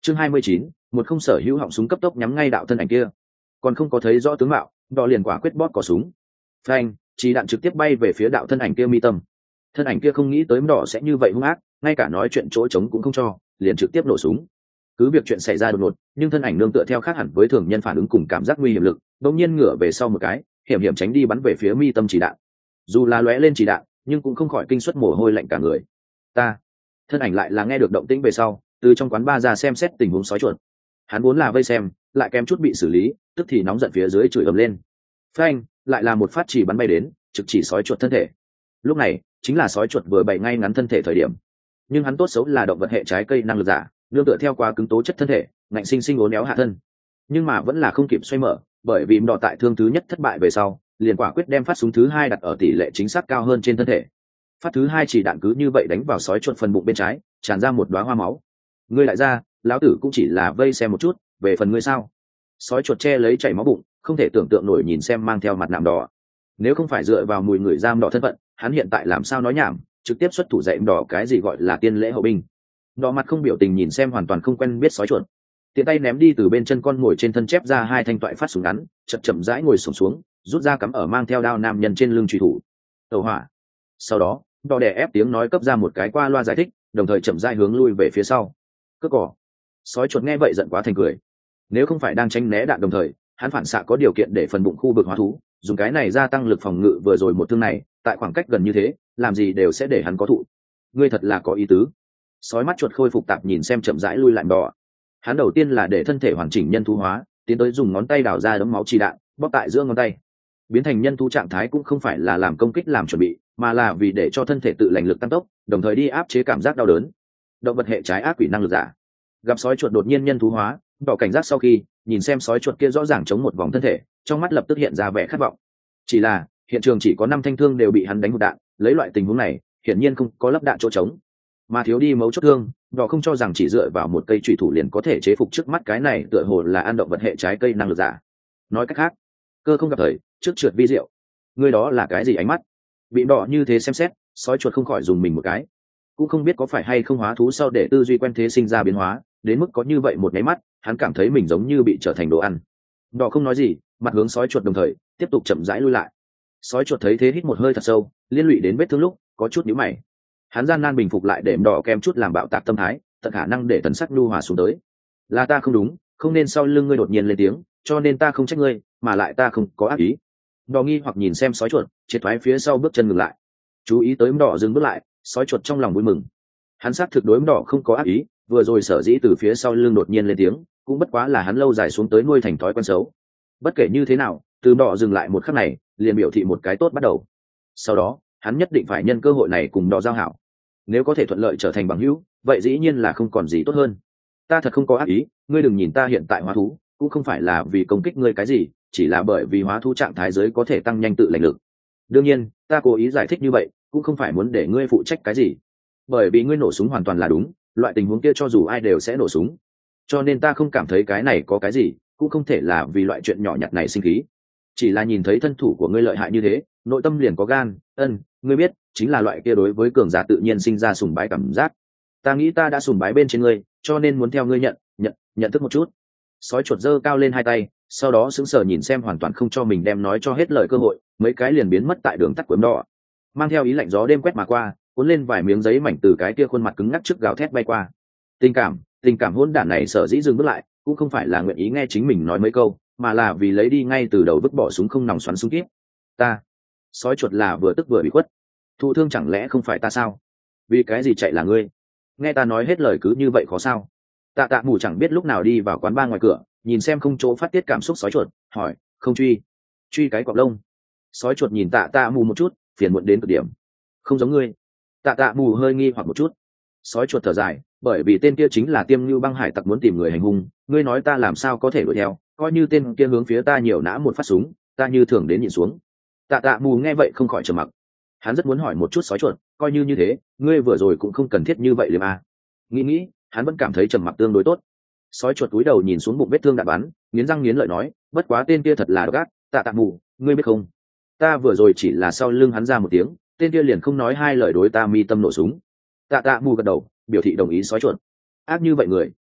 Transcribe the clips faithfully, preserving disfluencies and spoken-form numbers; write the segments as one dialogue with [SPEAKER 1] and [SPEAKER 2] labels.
[SPEAKER 1] chương hai mươi chín, một không sở hữu họng súng cấp tốc nhắm ngay đạo thân ảnh kia. Còn không có thấy rõ tướng mạo, đỏ liền quả quyết bóp cò súng. Phanh, chỉ đạn trực tiếp bay về phía đạo thân ảnh kia mi tâm. Thân ảnh kia không nghĩ tới đỏ sẽ như vậy hung ác, ngay cả nói chuyện chỗ trống cũng không cho, liền trực tiếp nổ súng. Cứ việc chuyện xảy ra đột ngột, nhưng thân ảnh nương tựa theo khác hẳn với thường nhân phản ứng cùng cảm giác nguy hiểm lực, đột nhiên ngửa về sau một cái, hiểm hiểm tránh đi bắn về phía mi tâm chỉ đạn. Dù là lóe lên chỉ đạn, nhưng cũng không khỏi kinh suất mồ hôi lạnh cả người. Ta, thân ảnh lại là nghe được động tĩnh về sau, từ trong quán bar ra xem xét tình huống sói chuột. Hắn vốn là vây xem, lại kém chút bị xử lý, tức thì nóng giận phía dưới chửi ầm lên. Phanh, lại là một phát chỉ bắn bay đến, trực chỉ sói chuột thân thể. Lúc này, chính là sói chuột vừa bày ngay ngắn thân thể thời điểm. Nhưng hắn tốt xấu là động vật hệ trái cây năng lực giả, nương tựa theo quá cứng tố chất thân thể, ngạnh sinh sinh uốn éo hạ thân. Nhưng mà vẫn là không kịp xoay mở, bởi vì đỏ tại thương thứ nhất thất bại về sau, liền quả quyết đem phát súng thứ hai đặt ở tỷ lệ chính xác cao hơn trên thân thể. Phát thứ hai chỉ đạn cứ như vậy đánh vào sói chuột phần bụng bên trái, tràn ra một đóa hoa máu. Ngươi lại ra, lão tử cũng chỉ là vây xem một chút, về phần ngươi sao? Sói chuột che lấy chảy máu bụng, không thể tưởng tượng nổi nhìn xem mang theo mặt nạm đỏ. Nếu không phải dựa vào mùi người giam đỏ thân phận, hắn hiện tại làm sao nói nhảm, trực tiếp xuất thủ dạy đỏ cái gì gọi là tiên lễ hậu binh. Đỏ mặt không biểu tình nhìn xem hoàn toàn không quen biết sói chuột, tiện tay ném đi từ bên chân con ngồi trên thân chép ra hai thanh toại phát súng ngắn, chậm chậm rãi ngồi xổm xuống, rút ra cắm ở mang theo đao nam nhân trên lưng truy thủ. Tàu hỏa. Sau đó, đỏ đè ép tiếng nói cấp ra một cái qua loa giải thích, đồng thời chậm rãi hướng lui về phía sau. Cướp cỏ. Sói chuột nghe vậy giận quá thành cười. Nếu không phải đang tránh né đạn đồng thời, hắn phản xạ có điều kiện để phần bụng khu vực hóa thú, dùng cái này gia tăng lực phòng ngự vừa rồi một thương này, tại khoảng cách gần như thế, làm gì đều sẽ để hắn có thụ. Ngươi thật là có ý tứ. Sói mắt chuột khôi phục tạp nhìn xem chậm rãi lui lại đỏ. Hắn đầu tiên là để thân thể hoàn chỉnh nhân thú hóa, tiến tới dùng ngón tay đào ra đấm máu chi đạn, bóp tại giữa ngón tay. Biến thành nhân thú trạng thái cũng không phải là làm công kích làm chuẩn bị, mà là vì để cho thân thể tự lành lực tăng tốc, đồng thời đi áp chế cảm giác đau đớn. Động vật hệ trái ác quỷ năng lực giả. Gặp sói chuột đột nhiên nhân thú hóa, đỏ cảnh giác sau khi nhìn xem sói chuột kia rõ ràng chống một vòng thân thể, trong mắt lập tức hiện ra vẻ khát vọng. Chỉ là hiện trường chỉ có năm thanh thương đều bị hắn đánh hụt đạn, lấy loại tình huống này hiển nhiên không có lắp đạn chỗ trống, mà thiếu đi mấu chốt thương. Đỏ không cho rằng chỉ dựa vào một cây chủy thủ liền có thể chế phục trước mắt cái này tựa hồ là ăn động vật hệ trái cây năng lực giả. Nói cách khác, cơ không gặp thời trước trượt vi diệu. Ngươi đó là cái gì ánh mắt? Bị đỏ như thế xem xét, sói chuột không khỏi dùng mình một cái. Cũng không biết có phải hay không hóa thú sau để tư duy quen thế sinh ra biến hóa, đến mức có như vậy một cái mắt, hắn cảm thấy mình giống như bị trở thành đồ ăn. Đỏ không nói gì, mặt hướng sói chuột đồng thời tiếp tục chậm rãi lui lại. Sói chuột thấy thế hít một hơi thật sâu, liên lụy đến vết thương lúc có chút nhíu mày. Hắn gian nan bình phục lại để đỏ kem chút làm bạo tạc tâm thái, tận khả năng để thần sắc nhu hòa xuống tới. Là ta không đúng, không nên sau lưng ngươi đột nhiên lên tiếng, cho nên ta không trách ngươi, mà lại ta không có ác ý. Đỏ nghi hoặc nhìn xem sói chuột, triệt thoái phía sau bước chân ngừng lại. Chú ý tới đỏ dừng bước lại, sói chuột trong lòng vui mừng. Hắn xác thực đối đỏ không có ác ý, vừa rồi sở dĩ từ phía sau lưng đột nhiên lên tiếng, cũng bất quá là hắn lâu dài xuống tới nuôi thành thói quen xấu. Bất kể như thế nào, từ đỏ dừng lại một khắc này, liền biểu thị một cái tốt bắt đầu. Sau đó, hắn nhất định phải nhân cơ hội này cùng đỏ giao hảo. Nếu có thể thuận lợi trở thành bằng hữu, vậy dĩ nhiên là không còn gì tốt hơn. Ta thật không có ác ý, ngươi đừng nhìn ta hiện tại hóa thú, cũng không phải là vì công kích ngươi cái gì, chỉ là bởi vì hóa thú trạng thái giới có thể tăng nhanh tự lành lực. Đương nhiên, ta cố ý giải thích như vậy, cũng không phải muốn để ngươi phụ trách cái gì. Bởi vì ngươi nổ súng hoàn toàn là đúng, loại tình huống kia cho dù ai đều sẽ nổ súng. Cho nên ta không cảm thấy cái này có cái gì, cũng không thể là vì loại chuyện nhỏ nhặt này sinh khí. Chỉ là nhìn thấy thân thủ của ngươi lợi hại như thế, nội tâm liền có gan, ân, ngươi biết, chính là loại kia đối với cường giả tự nhiên sinh ra sùng bái cảm giác. Ta nghĩ ta đã sùng bái bên trên ngươi, cho nên muốn theo ngươi nhận, nhận, nhận thức một chút. Sói chuột giơ cao lên hai tay, sau đó sững sờ nhìn xem hoàn toàn không cho mình đem nói cho hết lời cơ hội, mấy cái liền biến mất tại đường tắt của đỏ. Mang theo ý lạnh gió đêm quét mà qua, cuốn lên vài miếng giấy mảnh từ cái kia khuôn mặt cứng ngắc trước gào thét bay qua. Tình cảm, tình cảm hỗn đản này sở dĩ dừng bước lại, cũng không phải là nguyện ý nghe chính mình nói mấy câu, mà là vì lấy đi ngay từ đầu vứt bỏ súng không nòng xoắn súng kíp. Ta, sói chuột là vừa tức vừa bị khuất. Thụ thương chẳng lẽ không phải ta sao? Vì cái gì chạy là ngươi? Nghe ta nói hết lời cứ như vậy khó sao? Tạ Tạ Mù chẳng biết lúc nào đi vào quán bar ngoài cửa, nhìn xem không chỗ phát tiết cảm xúc sói chuột, hỏi, không truy, truy cái cọp lông? Sói chuột nhìn Tạ Tạ Mù một chút, phiền muộn đến cực điểm. Không giống ngươi. Tạ Tạ Mù hơi nghi hoặc một chút. Sói chuột thở dài, bởi vì tên kia chính là Tiêm Nhu Băng hải tặc muốn tìm người hành hung, ngươi nói ta làm sao có thể đuổi theo? Coi như tên kia hướng phía ta nhiều nã một phát súng, ta như thường đến nhìn xuống. Tạ Tạ Mù nghe vậy không khỏi trầm mặc. Hắn rất muốn hỏi một chút sói chuột, coi như như thế, ngươi vừa rồi cũng không cần thiết như vậy liêm à. Nghĩ nghĩ, hắn vẫn cảm thấy trầm mặc tương đối tốt. Sói chuột cúi đầu nhìn xuống bụng vết thương đạn bắn, nghiến răng nghiến lợi nói, bất quá tên kia thật là độc ác, Tạ Tạ Mù, ngươi biết không? Ta vừa rồi chỉ là sau lưng hắn ra một tiếng, tên kia liền không nói hai lời đối ta mi tâm nổ súng. Tạ Tạ Mù gật đầu, biểu thị đồng ý sói chuột. Ác như vậy người,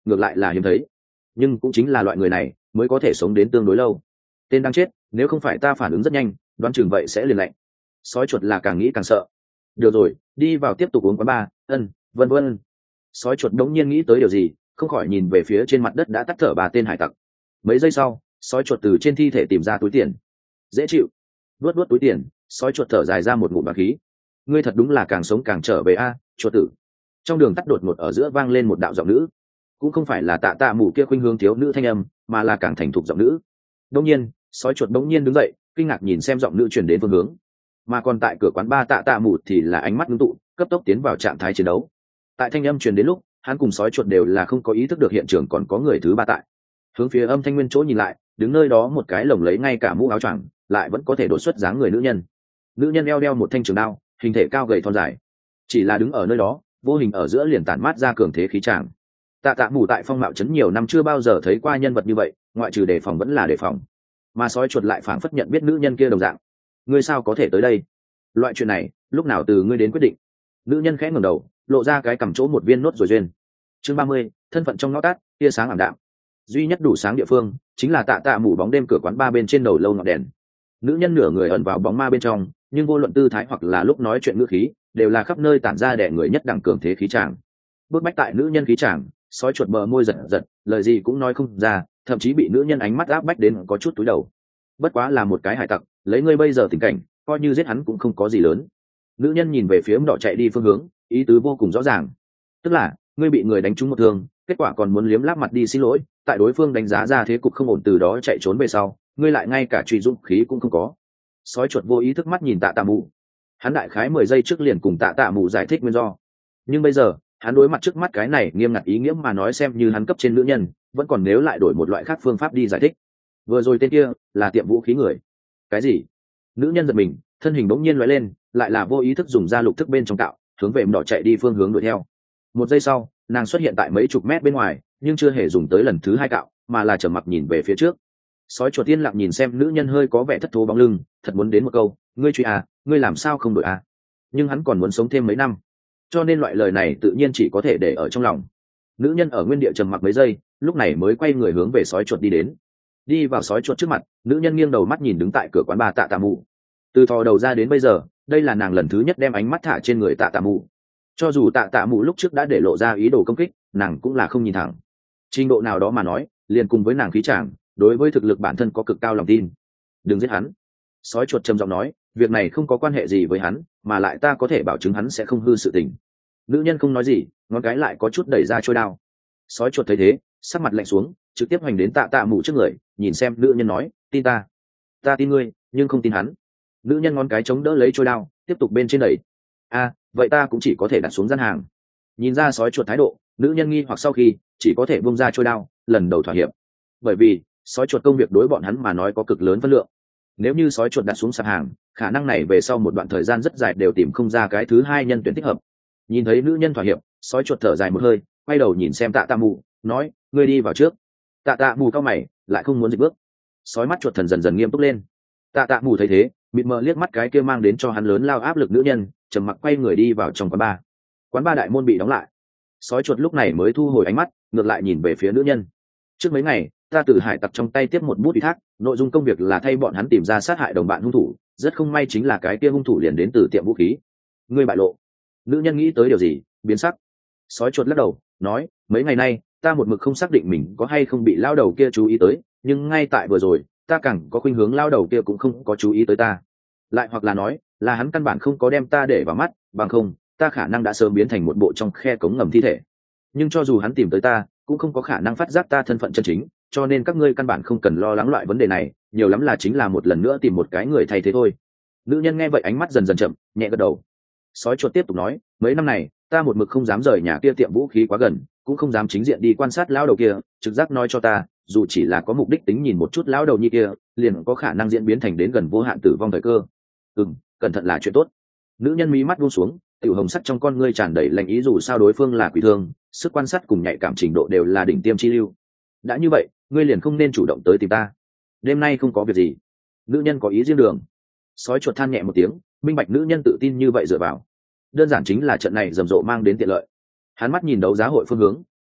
[SPEAKER 1] ngược lại là hiếm thấy, nhưng cũng chính là loại người này mới có thể sống đến tương đối lâu. Tên đang chết, nếu không phải ta phản ứng rất nhanh, đoán chừng vậy sẽ liền lạnh. Sói chuột là càng nghĩ càng sợ. Được rồi, đi vào tiếp tục uống quán ba, ân, vân vân. Sói chuột đống nhiên nghĩ tới điều gì, không khỏi nhìn về phía trên mặt đất đã tắt thở ba tên hải tặc. Mấy giây sau, sói chuột từ trên thi thể tìm ra túi tiền. Dễ chịu. Vuốt vuốt túi tiền, sói chuột thở dài ra một ngụm bạc khí. Ngươi thật đúng là càng sống càng trở về a, chuột tử. Trong đường tắt đột ngột ở giữa vang lên một đạo giọng nữ, cũng không phải là tạ tạ mù kia khuynh hướng thiếu nữ thanh âm, mà là càng thành thục giọng nữ. Đống nhiên, sói chuột đống nhiên đứng dậy, kinh ngạc nhìn xem giọng nữ truyền đến phương hướng. Mà còn tại cửa quán ba tạ tạ mù thì là ánh mắt ngưng tụ, cấp tốc tiến vào trạng thái chiến đấu. Tại thanh âm truyền đến lúc, hắn cùng sói chuột đều là không có ý thức được hiện trường còn có người thứ ba tại. Hướng phía âm thanh nguyên chỗ nhìn lại, đứng nơi đó một cái lồng lấy ngay cả mũ áo choàng, lại vẫn có thể đột xuất dáng người nữ nhân. Nữ nhân eo đeo một thanh trường đao, hình thể cao gầy thon dài, chỉ là đứng ở nơi đó, vô hình ở giữa liền tản mát ra cường thế khí tràng. Tạ tạ mù tại phong mạo trấn nhiều năm chưa bao giờ thấy qua nhân vật như vậy, ngoại trừ đề phòng vẫn là đề phòng, mà sói chuột lại phảng phất nhận biết nữ nhân kia đồng dạng. Ngươi sao có thể tới đây? Loại chuyện này lúc nào từ ngươi đến quyết định? Nữ nhân khẽ ngẩng đầu, lộ ra cái cằm chỗ một viên nốt rồi duyên. Chương ba mươi, thân phận trong ngõ tát, tia sáng ảm đạm. Duy nhất đủ sáng địa phương chính là tạ tạ mù bóng đêm cửa quán ba bên trên đầu lâu ngọn đèn. Nữ nhân nửa người ẩn vào bóng ma bên trong, nhưng vô luận tư thái hoặc là lúc nói chuyện ngữ khí, đều là khắp nơi tản ra đẻ người nhất đẳng cường thế khí tràng. Bước bách tại nữ nhân khí tràng, sói chuột bờ môi giật giật, lời gì cũng nói không ra, thậm chí bị nữ nhân ánh mắt áp bách đến có chút túi đầu. Bất quá là một cái hải tặc, lấy ngươi bây giờ tình cảnh, coi như giết hắn cũng không có gì lớn. Nữ nhân nhìn về phía đỏ chạy đi phương hướng, ý tứ vô cùng rõ ràng, tức là ngươi bị người đánh trúng một thương, kết quả còn muốn liếm láp mặt đi xin lỗi, tại đối phương đánh giá ra thế cục không ổn từ đó chạy trốn về sau, ngươi lại ngay cả truy dũng khí cũng không có. Sói chuột vô ý thức mắt nhìn tạ tạ mù, hắn đại khái mười giây trước liền cùng tạ tạ mù giải thích nguyên do, nhưng bây giờ hắn đối mặt trước mắt cái này nghiêm ngặt ý nghĩa mà nói xem như hắn cấp trên nữ nhân, vẫn còn nếu lại đổi một loại khác phương pháp đi giải thích. Vừa rồi tên kia là tiệm vũ khí người. Cái gì? Nữ nhân giật mình, thân hình bỗng nhiên lóe lên, lại là vô ý thức dùng ra lục thức bên trong cạo, hướng về đỏ chạy đi phương hướng đuổi theo. Một giây sau, nàng xuất hiện tại mấy chục mét bên ngoài, nhưng chưa hề dùng tới lần thứ hai cạo, mà là trầm mặc nhìn về phía trước. Sói chuột tiên lặng nhìn xem nữ nhân hơi có vẻ thất thố bóng lưng, thật muốn đến một câu, ngươi truy à, ngươi làm sao không đổi à? Nhưng hắn còn muốn sống thêm mấy năm, cho nên loại lời này tự nhiên chỉ có thể để ở trong lòng. Nữ nhân ở nguyên địa trầm mặc mấy giây, lúc này mới quay người hướng về sói chuột đi đến. Đi vào sói chuột trước mặt, nữ nhân nghiêng đầu mắt nhìn đứng tại cửa quán bà tạ tạ mù. Từ thò đầu ra đến bây giờ, đây là nàng lần thứ nhất đem ánh mắt thả trên người tạ tạ mù. Cho dù tạ tạ mù lúc trước đã để lộ ra ý đồ công kích, nàng cũng là không nhìn thẳng. Trình độ nào đó mà nói, liền cùng với nàng khí tràng, đối với thực lực bản thân có cực cao lòng tin. Đừng giết hắn. Sói chuột trầm giọng nói, việc này không có quan hệ gì với hắn, mà lại ta có thể bảo chứng hắn sẽ không hư sự tình. Nữ nhân không nói gì, ngón cái lại có chút đẩy ra trôi đao. Sói chuột thấy thế, sắc mặt lạnh xuống, trực tiếp hoành đến tạ tạ mù trước người, nhìn xem nữ nhân nói, tin ta. Ta tin ngươi, nhưng không tin hắn. Nữ nhân ngón cái chống đỡ lấy trôi đao, tiếp tục bên trên đẩy. A, vậy ta cũng chỉ có thể đặt xuống gian hàng. Nhìn ra sói chuột thái độ, nữ nhân nghi hoặc sau khi chỉ có thể buông ra trôi đao, lần đầu thỏa hiệp. Bởi vì sói chuột công việc đối bọn hắn mà nói có cực lớn phân lượng. Nếu như sói chuột đặt xuống sạp hàng, khả năng này về sau một đoạn thời gian rất dài đều tìm không ra cái thứ hai nhân tuyển thích hợp. Nhìn thấy nữ nhân thỏa hiệp, sói chuột thở dài một hơi, quay đầu nhìn xem tạ tạ mù, nói, ngươi đi vào trước. Tạ tạ mù cao mày, lại không muốn dịch bước. Sói mắt chuột thần dần dần nghiêm túc lên. Tạ tạ mù thấy thế, mịt mờ liếc mắt cái kia mang đến cho hắn lớn lao áp lực nữ nhân, trầm mặc quay người đi vào trong quán bar. Quán bar đại môn bị đóng lại. Sói chuột lúc này mới thu hồi ánh mắt, ngược lại nhìn về phía nữ nhân. Trước mấy ngày, ta từ hải tặc trong tay tiếp một bút ủy thác, nội dung công việc là thay bọn hắn tìm ra sát hại đồng bạn hung thủ, rất không may chính là cái kia hung thủ liền đến từ tiệm vũ khí. Ngươi bại lộ. Nữ nhân nghĩ tới điều gì, biến sắc. Sói chuột lắc đầu, nói, mấy ngày nay ta một mực không xác định mình có hay không bị lao đầu kia chú ý tới, nhưng ngay tại vừa rồi ta càng có khuynh hướng lao đầu kia cũng không có chú ý tới ta. Lại hoặc là nói là hắn căn bản không có đem ta để vào mắt, bằng không ta khả năng đã sớm biến thành một bộ trong khe cống ngầm thi thể. Nhưng cho dù hắn tìm tới ta, cũng không có khả năng phát giác ta thân phận chân chính, cho nên các ngươi căn bản không cần lo lắng loại vấn đề này, nhiều lắm là chính là một lần nữa tìm một cái người thay thế thôi. Nữ nhân nghe vậy ánh mắt dần dần chậm, nhẹ gật đầu. Sói chuột tiếp tục nói, mấy năm này ta một mực không dám rời nhà kia tiệm vũ khí quá gần, cũng không dám chính diện đi quan sát lão đầu kia, trực giác nói cho ta, dù chỉ là có mục đích tính nhìn một chút lão đầu như kia, liền có khả năng diễn biến thành đến gần vô hạn tử vong thời cơ. Ừm, cẩn thận là chuyện tốt. Nữ nhân mí mắt buông xuống, tiểu hồng sắc trong con ngươi tràn đầy lạnh ý, dù sao đối phương là quỷ thương, sức quan sát cùng nhạy cảm trình độ đều là đỉnh tiêm chi lưu. Đã như vậy, ngươi liền không nên chủ động tới tìm ta. Đêm nay không có việc gì. Nữ nhân có ý riêng đường. Sói chuột than nhẹ một tiếng, minh bạch nữ nhân tự tin như vậy dựa vào, đơn giản chính là trận này rầm rộ mang đến tiện lợi. Hắn mắt nhìn đấu giá hội phương hướng, hỏi,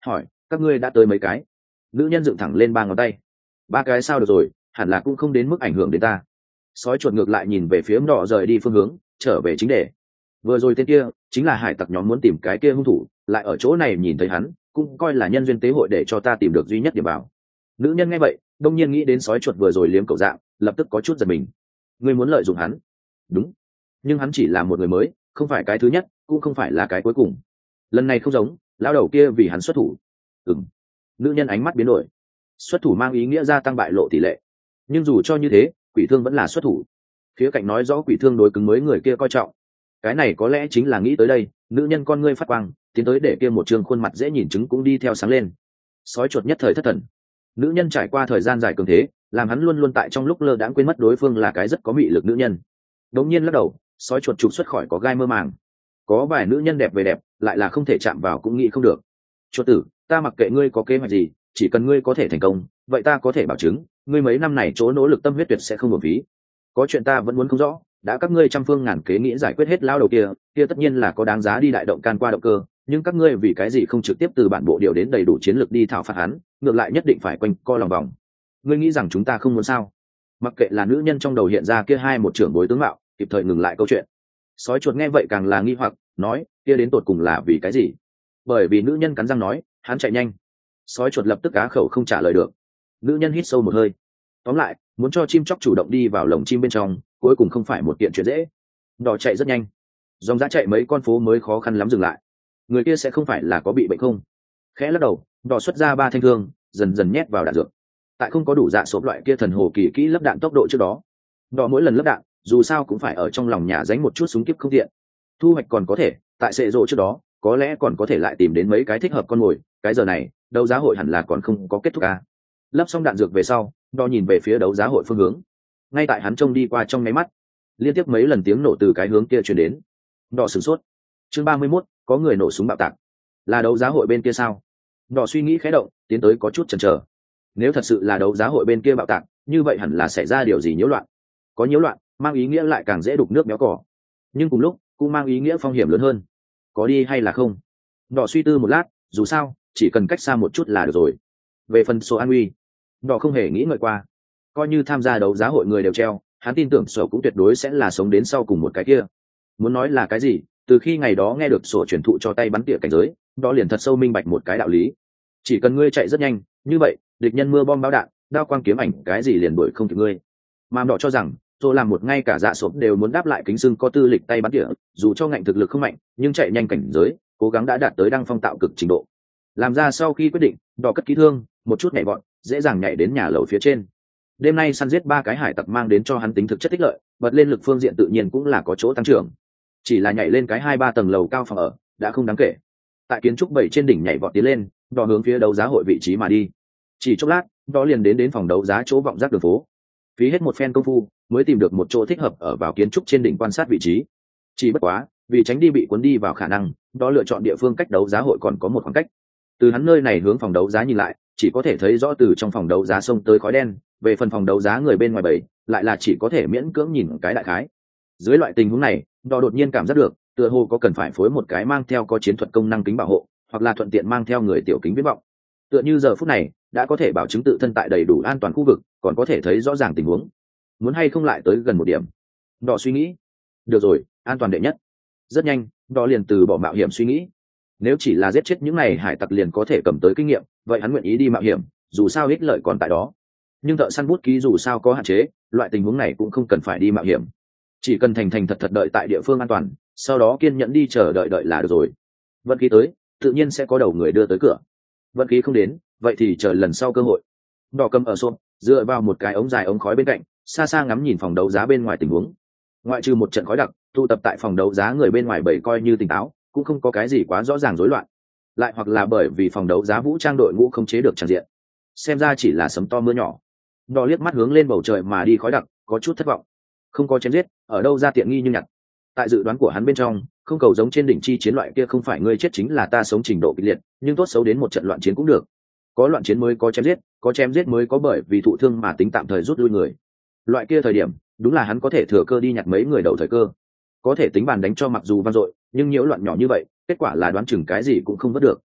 [SPEAKER 1] các ngươi đã tới mấy cái? Nữ nhân dựng thẳng lên ba ngón tay. Ba cái sao được rồi, hẳn là cũng không đến mức ảnh hưởng đến ta. Sói chuột ngược lại nhìn về phía đỏ rời đi phương hướng, trở về chính đề. Vừa rồi tên kia chính là hải tặc nhóm muốn tìm cái kia hung thủ, lại ở chỗ này nhìn thấy hắn, cũng coi là nhân duyên tế hội để cho ta tìm được duy nhất điểm bảo. Nữ nhân nghe vậy, đông nhiên nghĩ đến sói chuột vừa rồi liếm cậu dạng, lập tức có chút giật mình. Ngươi muốn lợi dụng hắn? Đúng, nhưng hắn chỉ là một người mới, không phải cái thứ nhất, cũng không phải là cái cuối cùng. Lần này không giống, lão đầu kia vì hắn xuất thủ. Ừm. Nữ nhân ánh mắt biến đổi. Xuất thủ mang ý nghĩa gia tăng bại lộ tỷ lệ, nhưng dù cho như thế, quỷ thương vẫn là xuất thủ. Phía cạnh nói rõ quỷ thương đối cứng mới người kia coi trọng. Cái này có lẽ chính là nghĩ tới đây, nữ nhân con ngươi phát quang, tiến tới để kia một trường khuôn mặt dễ nhìn chứng cũng đi theo sáng lên. Sói chuột nhất thời thất thần. Nữ nhân trải qua thời gian dài cường thế, làm hắn luôn luôn tại trong lúc lơ đãng quên mất đối phương là cái rất có mị lực nữ nhân. Đống nhiên lắc đầu, sói chuột trục xuất khỏi có gai mơ màng. Có vài nữ nhân đẹp về đẹp, lại là không thể chạm vào cũng nghĩ không được. Chuột tử, ta mặc kệ ngươi có kế hoạch gì, chỉ cần ngươi có thể thành công, vậy ta có thể bảo chứng, ngươi mấy năm này chỗ nỗ lực tâm huyết tuyệt sẽ không uổng phí. Có chuyện ta vẫn muốn không rõ, đã các ngươi trăm phương ngàn kế nghĩ giải quyết hết lao đầu kia, kia tất nhiên là có đáng giá đi đại động can qua động cơ, nhưng các ngươi vì cái gì không trực tiếp từ bản bộ điều đến đầy đủ chiến lược đi thảo phạt hắn, ngược lại nhất định phải quanh co lòng vòng. Ngươi nghĩ rằng chúng ta không muốn sao? Mặc kệ là nữ nhân trong đầu hiện ra kia hai một trưởng bối tướng mạo, kịp thời ngừng lại câu chuyện. Sói chuột nghe vậy càng là nghi hoặc, nói, kia đến tột cùng là vì cái gì? Bởi vì nữ nhân cắn răng nói, hắn chạy nhanh. Sói chuột lập tức cá khẩu không trả lời được. Nữ nhân hít sâu một hơi. Tóm lại, muốn cho chim chóc chủ động đi vào lồng chim bên trong, cuối cùng không phải một kiện chuyện dễ. Đỏ chạy rất nhanh, dòng dã chạy mấy con phố mới khó khăn lắm dừng lại. Người kia sẽ không phải là có bị bệnh không? Khẽ lắc đầu, đỏ xuất ra ba thanh thương, dần dần nhét vào đạn dược. Tại không có đủ dạ số loại kia thần hồ kỳ kỹ lấp đạn tốc độ trước đó, đỏ mỗi lần lấp đạn, dù sao cũng phải ở trong lòng nhà dánh một chút súng kíp không tiện. Thu hoạch còn có thể, tại sệ rộ trước đó, có lẽ còn có thể lại tìm đến mấy cái thích hợp con mồi. Cái giờ này, đấu giá hội hẳn là còn không có kết thúc à? Lấp xong đạn dược về sau, đỏ nhìn về phía đấu giá hội phương hướng. Ngay tại hắn trông đi qua trong nháy mắt, liên tiếp mấy lần tiếng nổ từ cái hướng kia truyền đến. Đỏ sửng sốt. Chương ba mươi mốt, có người nổ súng bạo tạc. Là đấu giá hội bên kia sao? Đỏ suy nghĩ khẽ động, tiến tới có chút chần chờ. Nếu thật sự là đấu giá hội bên kia bạo tạc, như vậy hẳn là xảy ra điều gì nhiễu loạn. Có nhiễu loạn, mang ý nghĩa lại càng dễ đục nước béo cỏ. Nhưng cùng lúc, cũng mang ý nghĩa phong hiểm lớn hơn. Có đi hay là không? Đỏ suy tư một lát, dù sao, chỉ cần cách xa một chút là được rồi. Về phần số an nguy, đỏ không hề nghĩ ngợi qua. Coi như tham gia đấu giá hội người đều treo, hắn tin tưởng sổ cũng tuyệt đối sẽ là sống đến sau cùng một cái kia. Muốn nói là cái gì, từ khi ngày đó nghe được sổ truyền thụ cho tay bắn tỉa cảnh giới, đó liền thật sâu minh bạch một cái đạo lý. Chỉ cần ngươi chạy rất nhanh, như vậy, địch nhân mưa bom bão đạn, đao quang kiếm ảnh cái gì liền đuổi không kịp ngươi. Mà đỏ cho rằng, rồi làm một ngay cả dạ sộp đều muốn đáp lại kính xưng có tư lịch tay bắn tỉa, dù cho ngạnh thực lực không mạnh, nhưng chạy nhanh cảnh giới, cố gắng đã đạt tới đăng phong tạo cực trình độ. Làm ra sau khi quyết định, đỏ cất kỹ thương, một chút nhảy vọt, dễ dàng nhảy đến nhà lầu phía trên. Đêm nay săn giết ba cái hải tặc mang đến cho hắn tính thực chất tích lợi, bật lên lực phương diện tự nhiên cũng là có chỗ tăng trưởng. Chỉ là nhảy lên cái hai ba tầng lầu cao phòng ở, đã không đáng kể. Tại kiến trúc bảy trên đỉnh nhảy vọt tiến lên, đỏ hướng phía đấu giá hội vị trí mà đi. Chỉ chốc lát, đỏ liền đến đến phòng đấu giá chỗ vọng giác đường phố. Phí hết một phen công phu, mới tìm được một chỗ thích hợp ở vào kiến trúc trên đỉnh quan sát vị trí. Chỉ bất quá, vì tránh đi bị cuốn đi vào khả năng, đỏ lựa chọn địa phương cách đấu giá hội còn có một khoảng cách. Từ hắn nơi này hướng phòng đấu giá nhìn lại, chỉ có thể thấy rõ từ trong phòng đấu giá xông tới khói đen, về phần phòng đấu giá người bên ngoài bầy, lại là chỉ có thể miễn cưỡng nhìn cái đại khái. Dưới loại tình huống này, đỏ đột nhiên cảm giác được, tựa hồ có cần phải phối một cái mang theo có chiến thuật công năng kính bảo hộ, hoặc là thuận tiện mang theo người tiểu kính viễn vọng. Tựa như giờ phút này, đã có thể bảo chứng tự thân tại đầy đủ an toàn khu vực, còn có thể thấy rõ ràng tình huống. Muốn hay không lại tới gần một điểm. Đỏ suy nghĩ. Được rồi, an toàn đệ nhất. Rất nhanh, đỏ liền từ bỏ mạo hiểm suy nghĩ. Nếu chỉ là giết chết những này hải tặc liền có thể cầm tới kinh nghiệm, vậy hắn nguyện ý đi mạo hiểm, dù sao ích lợi còn tại đó. Nhưng thợ săn bút ký dù sao có hạn chế, loại tình huống này cũng không cần phải đi mạo hiểm. Chỉ cần thành thành thật thật đợi tại địa phương an toàn, sau đó kiên nhẫn đi chờ đợi đợi là được rồi. Vận khí tới, tự nhiên sẽ có đầu người đưa tới cửa. Vận khí không đến, vậy thì chờ lần sau cơ hội. Đỏ cầm ở xôm, dựa vào một cái ống dài ống khói bên cạnh, xa xa ngắm nhìn phòng đấu giá bên ngoài tình huống. Ngoại trừ một trận khói đặc, tụ tập tại phòng đấu giá người bên ngoài bảy coi như tỉnh táo, cũng không có cái gì quá rõ ràng rối loạn. Lại hoặc là bởi vì phòng đấu giá vũ trang đội ngũ không chế được tràn diện, xem ra chỉ là sấm to mưa nhỏ. Đỏ liếc mắt hướng lên bầu trời mà đi khói đặc, có chút thất vọng. Không có chém giết, ở đâu ra tiện nghi như nhặt. Tại dự đoán của hắn bên trong, không cầu giống trên đỉnh chi chiến loại kia không phải ngươi chết chính là ta sống trình độ kịch liệt, nhưng tốt xấu đến một trận loạn chiến cũng được. Có loạn chiến mới có chém giết, có chém giết mới có bởi vì thụ thương mà tính tạm thời rút lui người. Loại kia thời điểm, đúng là hắn có thể thừa cơ đi nhặt mấy người đầu thời cơ. Có thể tính bàn đánh cho mặc dù vang dội, nhưng nhiễu loạn nhỏ như vậy, kết quả là đoán chừng cái gì cũng không vớt được.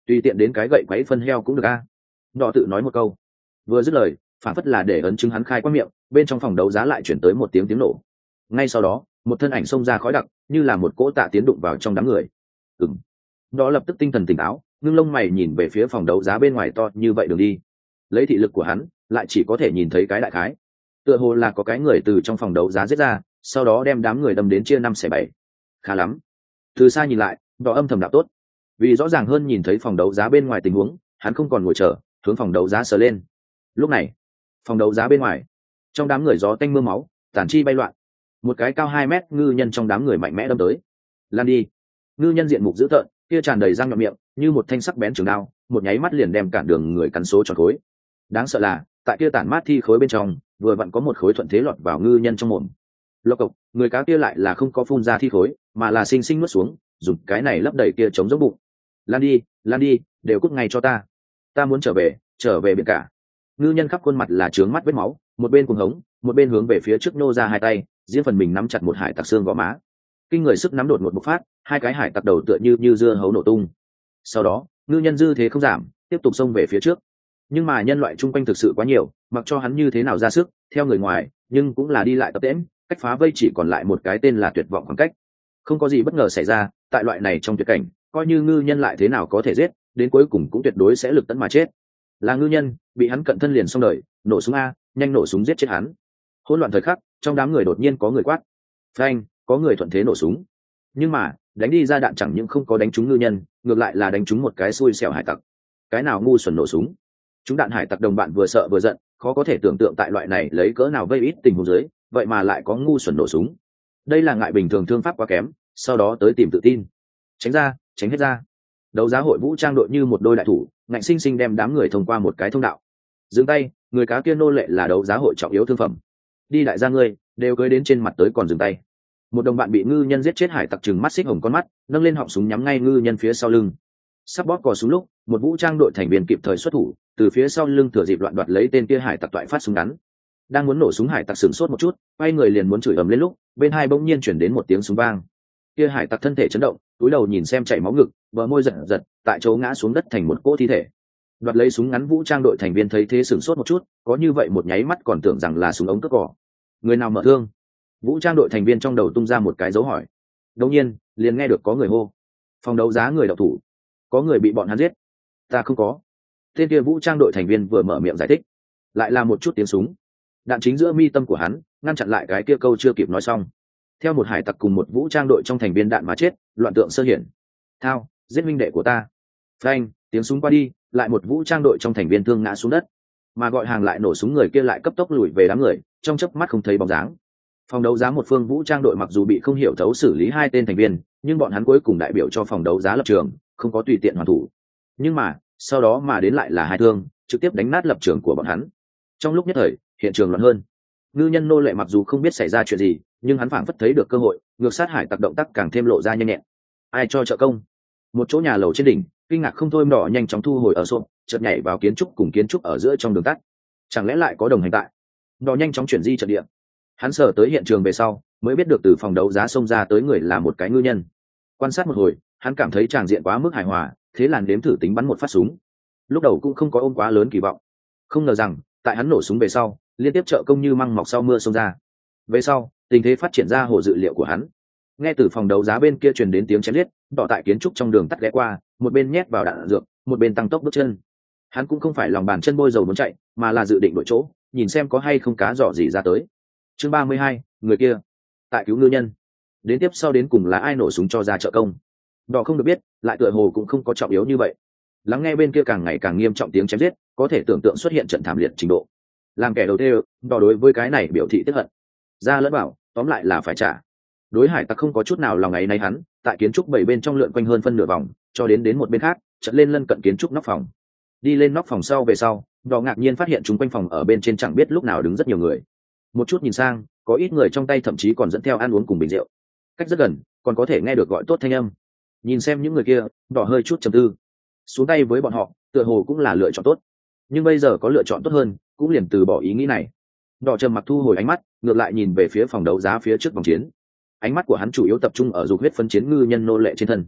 [SPEAKER 1] tùy tiện đến cái gậy quấy phân heo cũng được a. Đỏ tự nói một câu, vừa dứt lời phản phất là để ấn chứng hắn khai qua miệng, bên trong phòng đấu giá lại chuyển tới một tiếng tiếng nổ. Ngay sau đó một thân ảnh xông ra khói đặc, như là một cỗ tạ tiến đụng vào trong đám người. Ừm. Đó lập tức tinh thần tỉnh táo, ngưng lông mày nhìn về phía phòng đấu giá bên ngoài to như vậy đường đi. Lấy thị lực của hắn lại chỉ có thể nhìn thấy cái đại khái, tựa hồ là có cái người từ trong phòng đấu giá giết ra, sau đó đem đám người đâm đến chia năm xẻ bảy. Khá lắm. Từ xa nhìn lại Đỏ âm thầm đạo tốt, vì rõ ràng hơn nhìn thấy phòng đấu giá bên ngoài tình huống, hắn không còn ngồi chờ, hướng phòng đấu giá sờ lên. Lúc này phòng đấu giá bên ngoài, trong đám người gió tanh mưa máu, tàn chi bay loạn. Một cái cao hai mét ngư nhân trong đám người mạnh mẽ đâm tới. Lan đi. Ngư nhân diện mục dữ tợn, kia tràn đầy răng nhọn miệng như một thanh sắc bén trường đao, một nháy mắt liền đem cản đường người cắn số tròn khối. Đáng sợ là tại kia tản mát thi khối bên trong vừa vặn có một khối thuận thế lọt vào ngư nhân trong mồm. Lộc cộc, người cá kia lại là không có phun ra thi khối, mà là sinh sinh nuốt xuống, dùng cái này lấp đầy kia chống giống bụng. Lan đi, lan đi, đều cút ngay cho ta, ta muốn trở về, trở về biển cả. Ngư nhân khắp khuôn mặt là trướng mắt vết máu, một bên cuồng hống, một bên hướng về phía trước nô ra hai tay, riêng phần mình nắm chặt một hải tặc xương gò má. Kinh người sức nắm đột ngột bộc phát, hai cái hải tặc đầu tựa như như dưa hấu nổ tung. Sau đó ngư nhân dư thế không giảm, tiếp tục xông về phía trước. Nhưng mà nhân loại chung quanh thực sự quá nhiều, mặc cho hắn như thế nào ra sức theo người ngoài, nhưng cũng là đi lại tập tễnh, cách phá vây chỉ còn lại một cái tên là tuyệt vọng khoảng cách. Không có gì bất ngờ xảy ra, tại loại này trong tuyệt cảnh, coi như ngư nhân lại thế nào có thể giết, đến cuối cùng cũng tuyệt đối sẽ lực tấn mà chết. Là ngư nhân bị hắn cận thân liền xong đời, nổ súng a, nhanh nổ súng giết chết hắn. Hỗn loạn thời khắc, trong đám người đột nhiên có người quát phanh, có người thuận thế nổ súng. Nhưng mà đánh đi ra đạn chẳng những không có đánh trúng ngư nhân, ngược lại là đánh trúng một cái xui xẻo hải tặc. Cái nào ngu xuẩn nổ súng. Chúng đạn hải tặc đồng bạn vừa sợ vừa giận, khó có thể tưởng tượng tại loại này lấy cỡ nào vây ít tình huống dưới, vậy mà lại có ngu xuẩn nổ súng. Đây là ngại bình thường thương pháp quá kém, sau đó tới tìm tự tin. Tránh ra, tránh hết ra. Đấu giá hội vũ trang đội như một đôi đại thủ, ngạnh sinh sinh đem đám người thông qua một cái thông đạo. Dừng tay, người cá kia nô lệ là đấu giá hội trọng yếu thương phẩm. Đi đại gia ngươi, đều cưới đến trên mặt tới còn dừng tay. Một đồng bạn bị ngư nhân giết chết hải tặc trừng mắt xích hồng con mắt, nâng lên họng súng nhắm ngay ngư nhân phía sau lưng. Sắp bóp cò súng lúc, một vũ trang đội thành viên kịp thời xuất thủ, từ phía sau lưng thừa dịp loạn đoạt lấy tên kia hải tặc toại phát súng ngắn. Đang muốn nổ súng hải tặc sửng sốt một chút, quay người liền muốn chửi ầm lên lúc, bên hai bỗng nhiên chuyển đến một tiếng súng vang. Kia hải tặc thân thể chấn động, cúi đầu nhìn xem chảy máu ngực, bờ môi giật giật, tại chỗ ngã xuống đất thành một cỗ thi thể. Đoạt lấy súng ngắn vũ trang đội thành viên thấy thế sửng sốt một chút, có như vậy một nháy mắt còn tưởng rằng là súng ống cướp cỏ. Người nào mở thương? Vũ trang đội thành viên trong đầu tung ra một cái dấu hỏi. Đột nhiên liền nghe được có người hô, phòng đấu giá người đậu thủ, có người bị bọn hắn giết. Ta không có. Tên kia vũ trang đội thành viên vừa mở miệng giải thích, lại là một chút tiếng súng, đạn chính giữa mi tâm của hắn ngăn chặn lại cái kia câu chưa kịp nói xong. Theo một hải tặc cùng một vũ trang đội trong thành viên đạn mà chết, loạn tượng sơ hiển. Thao, giết minh đệ của ta. Phanh, tiếng súng qua đi, lại một vũ trang đội trong thành viên thương ngã xuống đất, mà gọi hàng lại nổ súng người kia lại cấp tốc lùi về đám người, trong chớp mắt không thấy bóng dáng. Phòng đấu giá một phương vũ trang đội mặc dù bị không hiểu thấu xử lý hai tên thành viên, nhưng bọn hắn cuối cùng đại biểu cho phòng đấu giá lập trường, không có tùy tiện hoàn thủ. Nhưng mà sau đó mà đến lại là hai thương, trực tiếp đánh nát lập trường của bọn hắn. Trong lúc nhất thời hiện trường loạn hơn. Ngư nhân nô lệ mặc dù không biết xảy ra chuyện gì, nhưng hắn phảng phất thấy được cơ hội, ngược sát hải tặc động tác càng thêm lộ ra nhanh nhẹn. Ai cho trợ công? Một chỗ nhà lầu trên đỉnh, kinh ngạc không thôi đỏ nhanh chóng thu hồi ở xộp, chợt nhảy vào kiến trúc cùng kiến trúc ở giữa trong đường tắt. Chẳng lẽ lại có đồng hành tại? Đỏ nhanh chóng chuyển di trận địa. Hắn sở tới hiện trường về sau, mới biết được từ phòng đấu giá xông ra tới người là một cái ngư nhân. Quan sát một hồi, hắn cảm thấy tràng diện quá mức hài hòa, thế là nếm thử tính bắn một phát súng. Lúc đầu cũng không có ôm quá lớn kỳ vọng, không ngờ rằng tại hắn nổ súng về sau, liên tiếp trợ công như măng mọc sau mưa xông ra. Về sau tình thế phát triển ra hồ dự liệu của hắn. Nghe từ phòng đấu giá bên kia truyền đến tiếng chém liết, đỏ tại kiến trúc trong đường tắt ghé qua, một bên nhét vào đạn dược, một bên tăng tốc bước chân. Hắn cũng không phải lòng bàn chân bôi dầu muốn chạy, mà là dự định đổi chỗ, nhìn xem có hay không cá giỏ gì ra tới. Chương ba mươi hai, người kia tại cứu ngư nhân. Đến tiếp sau đến cùng là ai nổ súng cho ra trợ công, đỏ không được biết, lại tựa hồ cũng không có trọng yếu như vậy. Lắng nghe bên kia càng ngày càng nghiêm trọng tiếng chém giết, có thể tưởng tượng xuất hiện trận thảm liệt trình độ. Làm kẻ đầu tiên, đỏ đối với cái này biểu thị tức hận. Ra lẫn bảo, tóm lại là phải trả. Đối hải tặc không có chút nào lòng ấy nay hắn, tại kiến trúc bảy bên trong lượn quanh hơn phân nửa vòng, cho đến đến một bên khác, chợt lên lân cận kiến trúc nóc phòng. Đi lên nóc phòng sau về sau, đỏ ngạc nhiên phát hiện chúng quanh phòng ở bên trên chẳng biết lúc nào đứng rất nhiều người. Một chút nhìn sang, có ít người trong tay thậm chí còn dẫn theo ăn uống cùng bình rượu. Cách rất gần, còn có thể nghe được gọi tốt thanh âm. Nhìn xem những người kia, đỏ hơi chút trầm tư. Xuống tay với bọn họ, tựa hồ cũng là lựa chọn tốt. Nhưng bây giờ có lựa chọn tốt hơn, cũng liền từ bỏ ý nghĩ này. Đỏ trầm mặc thu hồi ánh mắt, ngược lại nhìn về phía phòng đấu giá phía trước vòng chiến. Ánh mắt của hắn chủ yếu tập trung ở dục huyết phân chiến ngư nhân nô lệ trên thân.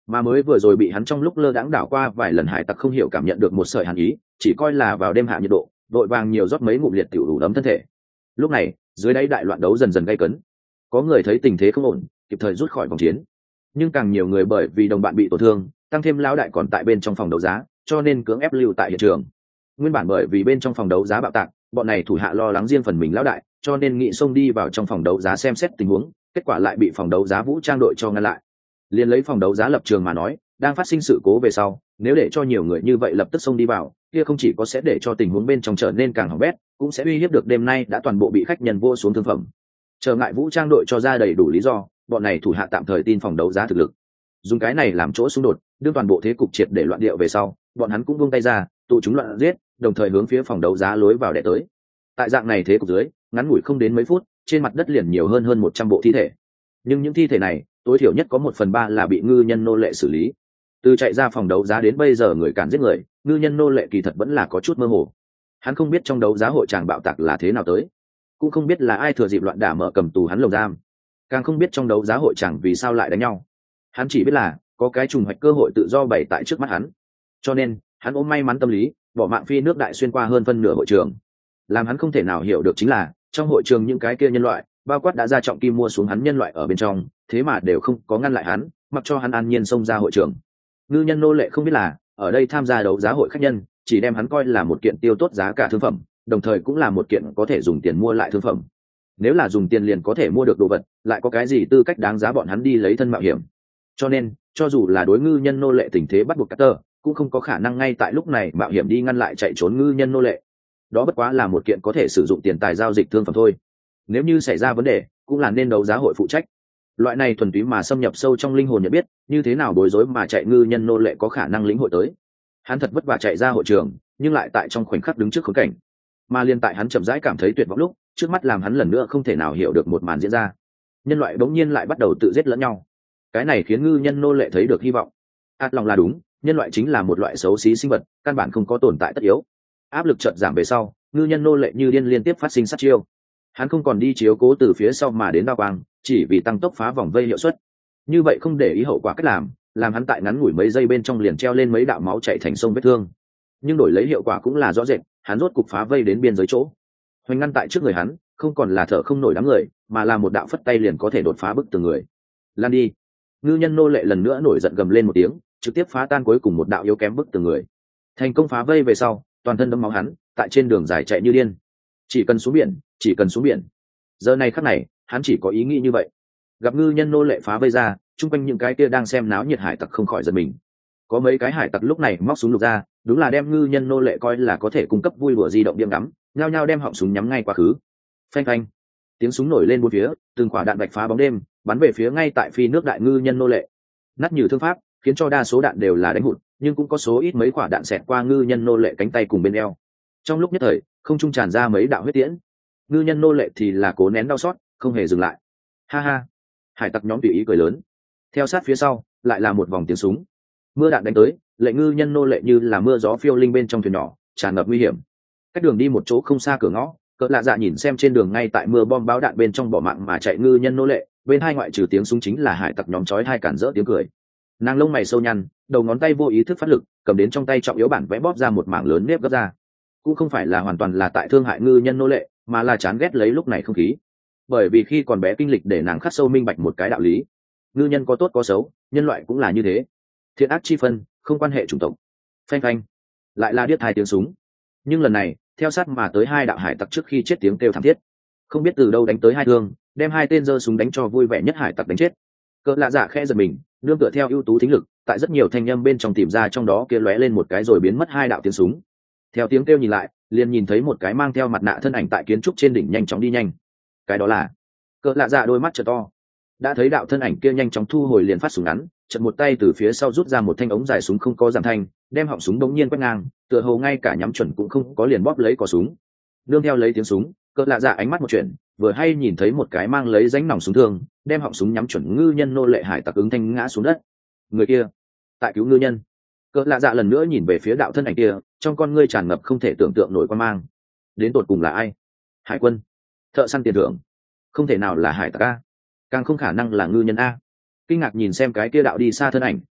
[SPEAKER 1] mà mới vừa rồi bị hắn trong lúc lơ đãng đảo qua vài lần hải tặc không hiểu cảm nhận được một sợi hàn ý, chỉ coi là vào đêm hạ nhiệt độ, vội vàng nhiều rót mấy ngụm liệt tiểu đủ ấm thân thể. Lúc này dưới đáy đại loạn đấu dần dần gay cấn, có người thấy tình thế không ổn, kịp thời rút khỏi vòng chiến, nhưng càng nhiều người bởi vì đồng bạn bị tổn thương, tăng thêm lão đại còn tại bên trong phòng đấu giá, cho nên cưỡng ép lưu tại hiện trường. Nguyên bản bởi vì bên trong phòng đấu giá bạo tạc, bọn này thủ hạ lo lắng riêng phần mình lão đại, cho nên nghị xông đi vào trong phòng đấu giá xem xét tình huống, kết quả lại bị phòng đấu giá vũ trang đội cho ngăn lại. Liên lấy phòng đấu giá lập trường mà nói, đang phát sinh sự cố về sau, nếu để cho nhiều người như vậy lập tức xông đi vào, kia không chỉ có sẽ để cho tình huống bên trong trở nên càng hỏng bét, cũng sẽ uy hiếp được đêm nay đã toàn bộ bị khách nhân vô xuống thương phẩm. Trở ngại vũ trang đội cho ra đầy đủ lý do, bọn này thủ hạ tạm thời tin phòng đấu giá thực lực, dùng cái này làm chỗ xung đột, đưa toàn bộ thế cục triệt để loạn điệu về sau, bọn hắn cũng buông tay ra, tụ chúng loạn giết, đồng thời hướng phía phòng đấu giá lối vào để tới. Tại dạng này thế cục dưới, ngắn ngủi không đến mấy phút, trên mặt đất liền nhiều hơn hơn một trăm bộ thi thể. Nhưng những thi thể này, tối thiểu nhất có một phần ba là bị ngư nhân nô lệ xử lý. Từ chạy ra phòng đấu giá đến bây giờ người cản giết người, ngư nhân nô lệ kỳ thật vẫn là có chút mơ hồ. Hắn không biết trong đấu giá hội tràng bạo tạc là thế nào tới, cũng không biết là ai thừa dịp loạn đả mở cầm tù hắn lồng giam, càng không biết trong đấu giá hội tràng vì sao lại đánh nhau. Hắn chỉ biết là có cái trùng hoạch cơ hội tự do bày tại trước mắt hắn, cho nên hắn ôm may mắn tâm lý, bỏ mạng phi nước đại xuyên qua hơn phân nửa hội trường. Làm hắn không thể nào hiểu được chính là trong hội trường những cái kia nhân loại, bao quát đã ra trọng kim mua xuống hắn nhân loại ở bên trong, thế mà đều không có ngăn lại hắn, mặc cho hắn an nhiên xông ra hội trường. Ngư nhân nô lệ không biết là ở đây tham gia đấu giá hội khách nhân chỉ đem hắn coi là một kiện tiêu tốt giá cả thương phẩm, đồng thời cũng là một kiện có thể dùng tiền mua lại thương phẩm. Nếu là dùng tiền liền có thể mua được đồ vật, lại có cái gì tư cách đáng giá bọn hắn đi lấy thân mạo hiểm. Cho nên cho dù là đối ngư nhân nô lệ tình thế bắt buộc Carter, cũng không có khả năng ngay tại lúc này mạo hiểm đi ngăn lại chạy trốn ngư nhân nô lệ. Đó bất quá là một kiện có thể sử dụng tiền tài giao dịch thương phẩm thôi. Nếu như xảy ra vấn đề, cũng là nên đấu giá hội phụ trách. Loại này thuần túy mà xâm nhập sâu trong linh hồn nhận biết, như thế nào bối rối mà chạy ngư nhân nô lệ có khả năng lĩnh hội tới. Hắn thật vất vả chạy ra hội trường, nhưng lại tại trong khoảnh khắc đứng trước khốn cảnh. Mà liên tại hắn chậm rãi cảm thấy tuyệt vọng lúc, trước mắt làm hắn lần nữa không thể nào hiểu được một màn diễn ra. Nhân loại bỗng nhiên lại bắt đầu tự giết lẫn nhau. Cái này khiến ngư nhân nô lệ thấy được hy vọng. Át lòng là đúng, nhân loại chính là một loại xấu xí sinh vật, căn bản không có tồn tại tất yếu. Áp lực chợt giảm về sau, ngư nhân nô lệ như điên liên tiếp phát sinh sát chiêu. Hắn không còn đi chiếu cố từ phía sau mà đến đao quang, chỉ vì tăng tốc phá vòng vây hiệu suất. Như vậy không để ý hậu quả cách làm, làm hắn tại ngắn ngủi mấy giây bên trong liền treo lên mấy đạo máu chảy thành sông vết thương. Nhưng đổi lấy hiệu quả cũng là rõ rệt, hắn rốt cục phá vây đến biên giới chỗ. Hoành ngăn tại trước người hắn, không còn là thở không nổi đám người, mà là một đạo phất tay liền có thể đột phá bức tường người. Lan đi! Ngư nhân nô lệ lần nữa nổi giận gầm lên một tiếng, trực tiếp phá tan cuối cùng một đạo yếu kém bức tường người. Thành công phá vây về sau, toàn thân đẫm máu hắn, tại trên đường dài chạy như điên. Chỉ cần xuống biển, chỉ cần xuống biển. Giờ này khắc này, hắn chỉ có ý nghĩ như vậy. Gặp ngư nhân nô lệ phá vây ra, chung quanh những cái kia đang xem náo nhiệt hải tặc không khỏi giật mình. Có mấy cái hải tặc lúc này móc súng lục ra, đúng là đem ngư nhân nô lệ coi là có thể cung cấp vui đùa di động điểm ngắm, nhao nhao đem họng súng nhắm ngay quá khứ. Phanh phanh, tiếng súng nổi lên bốn phía, từng quả đạn bạch phá bóng đêm, bắn về phía ngay tại phi nước đại ngư nhân nô lệ. Nát như thương pháp, khiến cho đa số đạn đều là đánh hụt, nhưng cũng có số ít mấy quả đạn xẹt qua ngư nhân nô lệ cánh tay cùng bên eo. Trong lúc nhất thời, không trung tràn ra mấy đạo huyết tiễn. Ngư nhân nô lệ thì là cố nén đau xót, không hề dừng lại. Ha ha, hải tặc nhóm tùy ý cười lớn. Theo sát phía sau, lại là một vòng tiếng súng. Mưa đạn đánh tới, lệnh ngư nhân nô lệ như là mưa gió phiêu linh bên trong thuyền nhỏ, tràn ngập nguy hiểm. Cách đường đi một chỗ không xa cửa ngõ, cỡ lạ dạ nhìn xem trên đường ngay tại mưa bom báo đạn bên trong bỏ mạng mà chạy ngư nhân nô lệ, bên hai ngoại trừ tiếng súng chính là hải tặc nhóm chói hai cản rỡ tiếng cười. Nàng lông mày sâu nhăn, đầu ngón tay vô ý thức phát lực, cầm đến trong tay trọng yếu bản vẽ bóp ra một mảng lớn nếp gấp ra. Cũng không phải là hoàn toàn là tại thương hại ngư nhân nô lệ, mà là chán ghét lấy lúc này không khí. Bởi vì khi còn bé kinh lịch để nàng khắc sâu minh bạch một cái đạo lý: ngư nhân có tốt có xấu, nhân loại cũng là như thế, thiện ác chi phân không quan hệ chủng tộc. Phanh phanh, lại là điếc hai tiếng súng. Nhưng lần này theo sát mà tới hai đạo hải tặc trước khi chết tiếng kêu thảm thiết, không biết từ đâu đánh tới hai thương, đem hai tên giơ súng đánh cho vui vẻ nhất hải tặc đánh chết. Cỡ lạ dạ khẽ giật mình, nương tựa theo ưu tú thính lực, tại rất nhiều thanh âm bên trong tìm ra trong đó kia lóe lên một cái rồi biến mất hai đạo tiếng súng. Theo tiếng kêu nhìn lại, liền nhìn thấy một cái mang theo mặt nạ thân ảnh tại kiến trúc trên đỉnh nhanh chóng đi nhanh. Cái đó là Cỡ lạ dạ, đôi mắt trợ to. Đã thấy đạo thân ảnh kia nhanh chóng thu hồi liền phát súng ngắn, chợt một tay từ phía sau rút ra một thanh ống dài súng không có giảm thanh, đem họng súng đống nhiên quét ngang, tựa hồ ngay cả nhắm chuẩn cũng không có liền bóp lấy cò súng. Nương theo lấy tiếng súng, Cỡ lạ dạ ánh mắt một chuyện, vừa hay nhìn thấy một cái mang lấy ránh nòng súng thương, đem họng súng nhắm chuẩn ngư nhân nô lệ hải tặc ứng thanh ngã xuống đất. Người kia tại cứu ngư nhân. Cỡ lạ dạ lần nữa nhìn về phía đạo thân ảnh kia, trong con ngươi tràn ngập không thể tưởng tượng nổi quan mang. Đến tột cùng là ai? Hải quân? Thợ săn tiền thưởng? Không thể nào là hải tặc a, càng không khả năng là ngư nhân a. Kinh ngạc nhìn xem cái kia đạo đi xa thân ảnh,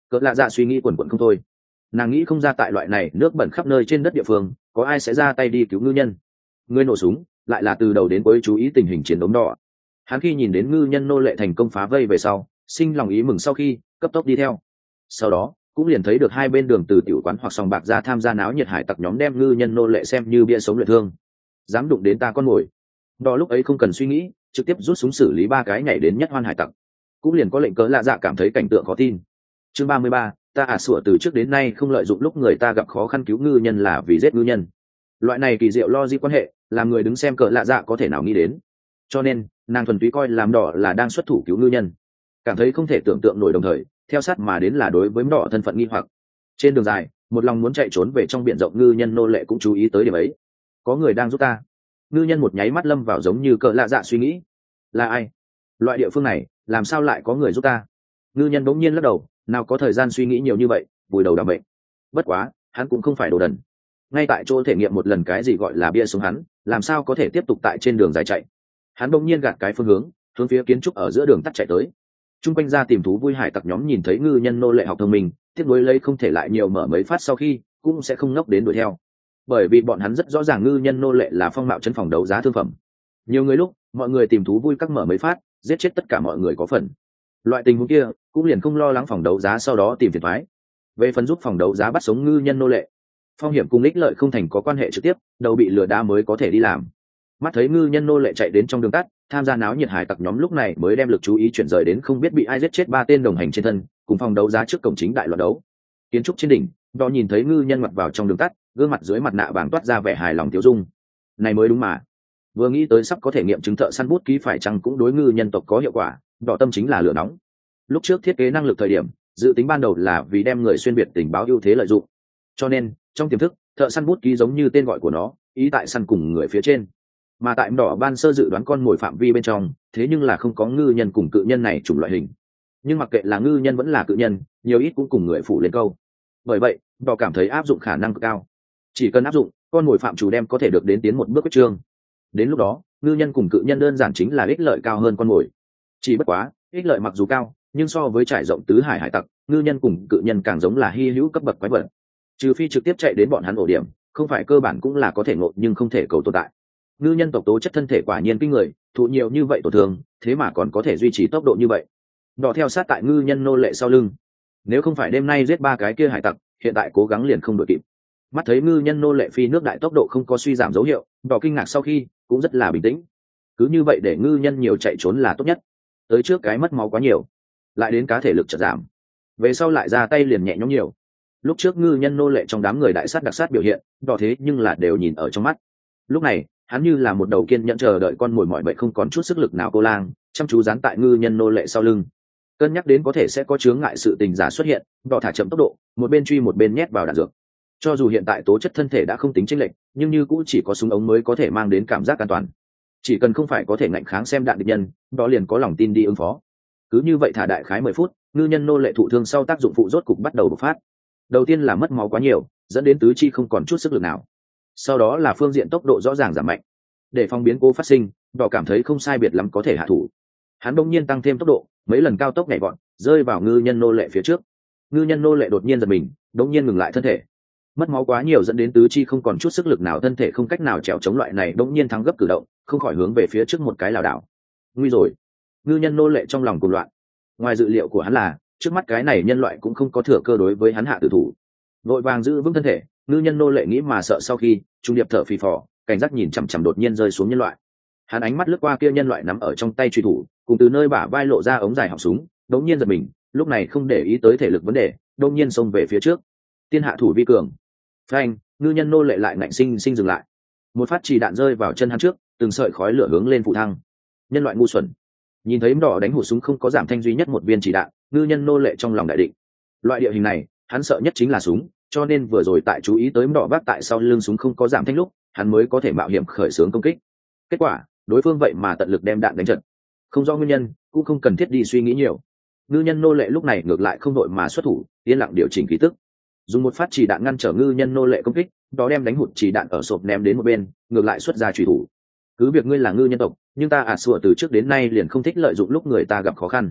[SPEAKER 1] Cỡ lạ dạ suy nghĩ quần quần không thôi. Nàng nghĩ không ra tại loại này nước bẩn khắp nơi trên đất địa phương có ai sẽ ra tay đi cứu ngư nhân. Người nổ súng lại là từ đầu đến cuối chú ý tình hình chiến đấu đỏ. Hắn khi nhìn đến ngư nhân nô lệ thành công phá vây về sau, sinh lòng ý mừng, sau khi cấp tốc đi theo. Sau đó cũng liền thấy được hai bên đường từ tiểu quán hoặc sòng bạc ra tham gia náo nhiệt hải tặc nhóm đem ngư nhân nô lệ xem như bia sống luyện thương. Dám đụng đến ta con mồi. Đỏ lúc ấy không cần suy nghĩ, trực tiếp rút súng xử lý ba cái nhảy đến nhất hoan hải tặc. Cũng liền có lệnh cớ lạ dạ cảm thấy cảnh tượng khó tin. Chương ba mươi ba, ta ả à sủa từ trước đến nay không lợi dụng lúc người ta gặp khó khăn cứu ngư nhân là vì giết ngư nhân. Loại này kỳ diệu logic quan hệ, làm người đứng xem cỡ lạ dạ có thể nào nghĩ đến. Cho nên nàng thuần túy coi làm đỏ là đang xuất thủ cứu ngư nhân, cảm thấy không thể tưởng tượng nổi, đồng thời theo sát mà đến là đối với đỏ thân phận nghi hoặc. Trên đường dài, một lòng muốn chạy trốn về trong biển rộng ngư nhân nô lệ cũng chú ý tới điểm ấy. Có người đang giúp ta. Ngư nhân một nháy mắt lâm vào giống như cỡ lạ dạ suy nghĩ. Là ai? Loại địa phương này làm sao lại có người giúp ta? Ngư nhân bỗng nhiên lắc đầu, nào có thời gian suy nghĩ nhiều như vậy, vùi đầu đảm bệnh. Bất quá hắn cũng không phải đồ đần, ngay tại chỗ thể nghiệm một lần cái gì gọi là bia sống, hắn làm sao có thể tiếp tục tại trên đường dài chạy. Hắn bỗng nhiên gạt cái phương hướng, hướng phía kiến trúc ở giữa đường tắt chạy tới. Trung quanh ra tìm thú vui hải tặc nhóm nhìn thấy ngư nhân nô lệ học thông minh, tiếc nuối lấy không thể lại nhiều mở mấy phát, sau khi cũng sẽ không ngốc đến đuổi theo, bởi vì bọn hắn rất rõ ràng ngư nhân nô lệ là phong mạo chân phòng đấu giá thương phẩm. Nhiều người lúc mọi người tìm thú vui các mở mấy phát, giết chết tất cả mọi người có phần. Loại tình huống kia cũng liền không lo lắng phòng đấu giá sau đó tìm phiền toái. Về phần giúp phòng đấu giá bắt sống ngư nhân nô lệ, phong hiểm cùng ích lợi không thành có quan hệ trực tiếp, đầu bị lừa đá mới có thể đi làm. Mắt thấy ngư nhân nô lệ chạy đến trong đường tắt, tham gia náo nhiệt hải tặc nhóm lúc này mới đem lực chú ý chuyển rời đến không biết bị ai giết chết ba tên đồng hành trên thân, cùng phòng đấu giá trước cổng chính đại loạn đấu. Kiến trúc trên đỉnh, đo nhìn thấy ngư nhân mặc vào trong đường tắt, gương mặt dưới mặt nạ vàng toát ra vẻ hài lòng tiêu dung. Này mới đúng mà. Vừa nghĩ tới sắp có thể nghiệm chứng thợ săn bút ký phải chăng cũng đối ngư nhân tộc có hiệu quả, đỏ tâm chính là lửa nóng. Lúc trước thiết kế năng lực thời điểm, dự tính ban đầu là vì đem người xuyên việt tình báo ưu thế lợi dụng. Cho nên, trong tiềm thức, thợ săn bút ký giống như tên gọi của nó, ý tại săn cùng người phía trên. Mà tại đỏ ban sơ dự đoán con mồi phạm vi bên trong, thế nhưng là không có ngư nhân cùng cự nhân này chủng loại hình. Nhưng mặc kệ là ngư nhân vẫn là cự nhân, nhiều ít cũng cùng người phủ lên câu. Bởi vậy, đỏ cảm thấy áp dụng khả năng cực cao. Chỉ cần áp dụng, con mồi phạm chủ đem có thể được đến tiến một bước quyết trương. Đến lúc đó, ngư nhân cùng cự nhân đơn giản chính là ích lợi cao hơn con mồi. Chỉ bất quá, ích lợi mặc dù cao, nhưng so với trải rộng tứ hải hải tặc, ngư nhân cùng cự nhân càng giống là hy hữu cấp bậc quái vật. Trừ phi trực tiếp chạy đến bọn hắn ổ điểm, không phải cơ bản cũng là có thể ngộ nhưng không thể cầu tồn tại. Ngư nhân tộc tố chất thân thể quả nhiên kinh người, thụ nhiều như vậy tổn thương, thế mà còn có thể duy trì tốc độ như vậy. Đỏ theo sát tại ngư nhân nô lệ sau lưng. Nếu không phải đêm nay giết ba cái kia hải tặc, hiện tại cố gắng liền không đội kịp. Mắt thấy ngư nhân nô lệ phi nước đại tốc độ không có suy giảm dấu hiệu, đỏ kinh ngạc sau khi cũng rất là bình tĩnh. Cứ như vậy để ngư nhân nhiều chạy trốn là tốt nhất. Tới trước cái mất máu quá nhiều, lại đến cá thể lực chợt giảm, về sau lại ra tay liền nhẹ nhõm nhiều. Lúc trước ngư nhân nô lệ trong đám người đại sát đặc sát biểu hiện, đỏ thế nhưng là đều nhìn ở trong mắt. Lúc này hắn như là một đầu kiên nhẫn chờ đợi con mồi mỏi mệt không còn chút sức lực nào cô lang, chăm chú dán tại ngư nhân nô lệ sau lưng. Cân nhắc đến có thể sẽ có chướng ngại sự tình giả xuất hiện, đỏ thả chậm tốc độ, một bên truy một bên nhét vào đạn dược. Cho dù hiện tại tố chất thân thể đã không tính chênh lệch, nhưng như cũng chỉ có súng ống mới có thể mang đến cảm giác an toàn. Chỉ cần không phải có thể ngạnh kháng xem đạn địch nhân, đó liền có lòng tin đi ứng phó. Cứ như vậy thả đại khái mười phút, ngư nhân nô lệ thụ thương sau tác dụng phụ rốt cục bắt đầu bộc phát. Đầu tiên là mất máu quá nhiều, dẫn đến tứ chi không còn chút sức lực nào. Sau đó là phương diện tốc độ rõ ràng giảm mạnh. Để phòng biến cố phát sinh, đỏ cảm thấy không sai biệt lắm có thể hạ thủ. Hắn bỗng nhiên tăng thêm tốc độ, mấy lần cao tốc nhảy vọt, rơi vào ngư nhân nô lệ phía trước. Ngư nhân nô lệ đột nhiên giật mình, bỗng nhiên ngừng lại thân thể. Mất máu quá nhiều dẫn đến tứ chi không còn chút sức lực nào, thân thể không cách nào trèo chống loại này, bỗng nhiên thắng gấp cử động, không khỏi hướng về phía trước một cái lảo đảo. Nguy rồi! Ngư nhân nô lệ trong lòng cuồng loạn. Ngoài dự liệu của hắn là, trước mắt cái này nhân loại cũng không có thừa cơ đối với hắn hạ tử thủ. Vội vàng giữ vững thân thể, ngư nhân nô lệ nghĩ mà sợ, sau khi trung điệp thở phì phò, cảnh giác nhìn chằm chằm đột nhiên rơi xuống nhân loại. Hắn ánh mắt lướt qua kia nhân loại nắm ở trong tay truy thủ, cùng từ nơi bả vai lộ ra ống dài họng súng, đột nhiên giật mình, lúc này không để ý tới thể lực vấn đề, đột nhiên xông về phía trước. Tiên hạ thủ vi cường. Phanh, ngư nhân nô lệ lại ngạnh sinh sinh dừng lại. Một phát chỉ đạn rơi vào chân hắn trước, từng sợi khói lửa hướng lên phụ thăng. Nhân loại ngu xuẩn. Nhìn thấy đỏ đánh hụt súng không có giảm thanh duy nhất một viên chỉ đạn, ngư nhân nô lệ trong lòng đại định. Loại địa hình này, hắn sợ nhất chính là súng, cho nên vừa rồi tại chú ý tới đỏ vác tại sau lưng súng không có giảm thanh lúc, hắn mới có thể mạo hiểm khởi xướng công kích. Kết quả, đối phương vậy mà tận lực đem đạn đánh trật. Không rõ nguyên nhân, cũng không cần thiết đi suy nghĩ nhiều. Ngư nhân nô lệ lúc này ngược lại không đội mà xuất thủ, yên lặng điều chỉnh khí tức, dùng một phát chỉ đạn ngăn trở ngư nhân nô lệ công kích, đó đem đánh hụt chỉ đạn ở sộp ném đến một bên, ngược lại xuất ra truy thủ. Cứ việc ngươi là ngư nhân tộc, nhưng ta ả à sủa từ trước đến nay liền không thích lợi dụng lúc người ta gặp khó khăn.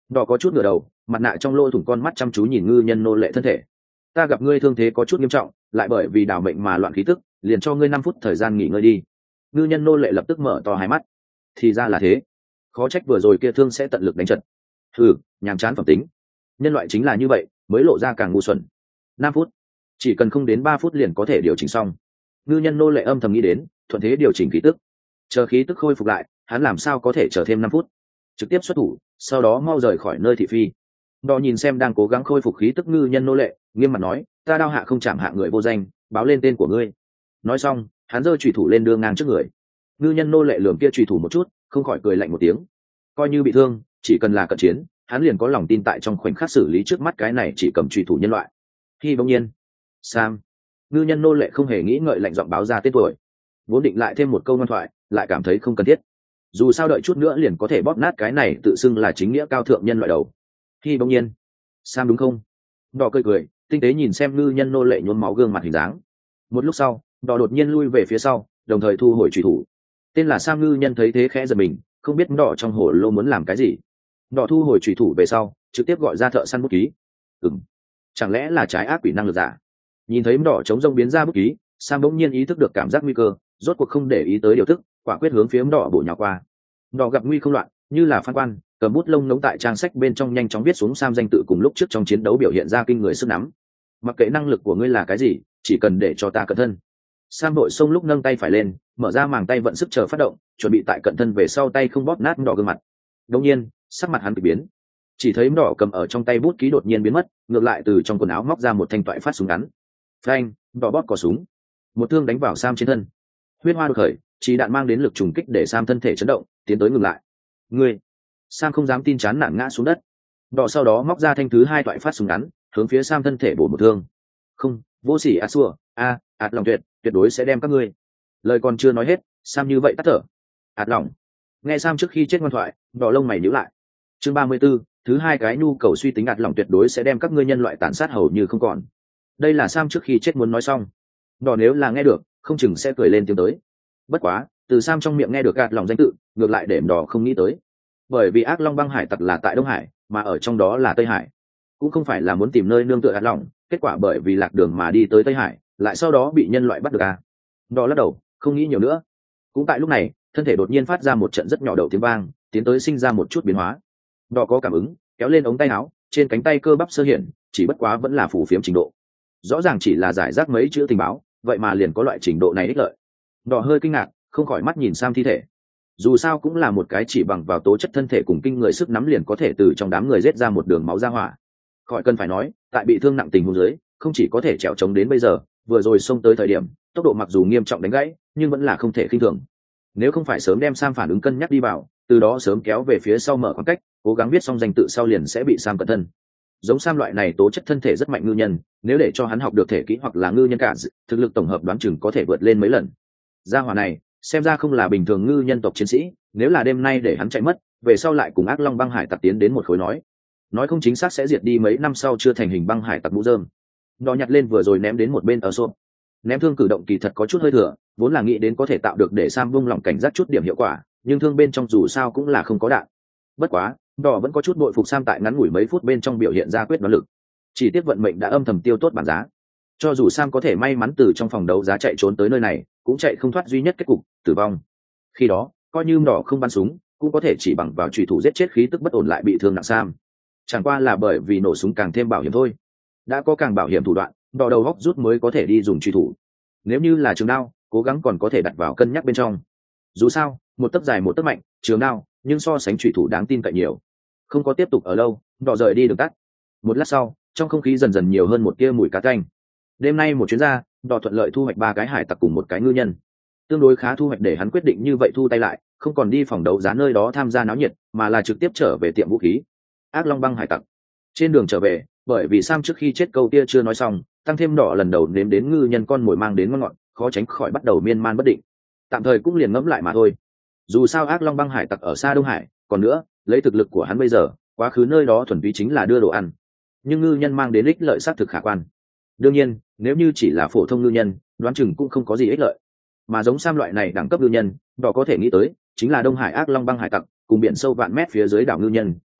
[SPEAKER 1] Đỏ có chút ngửa đầu, mặt nạ trong lỗ thủng con mắt chăm chú nhìn ngư nhân nô lệ thân thể. Ta gặp ngươi thương thế có chút nghiêm trọng, lại bởi vì đảo mệnh mà loạn khí tức, liền cho ngươi năm phút thời gian nghỉ ngơi đi. Ngư nhân nô lệ lập tức mở to hai mắt. Thì ra là thế, khó trách vừa rồi kia thương sẽ tận lực đánh trận. Hừ, nhàm chán phẩm tính. Nhân loại chính là như vậy, mới lộ ra càng ngu xuẩn. Năm phút, chỉ cần không đến ba phút liền có thể điều chỉnh xong. Ngư nhân nô lệ âm thầm nghĩ đến, thuận thế điều chỉnh khí tức. Chờ khí tức khôi phục lại, hắn làm sao có thể chờ thêm năm phút? Trực tiếp xuất thủ, sau đó mau rời khỏi nơi thị phi. Đỏ nhìn xem đang cố gắng khôi phục khí tức ngư nhân nô lệ, nghiêm mặt nói, ta đao hạ không chạm hạ người vô danh, báo lên tên của ngươi. Nói xong, hắn giơ chủy thủ lên đưa ngang trước người. Ngư nhân nô lệ lườm kia chủy thủ một chút, không khỏi cười lạnh một tiếng. Coi như bị thương, chỉ cần là cận chiến, hắn liền có lòng tin tại trong khoảnh khắc xử lý trước mắt cái này chỉ cầm chủy thủ nhân loại. Khi bỗng nhiên, Sam, ngư nhân nô lệ không hề nghĩ ngợi lạnh giọng báo ra tên tuổi. Vốn định lại thêm một câu ngoan thoại, lại cảm thấy không cần thiết. Dù sao đợi chút nữa liền có thể bóp nát cái này tự xưng là chính nghĩa cao thượng nhân loại đầu. Khi bỗng nhiên, Sam đúng không? Đỏ cười cười, tinh tế nhìn xem ngư nhân nô lệ nhuốm máu gương mặt hình dáng. Một lúc sau, Đỏ đột nhiên lui về phía sau, đồng thời thu hồi chủy thủ. Tên là Sam ngư nhân thấy thế khẽ giật mình, không biết Đỏ trong hồ lô muốn làm cái gì. Đỏ thu hồi chủy thủ về sau, trực tiếp gọi ra thợ săn bút ký. Ừm, chẳng lẽ là trái ác quỷ năng lực giả? Nhìn thấy Đỏ chống rông biến ra bút ký, Sam bỗng nhiên ý thức được cảm giác nguy cơ, rốt cuộc không để ý tới điều thức, quả quyết hướng phía Đỏ bổ nhào qua. Đỏ gặp nguy không loạn, như là phan quan, cầm bút lông nóng tại trang sách bên trong nhanh chóng viết xuống Sam danh tự cùng lúc trước trong chiến đấu biểu hiện ra kinh người sức nắm. Mặc kệ năng lực của ngươi là cái gì, chỉ cần để cho ta cẩn thân. Sam đội xông lúc nâng tay phải lên, mở ra màng tay vận sức chờ phát động, chuẩn bị tại cận thân về sau tay không bóp nát Đỏ gương mặt. Đương nhiên, sắc mặt hắn bị biến. Chỉ thấy Đỏ cầm ở trong tay bút ký đột nhiên biến mất, ngược lại từ trong quần áo móc ra một thanh toại phát súng ngắn. Phanh, Đỏ bóp cò súng, một thương đánh vào Sam trên thân. Huyết hoa đột khởi, chỉ đạn mang đến lực trùng kích để Sam thân thể chấn động, tiến tới ngừng lại. Ngươi! Sam không dám tin chán nản ngã xuống đất. Đỏ sau đó móc ra thanh thứ hai toại phát súng ngắn, hướng phía Sam thân thể bổ một thương. Không, vô sỉ a xua, a, ạt lòng tuyệt, tuyệt đối sẽ đem các ngươi. Lời còn chưa nói hết, Sam như vậy tắt thở. Ạt lòng. Nghe Sam trước khi chết ngoan thoại, Đỏ lông mày nhíu lại. Chương ba mươi 34, thứ hai cái nhu cầu suy tính ạt lòng tuyệt đối sẽ đem các ngươi nhân loại tàn sát hầu như không còn. Đây là Sam trước khi chết muốn nói xong. Đỏ nếu là nghe được, không chừng sẽ cười lên tiếng tới. Bất quá, từ Sam trong miệng nghe được ạt lòng danh tự, ngược lại để Đỏ không nghĩ tới. Bởi vì ác long băng hải tặc là tại Đông Hải, mà ở trong đó là Tây Hải, cũng không phải là muốn tìm nơi nương tựa ạt lòng, kết quả bởi vì lạc đường mà đi tới Tây Hải, lại sau đó bị nhân loại bắt được à. Đỏ lắc đầu, không nghĩ nhiều nữa. Cũng tại lúc này, thân thể đột nhiên phát ra một trận rất nhỏ đầu tiếng vang, tiến tới sinh ra một chút biến hóa. Đỏ có cảm ứng, kéo lên ống tay áo, trên cánh tay cơ bắp sơ hiện, chỉ bất quá vẫn là phủ phiếm trình độ. Rõ ràng chỉ là giải rác mấy chữ tình báo, vậy mà liền có loại trình độ này ích lợi. Đỏ hơi kinh ngạc, không khỏi mắt nhìn sang thi thể. Dù sao cũng là một cái chỉ bằng vào tố chất thân thể cùng kinh người sức nắm liền có thể từ trong đám người giết ra một đường máu ra hỏa. Khỏi cần phải nói, tại bị thương nặng tình huống dưới, không chỉ có thể trèo chống đến bây giờ, vừa rồi xông tới thời điểm, tốc độ mặc dù nghiêm trọng đánh gãy, nhưng vẫn là không thể khinh thường. Nếu không phải sớm đem Sam phản ứng cân nhắc đi vào, từ đó sớm kéo về phía sau mở khoảng cách, cố gắng viết xong danh tự sau liền sẽ bị Sam cẩn thân. Giống Sam loại này tố chất thân thể rất mạnh ngư nhân, nếu để cho hắn học được thể kỹ hoặc là ngư nhân cả, thực lực tổng hợp đoán chừng có thể vượt lên mấy lần. Gia hỏa này, xem ra không là bình thường ngư nhân tộc chiến sĩ, nếu là đêm nay để hắn chạy mất, về sau lại cùng ác long băng hải tặc tiến đến một khối nói, nói không chính xác sẽ diệt đi mấy năm sau chưa thành hình băng hải tặc mũ rơm. Đỏ nhặt lên vừa rồi ném đến một bên ở xô. Ném thương cử động kỳ thật có chút hơi thừa, vốn là nghĩ đến có thể tạo được để Sam bung lòng cảnh giác chút điểm hiệu quả, nhưng thương bên trong dù sao cũng là không có đạn. Bất quá, Đỏ vẫn có chút bội phục Sam tại ngắn ngủi mấy phút bên trong biểu hiện ra quyết đoán lực. Chỉ tiếc vận mệnh đã âm thầm tiêu tốt bản giá. Cho dù Sam có thể may mắn từ trong phòng đấu giá chạy trốn tới nơi này, cũng chạy không thoát duy nhất kết cục tử vong. Khi đó, coi như Đỏ không bắn súng, cũng có thể chỉ bằng vào chủy thủ giết chết khí tức bất ổn lại bị thương nặng Sam. Chẳng qua là bởi vì nổ súng càng thêm bảo hiểm thôi. Đã có càng bảo hiểm thủ đoạn, Đỏ đầu góc rút mới có thể đi dùng chủy thủ. Nếu như là trường đao, cố gắng còn có thể đặt vào cân nhắc bên trong. Dù sao, một tấc dài một tấc mạnh, trường đao, nhưng so sánh chủy thủ đáng tin cậy nhiều. Không có tiếp tục ở lâu, Đỏ rời đi đường tắt. Một lát sau, trong không khí dần dần nhiều hơn một tia mùi cá tanh. Đêm nay một chuyến ra, Đỏ thuận lợi thu hoạch ba cái hải tặc cùng một cái ngư nhân. Tương đối khá thu hoạch để hắn quyết định như vậy thu tay lại, không còn đi phòng đấu giá nơi đó tham gia náo nhiệt, mà là trực tiếp trở về tiệm vũ khí. Ác long băng hải tặc. Trên đường trở về, bởi vì Sam trước khi chết câu tia chưa nói xong, tăng thêm Đỏ lần đầu nếm đến ngư nhân con mồi mang đến ngon ngọt, khó tránh khỏi bắt đầu miên man bất định. Tạm thời cũng liền ngẫm lại mà thôi. Dù sao ác long băng hải tặc ở xa Đông Hải, còn nữa, lấy thực lực của hắn bây giờ, quá khứ nơi đó thuần túy chính là đưa đồ ăn. Nhưng ngư nhân mang đến ích lợi xác thực khả quan. Đương nhiên, nếu như chỉ là phổ thông ngư nhân, đoán chừng cũng không có gì ích lợi. Mà giống Sam loại này đẳng cấp ngư nhân, Đỏ có thể nghĩ tới, chính là Đông Hải ác long băng hải tặc, cùng biển sâu vạn mét phía dưới đảo ngư nhân,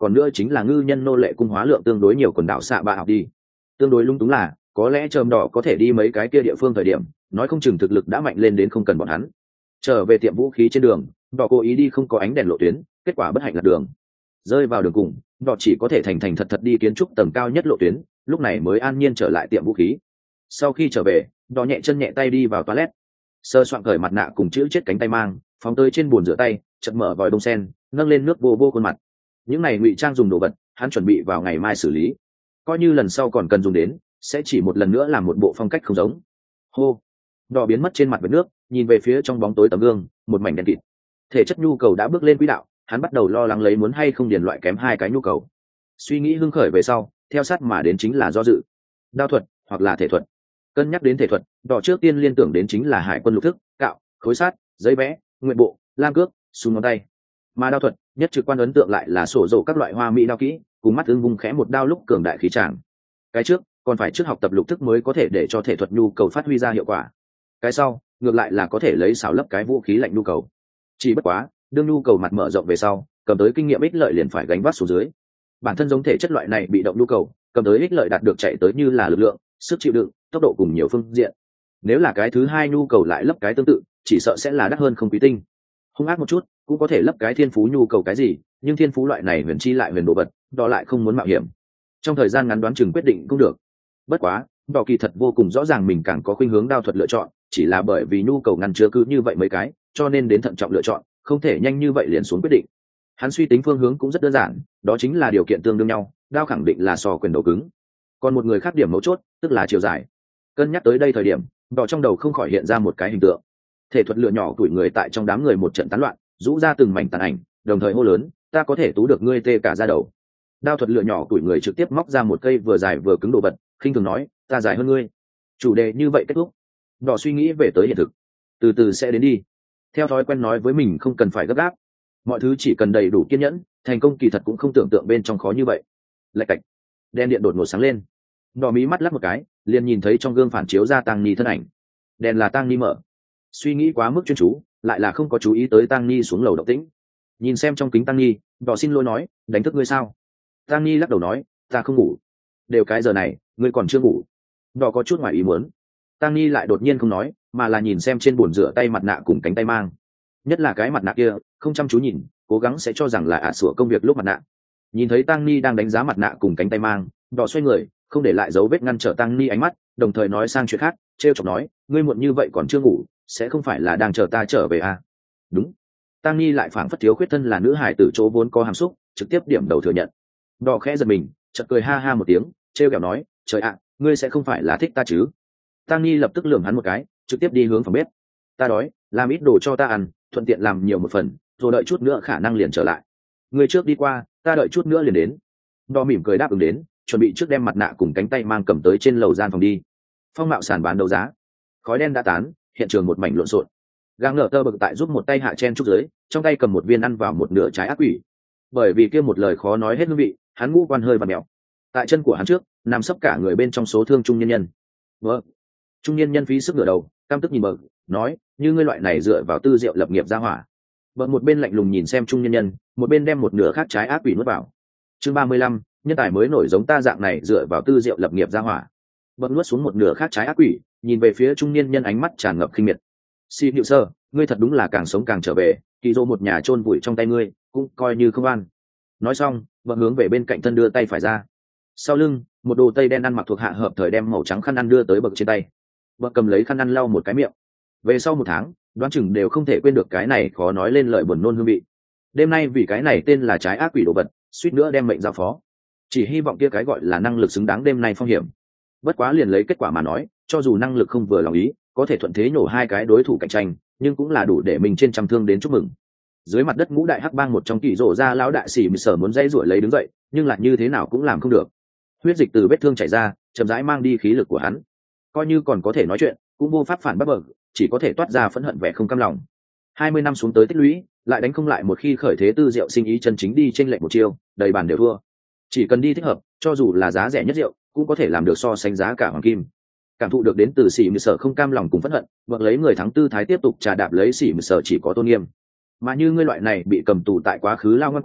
[SPEAKER 1] còn nữa chính là ngư nhân nô lệ cung hóa lượng tương đối nhiều quần đảo xạ bạ học đi. Tương đối lung túng là có lẽ trầm đỏ có thể đi mấy cái kia địa phương thời điểm, nói không chừng thực lực đã mạnh lên đến không cần bọn hắn. Trở về tiệm vũ khí trên đường, đỏ cố ý đi không có ánh đèn lộ tuyến, kết quả bất hạnh lạc đường. Rơi vào đường cùng, đỏ chỉ có thể thành thành thật thật đi kiến trúc tầng cao nhất lộ tuyến, lúc này mới an nhiên trở lại tiệm vũ khí. Sau khi trở về, đỏ nhẹ chân nhẹ tay đi vào toilet, sơ soạn cởi mặt nạ cùng chữ chết cánh tay mang, phóng tới trên bồn rửa tay, chợt mở vòi đông sen, nâng lên nước vô vô khuôn mặt. Những này ngụy trang dùng đồ vật, hắn chuẩn bị vào ngày mai xử lý. Coi như lần sau còn cần dùng đến, sẽ chỉ một lần nữa làm một bộ phong cách không giống. Hô, đỏ biến mất trên mặt với nước, nhìn về phía trong bóng tối tấm gương, một mảnh đen kịt. Thể chất nhu cầu đã bước lên quỹ đạo, hắn bắt đầu lo lắng lấy muốn hay không điền loại kém hai cái nhu cầu. Suy nghĩ hưng khởi về sau, theo sát mà đến chính là do dự. Đao thuật hoặc là thể thuật. Cân nhắc đến thể thuật, đỏ trước tiên liên tưởng đến chính là hải quân lục thức, cạo, khối sát, giấy vẽ, nguyện bộ, lam cước, súng ngón tay. Mà đao thuật, nhất trực quan ấn tượng lại là sổ rộ các loại hoa mỹ đao kỹ, cùng mắt ưng vung khẽ một đao lúc cường đại khí tràng. Cái trước còn phải trước học tập lục thức mới có thể để cho thể thuật nhu cầu phát huy ra hiệu quả. Cái sau ngược lại là có thể lấy xảo lấp cái vũ khí lạnh nhu cầu. Chỉ bất quá đương nhu cầu mặt mở rộng về sau, cầm tới kinh nghiệm ích lợi liền phải gánh vác xuống dưới. Bản thân giống thể chất loại này bị động nhu cầu, cầm tới ích lợi đạt được chạy tới như là lực lượng, sức chịu đựng, tốc độ cùng nhiều phương diện. Nếu là cái thứ hai nhu cầu lại lấp cái tương tự, chỉ sợ sẽ là đắt hơn không quý tinh. Hung ác một chút cũng có thể lấp cái thiên phú nhu cầu cái gì, nhưng thiên phú loại này huyền chi lại huyền đồ vật, đó lại không muốn mạo hiểm. Trong thời gian ngắn đoán chừng quyết định cũng được. Bất quá đỏ kỳ thật vô cùng rõ ràng mình càng có khuynh hướng đao thuật lựa chọn, chỉ là bởi vì nhu cầu ngăn chứa cứ như vậy mấy cái, cho nên đến thận trọng lựa chọn, không thể nhanh như vậy liền xuống quyết định. Hắn suy tính phương hướng cũng rất đơn giản, đó chính là điều kiện tương đương nhau, đao khẳng định là so quyền đầu cứng, còn một người khác điểm mấu chốt tức là chiều dài. Cân nhắc tới đây thời điểm, đỏ trong đầu không khỏi hiện ra một cái hình tượng. Thể thuật lựa nhỏ tuổi người tại trong đám người một trận tán loạn, rũ ra từng mảnh tàn ảnh, đồng thời hô lớn, ta có thể tú được ngươi tê cả da đầu. Đao thuật lựa nhỏ tuổi người trực tiếp móc ra một cây vừa dài vừa cứng đồ vật, khinh thường nói, ta dài hơn ngươi. Chủ đề như vậy kết thúc. Đỏ suy nghĩ về tới hiện thực, từ từ sẽ đến đi. Theo thói quen nói với mình không cần phải gấp gáp, mọi thứ chỉ cần đầy đủ kiên nhẫn, thành công kỳ thật cũng không tưởng tượng bên trong khó như vậy. Lạch cạch, đèn điện đột ngột sáng lên. Đỏ mí mắt lắp một cái, liền nhìn thấy trong gương phản chiếu ra Tang Ni thân ảnh. Đèn là Tang Ni mở. Suy nghĩ quá mức chuyên chú, lại là không có chú ý tới Tang Ni xuống lầu động tĩnh. Nhìn xem trong kính Tang Ni, đỏ xin lỗi nói, đánh thức ngươi sao? Tang Ni lắc đầu nói, ta không ngủ. Đều cái giờ này, ngươi còn chưa ngủ. Đỏ có chút ngoài ý muốn. Tang Ni lại đột nhiên không nói, mà là nhìn xem trên bồn rửa tay mặt nạ cùng cánh tay mang. Nhất là cái mặt nạ kia, không chăm chú nhìn, cố gắng sẽ cho rằng là ả sủa công việc lúc mặt nạ. Nhìn thấy Tang Ni đang đánh giá mặt nạ cùng cánh tay mang, đỏ xoay người, không để lại dấu vết ngăn trở Tang Ni ánh mắt, đồng thời nói sang chuyện khác, trêu chọc nói, ngươi muộn như vậy còn chưa ngủ, sẽ không phải là đang chờ ta trở về à? Đúng. Tang Ni lại phảng phất thiếu khuyết thân là nữ hải tử chỗ vốn có hàm xúc, trực tiếp điểm đầu thừa nhận. Đỏ khẽ giật mình, chợt cười ha ha một tiếng, trêu ghẹo nói, trời ạ, ngươi sẽ không phải là thích ta chứ? Tang Ni lập tức lườm hắn một cái, trực tiếp đi hướng phòng bếp. Ta đói, làm ít đồ cho ta ăn, thuận tiện làm nhiều một phần, rồi đợi chút nữa khả năng liền trở lại. Ngươi trước đi qua, ta đợi chút nữa liền đến. Đỏ mỉm cười đáp ứng đến, chuẩn bị trước đem mặt nạ cùng cánh tay mang cầm tới trên lầu gian phòng đi. Phong mạo sàn bán đấu giá, khói đen đã tán, hiện trường một mảnh lộn xộn. Gang nở tơ bực tại giúp một tay hạ chen trúc dưới, trong tay cầm một viên ăn vào một nửa trái ác quỷ. Bởi vì kia một lời khó nói hết hương vị, hắn ngũ quan hơi và mèo. Tại chân của hắn trước, nằm sấp cả người bên trong số thương trung nhân nhân. Vâng. Trung nhân nhân phí sức ngửa đầu, căm tức nhìn bờ, nói, như ngươi loại này dựa vào tư diệu lập nghiệp ra hỏa. Bờ một bên lạnh lùng nhìn xem trung nhân nhân, một bên đem một nửa khác trái ác quỷ nuốt vào. Chương ba mươi lăm, nhân tài mới nổi giống ta dạng này dựa vào tư diệu lập nghiệp ra hỏa. Bờ nuốt xuống một nửa khác trái ác quỷ, nhìn về phía trung niên nhân ánh mắt tràn ngập khinh miệt. Si Diệu Sơ, ngươi thật đúng là càng sống càng trở về, kỳ dô một nhà chôn vùi trong tay ngươi, cũng coi như không ăn. Nói xong, bờ hướng về bên cạnh thân đưa tay phải ra. Sau lưng, một đồ tây đen ăn mặc thuộc hạ hợp thời đem màu trắng khăn ăn đưa tới bậc trên tay. Bậc cầm lấy khăn ăn lau một cái miệng. Về sau một tháng, đoán chừng đều không thể quên được cái này khó nói lên lời buồn nôn hương vị. Đêm nay vì cái này tên là trái ác quỷ đồ vật, suýt nữa đem mệnh giao phó. Chỉ hy vọng kia cái gọi là năng lực xứng đáng đêm nay phong hiểm. Bất quá liền lấy kết quả mà nói, cho dù năng lực không vừa lòng ý, có thể thuận thế nổ hai cái đối thủ cạnh tranh, nhưng cũng là đủ để mình trên trăm thương đến chúc mừng. Dưới mặt đất ngũ đại hắc bang một trong kỳ rổ ra lão đại sĩ mười sở muốn dây ruổi lấy đứng dậy, nhưng lại như thế nào cũng làm không được. Huyết dịch từ vết thương chảy ra, chậm rãi mang đi khí lực của hắn. Coi như còn có thể nói chuyện, cũng vô pháp phản bác bờ, chỉ có thể toát ra phẫn hận vẻ không cam lòng. Hai mươi năm xuống tới tích lũy, lại đánh không lại một khi khởi thế tư diệu sinh ý chân chính đi trên lệnh một chiêu, đầy bàn đều thua. Chỉ cần đi thích hợp, cho dù là giá rẻ nhất rượu, cũng có thể làm được so sánh giá cả hoàng kim. Cảm thụ được đến từ sĩ mười sở không cam lòng cùng phẫn hận, vợ lấy người thắng tư thái tiếp tục trà đạp lấy sĩ mười sở chỉ có tôn nghiêm. Mà như ngươi loại này bị cầm tù tại quá khứ lao ngoan cố,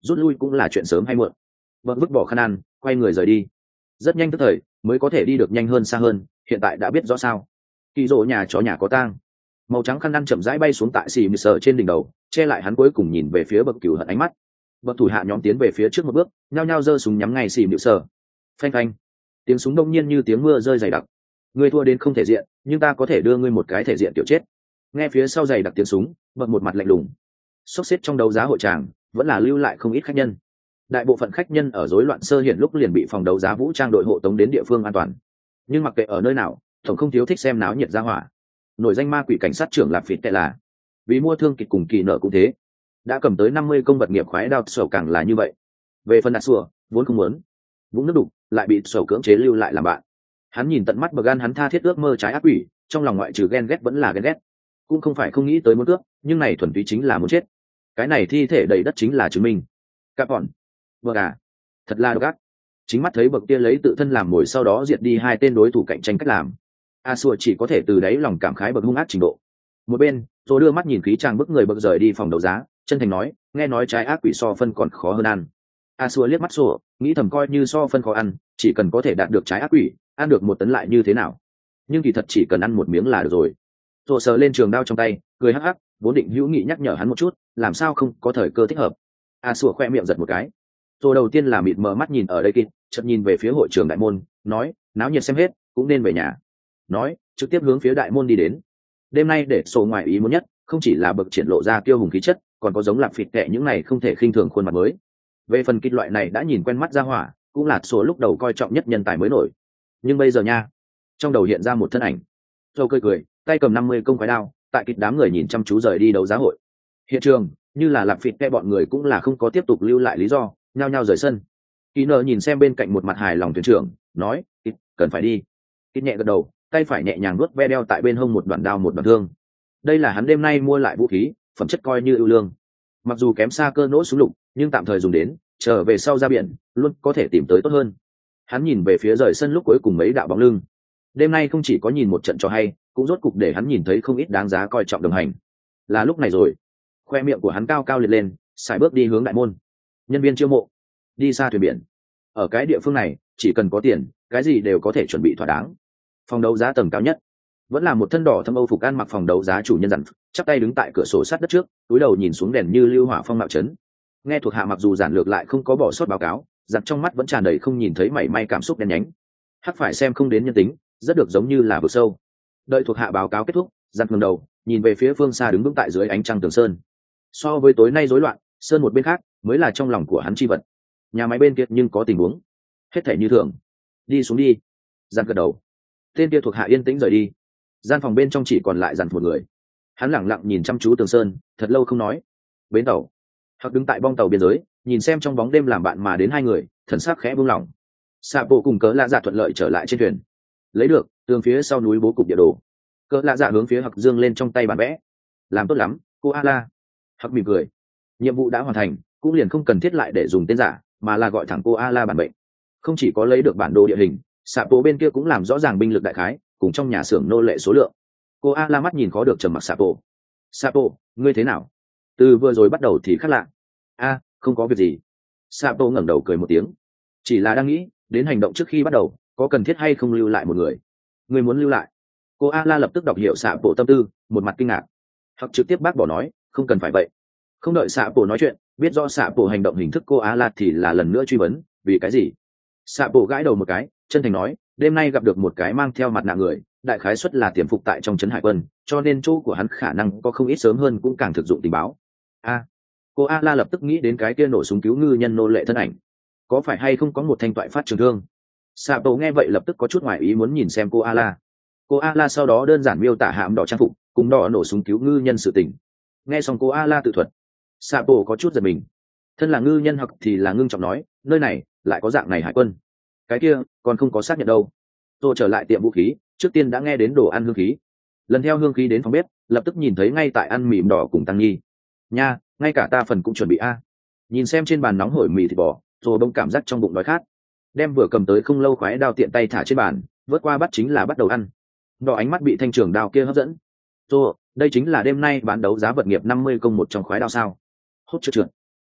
[SPEAKER 1] rút lui cũng là chuyện sớm hay muộn. Bậc vứt bỏ khăn ăn, quay người rời đi. Rất nhanh tức thời mới có thể đi được nhanh hơn xa hơn, hiện tại đã biết rõ sao. Kỳ rỗ nhà chó nhà có tang. Màu trắng khăn ăn chậm rãi bay xuống tại xì mịt sờ trên đỉnh đầu, che lại hắn cuối cùng nhìn về phía bậc cửu hận ánh mắt. Bậc thủ hạ nhóm tiến về phía trước một bước, nhao nhao giơ súng nhắm ngay xì mịt sờ. Phanh phanh, tiếng súng đông nhiên như tiếng mưa rơi dày đặc. Ngươi thua đến không thể diện, nhưng ta có thể đưa ngươi một cái thể diện tiểu chết. Nghe phía sau dày đặc tiếng súng, bậc một mặt lạnh lùng. Sốc xếp trong đấu giá hội tràng vẫn là lưu lại không ít khách nhân. Đại bộ phận khách nhân ở rối loạn sơ hiện lúc liền bị phòng đấu giá vũ trang đội hộ tống đến địa phương an toàn. Nhưng mặc kệ ở nơi nào, tổng không thiếu thích xem náo nhiệt ra hỏa. Nổi danh ma quỷ cảnh sát trưởng Lạp Phịt tệ là vì mua thương kịch cùng kỳ nợ cũng thế, đã cầm tới năm mươi công vật nghiệp khoái đao sầu càng là như vậy. Về phần đặt sủa vốn không muốn vũng nước đục, lại bị sầu cưỡng chế lưu lại làm bạn. Hắn nhìn tận mắt bờ gan hắn tha thiết ước mơ trái ác quỷ, trong lòng ngoại trừ ghen ghét vẫn là ghen ghét, cũng không phải không nghĩ tới muốn cướp, nhưng này thuần túy chính là muốn chết. Cái này thi thể đầy đất chính là chứng minh. Các bọn vợ à, thật là độc ác. Chính mắt thấy bậc kia lấy tự thân làm mồi sau đó diệt đi hai tên đối thủ cạnh tranh cách làm, a xua chỉ có thể từ đáy lòng cảm khái bậc hung ác trình độ. Một bên rồi đưa mắt nhìn khí trang bức người bậc rời đi phòng đấu giá, chân thành nói, nghe nói trái ác quỷ so phân còn khó hơn ăn. A xua liếc mắt xua, nghĩ thầm coi như so phân khó ăn, chỉ cần có thể đạt được trái ác quỷ, ăn được một tấn lại như thế nào. Nhưng kỳ thật chỉ cần ăn một miếng là được rồi. Rồi sờ lên trường đao trong tay, cười hắc hắc, vốn định hữu nghị nhắc nhở hắn một chút, làm sao không có thời cơ thích hợp. A xua khoe miệng giật một cái. Rồi đầu tiên là mịt mờ mắt nhìn ở đây kịp, chợt nhìn về phía hội trường đại môn, nói, náo nhiệt xem hết, cũng nên về nhà. Nói, trực tiếp hướng phía đại môn đi đến. Đêm nay để sổ ngoài ý muốn nhất, không chỉ là bậc triển lộ ra kiêu hùng khí chất, còn có giống Lạp Phịt kệ những này không thể khinh thường khuôn mặt mới. Về phần kịch loại này đã nhìn quen mắt ra hỏa, cũng là sổ lúc đầu coi trọng nhất nhân tài mới nổi. Nhưng bây giờ nha, trong đầu hiện ra một thân ảnh. Châu cười cười, tay cầm năm mươi công quái đao, tại kịch đám người nhìn chăm chú rời đi đấu giá hội. Hiện trường, như là Lạp Phịt kệ bọn người cũng là không có tiếp tục lưu lại lý do, nhao nhao rời sân. Kỳ nợ nhìn xem bên cạnh một mặt hài lòng thuyền trưởng, nói, kịch cần phải đi. Kịch nhẹ gật đầu, tay phải nhẹ nhàng nuốt ve đeo tại bên hông một đoạn đao một đoạn thương. Đây là hắn đêm nay mua lại vũ khí, phẩm chất coi như ưu lương. Mặc dù kém xa cơ nỗ súng lục, nhưng tạm thời dùng đến, trở về sau ra biển, luôn có thể tìm tới tốt hơn. Hắn nhìn về phía rời sân lúc cuối cùng mấy đạo bóng lưng. Đêm nay không chỉ có nhìn một trận trò hay, cũng rốt cục để hắn nhìn thấy không ít đáng giá coi trọng đồng hành. Là lúc này rồi. Khoe miệng của hắn cao cao liệt lên, sải bước đi hướng đại môn. Nhân viên chiêu mộ, đi xa thuyền biển. Ở cái địa phương này, chỉ cần có tiền, cái gì đều có thể chuẩn bị thỏa đáng. Phòng đấu giá tầng cao nhất, vẫn là một thân đỏ thâm âu phục ăn mặc phòng đấu giá chủ nhân dặn, chắp tay đứng tại cửa sổ sát đất trước, túi đầu nhìn xuống đèn như lưu hỏa phong mạo chấn. Nghe thuộc hạ mặc dù giản lược lại không có bỏ sót báo cáo, dặn trong mắt vẫn tràn đầy không nhìn thấy mảy may cảm xúc đen nhánh. Hắc phải xem không đến nhân tính, rất được giống như là vực sâu. Đợi thuộc hạ báo cáo kết thúc, dặn ngẩng đầu, nhìn về phía phương xa đứng vững tại dưới ánh trăng tường sơn. So với tối nay rối loạn, sơn một bên khác mới là trong lòng của hắn chi vật. Nhà máy bên kia nhưng có tình huống, hết thảy như thường. Đi xuống đi. Dặn gật đầu. Tên kia thuộc hạ yên tĩnh rời đi. Gian phòng bên trong chỉ còn lại dặn một người. Hắn lẳng lặng nhìn chăm chú tường sơn, thật lâu không nói. Bến tàu, Hắc đứng tại bong tàu biên giới, nhìn xem trong bóng đêm làm bạn mà đến hai người, thần sắc khẽ buông lỏng. Sạ bộ cùng Cớ Lạ Dạ thuận lợi trở lại trên thuyền. Lấy được tường phía sau núi bố cục địa đồ. Cớ Lạ Dạ hướng phía Hắc dương lên trong tay bản vẽ. Làm tốt lắm, cô Ala. Hắc mỉm cười. Nhiệm vụ đã hoàn thành, cũng liền không cần thiết lại để dùng tên giả, mà là gọi thẳng cô Ala bản bệnh. Không chỉ có lấy được bản đồ địa hình, Sạ bộ bên kia cũng làm rõ ràng binh lực đại khái, cùng trong nhà xưởng nô lệ số lượng. Cô Ala mắt nhìn khó được trầm mặc Sạ bộ. Sạ bộ, ngươi thế nào? Từ vừa rồi bắt đầu thì khác lạ. A, không có việc gì. Sạ bộ ngẩng đầu cười một tiếng. Chỉ là đang nghĩ, đến hành động trước khi bắt đầu, có cần thiết hay không lưu lại một người? Ngươi muốn lưu lại? Cô Ala lập tức đọc hiểu Sạ bộ tâm tư, một mặt kinh ngạc. Hoặc trực tiếp bác bỏ nói, không cần phải vậy. Không đợi Sạ bộ nói chuyện, biết rõ Sạ bộ hành động hình thức cô Ala thì là lần nữa truy vấn, vì cái gì? Sạ bộ gãi đầu một cái, chân thành nói, đêm nay gặp được một cái mang theo mặt nạ người, đại khái suất là tiềm phục tại trong trấn hải quân, cho nên chỗ của hắn khả năng có không ít sớm hơn cũng càng thực dụng tình báo. A, cô Ala lập tức nghĩ đến cái kia nổ súng cứu ngư nhân nô lệ thân ảnh, có phải hay không có một thanh toại phát trường thương? Sạ bộ nghe vậy lập tức có chút ngoài ý muốn nhìn xem cô Ala. Cô Ala sau đó đơn giản miêu tả hạm đỏ trang phục, cùng đỏ nổ súng cứu ngư nhân sự tình. Nghe xong cô Ala tự thuật, Sạ bộ có chút giật mình. Thân là ngư nhân hoặc thì là ngưng trọng nói, nơi này lại có dạng này hải quân. Cái kia còn không có xác nhận đâu. Tôi trở lại tiệm vũ khí, trước tiên đã nghe đến đồ ăn hương khí. Lần theo hương khí đến phòng bếp, lập tức nhìn thấy ngay tại ăn mì đỏ cùng tăng nhi. Nha, ngay cả ta phần cũng chuẩn bị a. Nhìn xem trên bàn nóng hổi mì thịt bò, rồi bỗng cảm giác trong bụng đói khát. Đem vừa cầm tới không lâu khoái đao tiện tay thả trên bàn, vớt qua bắt chính là bắt đầu ăn. Đỏ ánh mắt bị thanh trường đao kia hấp dẫn. Rồi, đây chính là đêm nay bán đấu giá vật nghiệp năm mươi công một trong khoái đao sao? Hốt chưa trượt. Đúng,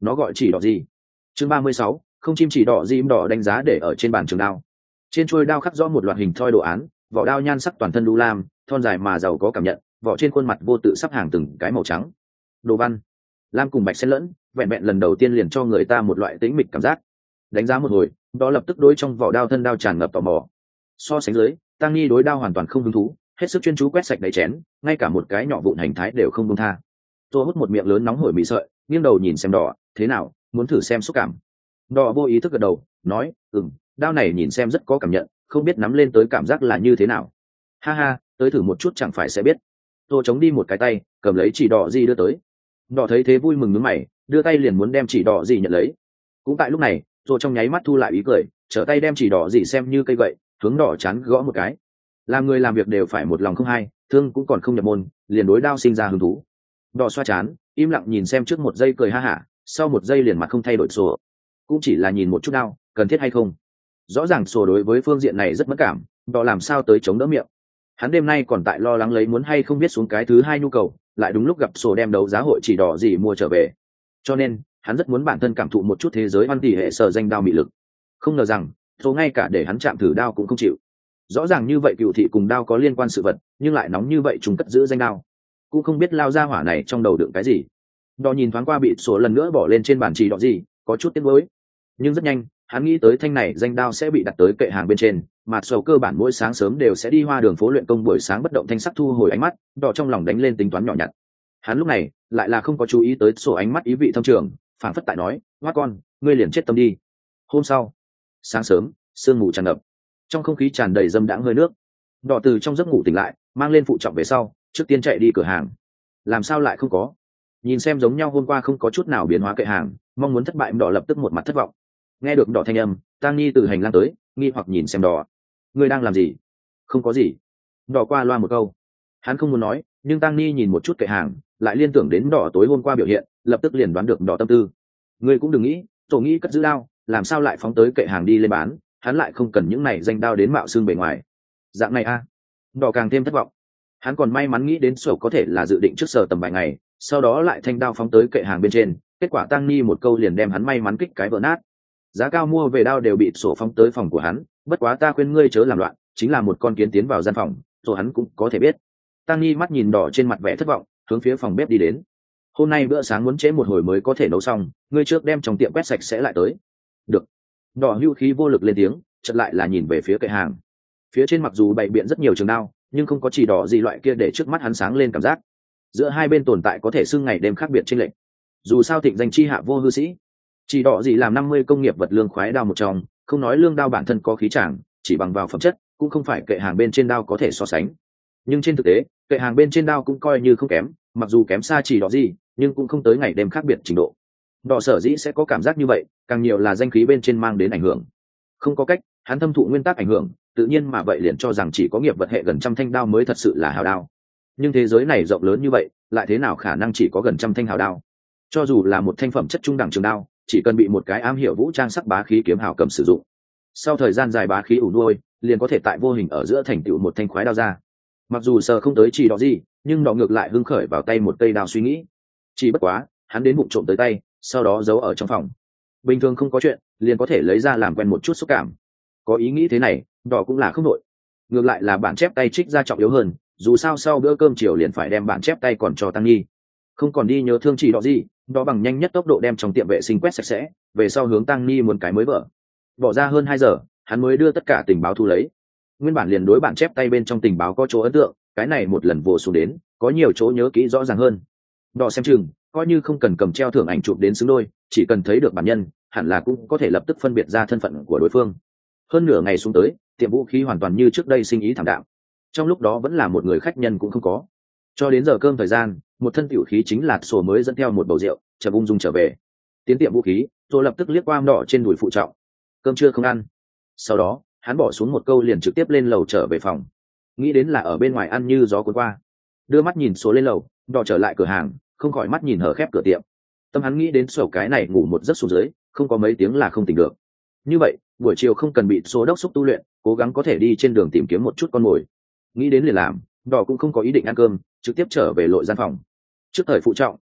[SPEAKER 1] nó gọi chỉ đỏ gì. Chương ba mươi sáu, không chim chỉ đỏ gì đỏ đánh giá để ở trên bàn trường đao. Trên chuôi đao khắc rõ một loạt hình thoi đồ án, vỏ đao nhan sắc toàn thân đu lam, thon dài mà giàu có cảm nhận, vỏ trên khuôn mặt vô tự sắp hàng từng cái màu trắng. Đồ văn lam cùng bạch xen lẫn, vẹn vẹn lần đầu tiên liền cho người ta một loại tĩnh mịch cảm giác. Đánh giá một hồi, đó lập tức đối trong vỏ đao thân đao tràn ngập tò mò. So sánh dưới, Tăng Nhi đối đao hoàn toàn không hứng thú, hết sức chuyên chú quét sạch đáy chén, ngay cả một cái nhỏ vụn hành thái đều không buông tha. Tôi hút một miệng lớn nóng hổi mì sợi, nghiêng đầu nhìn xem đỏ, thế nào, muốn thử xem xúc cảm. Đỏ vô ý thức gật đầu, nói, ừm, đao này nhìn xem rất có cảm nhận, không biết nắm lên tới cảm giác là như thế nào. Ha ha, tới thử một chút chẳng phải sẽ biết. Tôi chống đi một cái tay, cầm lấy chỉ đỏ gì đưa tới. Đỏ thấy thế vui mừng nhướng mày, đưa tay liền muốn đem chỉ đỏ gì nhận lấy. Cũng tại lúc này, tôi trong nháy mắt thu lại ý cười, trở tay đem chỉ đỏ gì xem như cây gậy, hướng đỏ chán gõ một cái. Làm người làm việc đều phải một lòng không hai, thương cũng còn không nhập môn, liền đối đao sinh ra hứng thú. Đỏ xoa chán, im lặng nhìn xem trước một giây cười ha hả, sau một giây liền mặt không thay đổi sổ. Cũng chỉ là nhìn một chút đao, cần thiết hay không. Rõ ràng sổ đối với phương diện này rất mất cảm, đỏ làm sao tới chống đỡ miệng. Hắn đêm nay còn tại lo lắng lấy muốn hay không biết xuống cái thứ hai nhu cầu, lại đúng lúc gặp sổ đem đấu giá hội chỉ đỏ gì mua trở về. Cho nên, hắn rất muốn bản thân cảm thụ một chút thế giới văn tỷ hệ sở danh đao mị lực. Không ngờ rằng, sổ ngay cả để hắn chạm thử đao cũng không chịu. Rõ ràng như vậy cựu thị cùng đao có liên quan sự vật, nhưng lại nóng như vậy chúng cất giữ danh đao. Cũng không biết lao ra hỏa này trong đầu đựng cái gì. Đỏ nhìn thoáng qua bị sổ lần nữa bỏ lên trên bàn chỉ đỏ gì, có chút tiếc nuối. Nhưng rất nhanh, hắn nghĩ tới thanh này danh đao sẽ bị đặt tới kệ hàng bên trên, mà sầu cơ bản mỗi sáng sớm đều sẽ đi hoa đường phố luyện công buổi sáng bất động thanh sắc thu hồi ánh mắt, đỏ trong lòng đánh lên tính toán nhỏ nhặt. Hắn lúc này lại là không có chú ý tới sổ ánh mắt ý vị thâm trường, phảng phất tại nói, "Hoa con, ngươi liền chết tâm đi." Hôm sau, sáng sớm, sương mù tràn ngập, trong không khí tràn đầy dâm đãng hơi nước. Đỏ từ trong giấc ngủ tỉnh lại, mang lên phụ trọng về sau, trước tiên chạy đi cửa hàng. Làm sao lại không có? Nhìn xem giống nhau hôm qua không có chút nào biến hóa kệ hàng, mong muốn thất bại, đỏ lập tức một mặt thất vọng. Nghe được đỏ thanh âm, Tang Nhi từ hành lang tới, nghi hoặc nhìn xem đỏ. Ngươi đang làm gì? Không có gì. Đỏ qua loa một câu. Hắn không muốn nói, nhưng Tang Nhi nhìn một chút kệ hàng, lại liên tưởng đến đỏ tối hôm qua biểu hiện, lập tức liền đoán được đỏ tâm tư. Ngươi cũng đừng nghĩ, tổ nghĩ cất giữ đao, làm sao lại phóng tới kệ hàng đi lên bán, hắn lại không cần những này danh đao đến mạo xương bề ngoài. Dạng này a. À. Đỏ càng thêm thất vọng. Hắn còn may mắn nghĩ đến sổ có thể là dự định trước giờ tầm vài ngày, sau đó lại thanh đao phóng tới kệ hàng bên trên, kết quả Tang Nhi một câu liền đem hắn may mắn kích cái vỡ nát. Giá cao mua về đao đều bị sổ phóng tới phòng của hắn, bất quá ta khuyên ngươi chớ làm loạn, chính là một con kiến tiến vào gian phòng, rồi hắn cũng có thể biết. Tang Nhi mắt nhìn đỏ trên mặt vẻ thất vọng, hướng phía phòng bếp đi đến. Hôm nay bữa sáng muốn trễ một hồi mới có thể nấu xong, ngươi trước đem trong tiệm quét sạch sẽ lại tới. Được. Đỏ hưu khí vô lực lên tiếng, chợt lại là nhìn về phía kệ hàng. Phía trên mặc dù bày biện rất nhiều trường đao, nhưng không có chỉ đỏ gì loại kia để trước mắt hắn sáng lên cảm giác. Giữa hai bên tồn tại có thể xưng ngày đêm khác biệt trên lệnh. Dù sao thịnh danh chi hạ vô hư sĩ, chỉ đỏ gì làm năm mươi công nghiệp vật lương khoái đao một trong, không nói lương đao bản thân có khí tràng, chỉ bằng vào phẩm chất, cũng không phải kệ hàng bên trên đao có thể so sánh. Nhưng trên thực tế, kệ hàng bên trên đao cũng coi như không kém, mặc dù kém xa chỉ đỏ gì, nhưng cũng không tới ngày đêm khác biệt trình độ. Đỏ sở dĩ sẽ có cảm giác như vậy, càng nhiều là danh khí bên trên mang đến ảnh hưởng. Không có cách, hắn thâm thụ nguyên tắc ảnh hưởng, tự nhiên mà vậy liền cho rằng chỉ có nghiệp vật hệ gần trăm thanh đao mới thật sự là hào đao. Nhưng thế giới này rộng lớn như vậy, lại thế nào khả năng chỉ có gần trăm thanh hào đao? Cho dù là một thanh phẩm chất trung đẳng trường đao, chỉ cần bị một cái am hiểu vũ trang sắc bá khí kiếm hào cầm sử dụng, sau thời gian dài bá khí ủ nuôi, liền có thể tại vô hình ở giữa thành tựu một thanh khoái đao ra. Mặc dù sờ không tới chỉ đỏ gì, nhưng đỏ ngược lại hưng khởi vào tay một cây đao suy nghĩ. Chỉ bất quá, hắn đến bụng trộm tới tay, sau đó giấu ở trong phòng. Bình thường không có chuyện, liền có thể lấy ra làm quen một chút xúc cảm. Có ý nghĩ thế này, đỏ cũng là không nội. Ngược lại là bản chép tay trích ra trọng yếu hơn, dù sao sau bữa cơm chiều liền phải đem bản chép tay còn cho Tăng Nhi. Không còn đi nhớ thương chỉ đỏ gì, đó bằng nhanh nhất tốc độ đem trong tiệm vệ sinh quét sạch sẽ, về sau hướng Tăng Nhi muốn cái mới vợ. Bỏ ra hơn hai giờ, hắn mới đưa tất cả tình báo thu lấy. Nguyên bản liền đối bản chép tay bên trong tình báo có chỗ ấn tượng, cái này một lần vồ xuống đến, có nhiều chỗ nhớ kỹ rõ ràng hơn. Đỏ xem chừng, coi như không cần cầm treo thưởng ảnh chụp đến xứng đôi, chỉ cần thấy được bản nhân, hẳn là cũng có thể lập tức phân biệt ra thân phận của đối phương. Hơn nửa ngày xuống tới, tiệm vũ khí hoàn toàn như trước đây sinh ý thảm đạm. Trong lúc đó vẫn là một người khách nhân cũng không có. Cho đến giờ cơm thời gian, một thân tiểu khí chính là sổ mới dẫn theo một bầu rượu, chợt ung dung trở về. Tiến tiệm vũ khí, rồi lập tức liếc qua đỏ trên đùi phụ trọng. Cơm trưa không ăn. Sau đó, hắn bỏ xuống một câu liền trực tiếp lên lầu trở về phòng. Nghĩ đến là ở bên ngoài ăn như gió cuốn qua. Đưa mắt nhìn số lên lầu, đỏ trở lại cửa hàng, không khỏi mắt nhìn hở khép cửa tiệm. Tâm hắn nghĩ đến sổ cái này ngủ một giấc xuống dưới, không có mấy tiếng là không tỉnh được. Như vậy, buổi chiều không cần bị số đốc xúc tu luyện, cố gắng có thể đi trên đường tìm kiếm một chút con mồi. Nghĩ đến liền làm, đỏ cũng không có ý định ăn cơm, trực tiếp trở về lội gian phòng. Trước thời phụ trọng,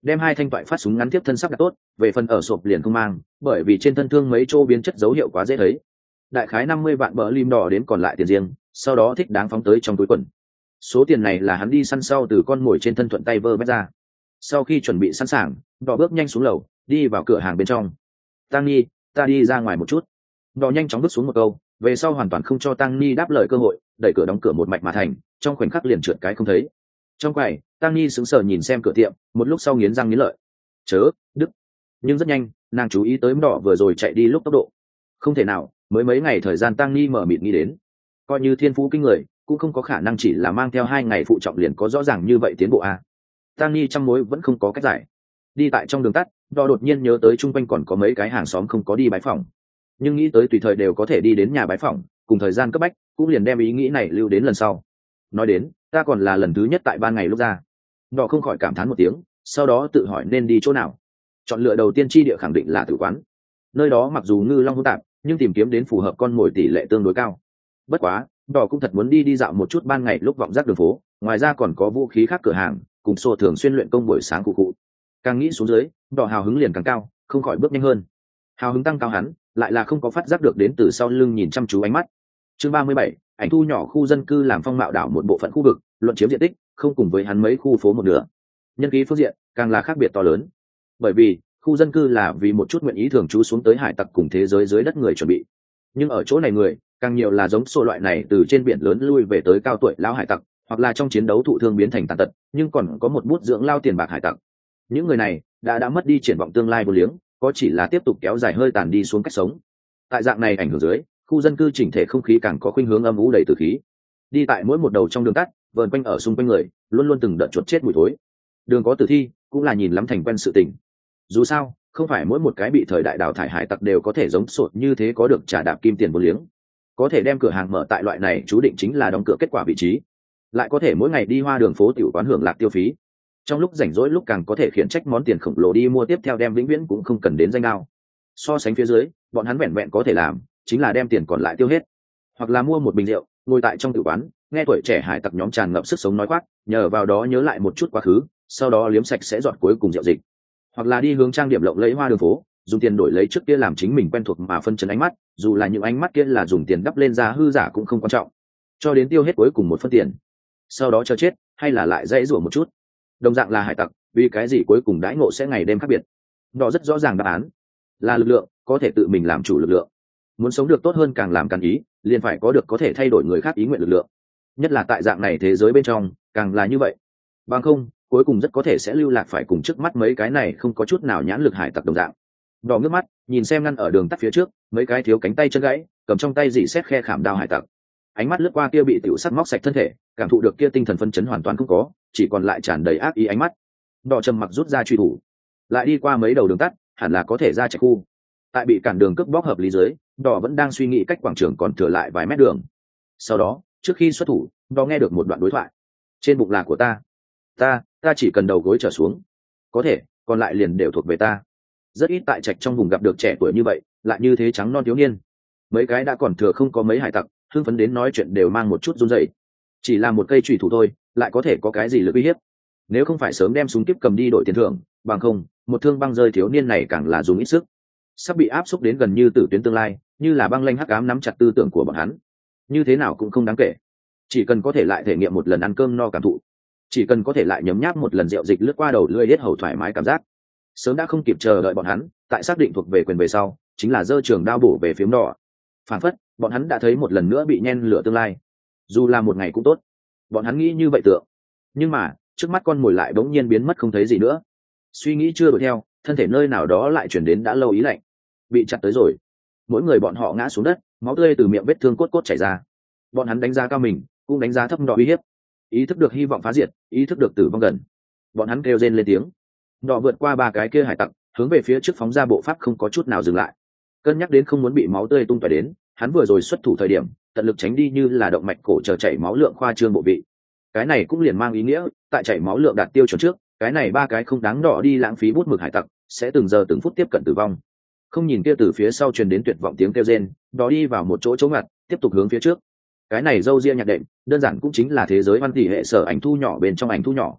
[SPEAKER 1] đem hai thanh toại phát súng ngắn tiếp thân sắp đặt tốt, về phần ở sộp liền không mang, bởi vì trên thân thương mấy chỗ biến chất dấu hiệu quá dễ thấy. Đại khái năm mươi vạn bờ lim đỏ đến còn lại tiền riêng, sau đó thích đáng phóng tới trong túi quần. Số tiền này là hắn đi săn sau từ con mồi trên thân thuận tay vơ vét ra. Sau khi chuẩn bị sẵn sàng, đỏ bước nhanh xuống lầu, đi vào cửa hàng bên trong. Tăng Nhi, ta đi ra ngoài một chút. Đỏ nhanh chóng bước xuống một câu, về sau hoàn toàn không cho Tăng Nhi đáp lời cơ hội, đẩy cửa đóng cửa một mạch mà thành, trong khoảnh khắc liền trượt cái không thấy. Trong quầy, Tăng Nhi sững sờ nhìn xem cửa tiệm, một lúc sau nghiến răng nghiến lợi. Chớ, Đức. Nhưng rất nhanh, nàng chú ý tới đỏ vừa rồi chạy đi lúc tốc độ. Không thể nào, mới mấy ngày thời gian Tăng Nhi mở mịt nghĩ đến, coi như thiên phú kinh người, cũng không có khả năng chỉ là mang theo hai ngày phụ trọng liền có rõ ràng như vậy tiến bộ a. Tăng Nhi trăm mối vẫn không có cách giải. Đi tại trong đường tắt, đỏ đột nhiên nhớ tới chung quanh còn có mấy cái hàng xóm không có đi bái phỏng, nhưng nghĩ tới tùy thời đều có thể đi đến nhà bái phỏng, cùng thời gian cấp bách, cũng liền đem ý nghĩ này lưu đến lần sau. Nói đến, ta còn là lần thứ nhất tại ban ngày lúc ra. Đỏ không khỏi cảm thán một tiếng, sau đó tự hỏi nên đi chỗ nào. Chọn lựa đầu tiên chi địa khẳng định là tử quán. Nơi đó mặc dù ngư long hỗn tạp, nhưng tìm kiếm đến phù hợp con mồi tỷ lệ tương đối cao. Bất quá, đỏ cũng thật muốn đi đi dạo một chút ban ngày lúc vọng rác đường phố, ngoài ra còn có vũ khí khác cửa hàng, cùng sổ thường xuyên luyện công buổi sáng cụ cụ. Càng nghĩ xuống dưới, đỏ hào hứng liền càng cao, không khỏi bước nhanh hơn. Hào hứng tăng cao hắn, lại là không có phát giác được đến từ sau lưng nhìn chăm chú ánh mắt. Chương ba mươi bảy, ảnh thu nhỏ khu dân cư làm phong mạo đảo một bộ phận khu vực, luận chiếm diện tích, không cùng với hắn mấy khu phố một nửa. Nhân khí phương diện, càng là khác biệt to lớn. Bởi vì, khu dân cư là vì một chút nguyện ý thường trú xuống tới hải tặc cùng thế giới dưới đất người chuẩn bị. Nhưng ở chỗ này người, càng nhiều là giống xô loại này từ trên biển lớn lui về tới cao tuổi lão hải tặc, hoặc là trong chiến đấu thụ thương biến thành tàn tật, nhưng còn có một bút dưỡng lao tiền bạc hải tặc. Những người này đã đã mất đi triển vọng tương lai vô liếng, có chỉ là tiếp tục kéo dài hơi tàn đi xuống cách sống. Tại dạng này ảnh hưởng dưới, khu dân cư chỉnh thể không khí càng có khuynh hướng âm u đầy tử khí. Đi tại mỗi một đầu trong đường tắt, vờn quanh ở xung quanh người, luôn luôn từng đợt chuột chết mùi thối. Đường có tử thi, cũng là nhìn lắm thành quen sự tình. Dù sao, không phải mỗi một cái bị thời đại đào thải hải tặc đều có thể giống sột như thế có được trả đạp kim tiền vô liếng. Có thể đem cửa hàng mở tại loại này chú định chính là đóng cửa kết quả vị trí. Lại có thể mỗi ngày đi hoa đường phố tiểu quán hưởng lạc tiêu phí. Trong lúc rảnh rỗi lúc càng có thể khiển trách món tiền khổng lồ đi mua tiếp theo đem vĩnh viễn cũng không cần đến danh đao. So sánh phía dưới, bọn hắn vẹn vẹn có thể làm chính là đem tiền còn lại tiêu hết, hoặc là mua một bình rượu, ngồi tại trong tử quán, nghe tuổi trẻ hải tặc nhóm tràn ngập sức sống nói khoác, nhờ vào đó nhớ lại một chút quá khứ, sau đó liếm sạch sẽ giọt cuối cùng rượu dịch, hoặc là đi hướng trang điểm lộng lẫy hoa đường phố, dùng tiền đổi lấy trước kia làm chính mình quen thuộc mà phân chấn ánh mắt, dù là những ánh mắt kia là dùng tiền đắp lên ra hư giả cũng không quan trọng, cho đến tiêu hết cuối cùng một phân tiền, sau đó cho chết hay là lại dãy rủa một chút. Đồng dạng là hải tặc, vì cái gì cuối cùng đãi ngộ sẽ ngày đêm khác biệt? Đó rất rõ ràng đáp án là lực lượng, có thể tự mình làm chủ lực lượng. Muốn sống được tốt hơn càng làm càng ý, liền phải có được có thể thay đổi người khác ý nguyện lực lượng. Nhất là tại dạng này thế giới bên trong, càng là như vậy. Bằng không, cuối cùng rất có thể sẽ lưu lạc phải cùng trước mắt mấy cái này không có chút nào nhãn lực hải tặc đồng dạng. Đỏ ngước mắt, nhìn xem ngăn ở đường tắt phía trước, mấy cái thiếu cánh tay chân gãy, cầm trong tay dỉ xét khe khảm đao hải tặc. Ánh mắt lướt qua kia bị tiểu sắc móc sạch thân thể, cảm thụ được kia tinh thần phân chấn hoàn toàn không có, chỉ còn lại tràn đầy ác ý ánh mắt. Đỏ trầm mặc rút ra truy thủ, lại đi qua mấy đầu đường tắt, hẳn là có thể ra chạy khu. Tại bị cản đường cướp bóc hợp lý dưới, Đỏ vẫn đang suy nghĩ cách quảng trường còn thừa lại vài mét đường. Sau đó, trước khi xuất thủ, Đỏ nghe được một đoạn đối thoại. Trên bụng là của ta, ta, ta chỉ cần đầu gối trở xuống, có thể, còn lại liền đều thuộc về ta. Rất ít tại trạch trong vùng gặp được trẻ tuổi như vậy, lại như thế trắng non thiếu niên. Mấy cái đã còn thừa không có mấy hải tặc, hưng phấn đến nói chuyện đều mang một chút run rẩy. Chỉ là một cây chùy thủ thôi, lại có thể có cái gì lực uy hiếp? Nếu không phải sớm đem súng kíp cầm đi đổi tiền thưởng, bằng không, một thương băng rơi thiếu niên này càng là dùng ít sức. Sắp bị áp xúc đến gần như tử tuyến tương lai, như là băng lanh hắc ám nắm chặt tư tưởng của bọn hắn. Như thế nào cũng không đáng kể. Chỉ cần có thể lại thể nghiệm một lần ăn cơm no cảm thụ, chỉ cần có thể lại nhấm nháp một lần rượu dịch lướt qua đầu lưỡi hết hầu thoải mái cảm giác. Sớm đã không kịp chờ đợi bọn hắn, tại xác định thuộc về quyền về sau, chính là giơ trường đao bổ về phía đỏ. Phản phất, bọn hắn đã thấy một lần nữa bị nhen lửa tương lai. Dù là một ngày cũng tốt. Bọn hắn nghĩ như vậy tượng. Nhưng mà, trước mắt con mồi lại bỗng nhiên biến mất không thấy gì nữa. Suy nghĩ chưa đuổi theo, thân thể nơi nào đó lại chuyển đến đã lâu ý lạnh. Bị chặt tới rồi. Mỗi người bọn họ ngã xuống đất, máu tươi từ miệng vết thương cốt cốt chảy ra. Bọn hắn đánh giá cao mình, cũng đánh giá thấp đỏ uy hiếp. Ý thức được hy vọng phá diệt, ý thức được tử vong gần. Bọn hắn kêu rên lên tiếng. Đỏ vượt qua ba cái kia hải tặc, hướng về phía trước phóng ra bộ pháp không có chút nào dừng lại. Cân nhắc đến không muốn bị máu tươi tung tóe đến, hắn vừa rồi xuất thủ thời điểm, tận lực tránh đi như là động mạch cổ chờ chảy máu lượng khoa trương bộ vị. Cái này cũng liền mang ý nghĩa, tại chảy máu lượng đạt tiêu chuẩn trước, cái này ba cái không đáng đỏ đi lãng phí bút mực hải tặc, sẽ từng giờ từng phút tiếp cận tử vong. Không nhìn kia từ phía sau truyền đến tuyệt vọng tiếng kêu rên, đó đi vào một chỗ chỗ ngặt, tiếp tục hướng phía trước. Cái này dâu ria nhạc đệm, đơn giản cũng chính là thế giới văn tỷ hệ sở ảnh thu nhỏ bên trong ảnh thu nhỏ.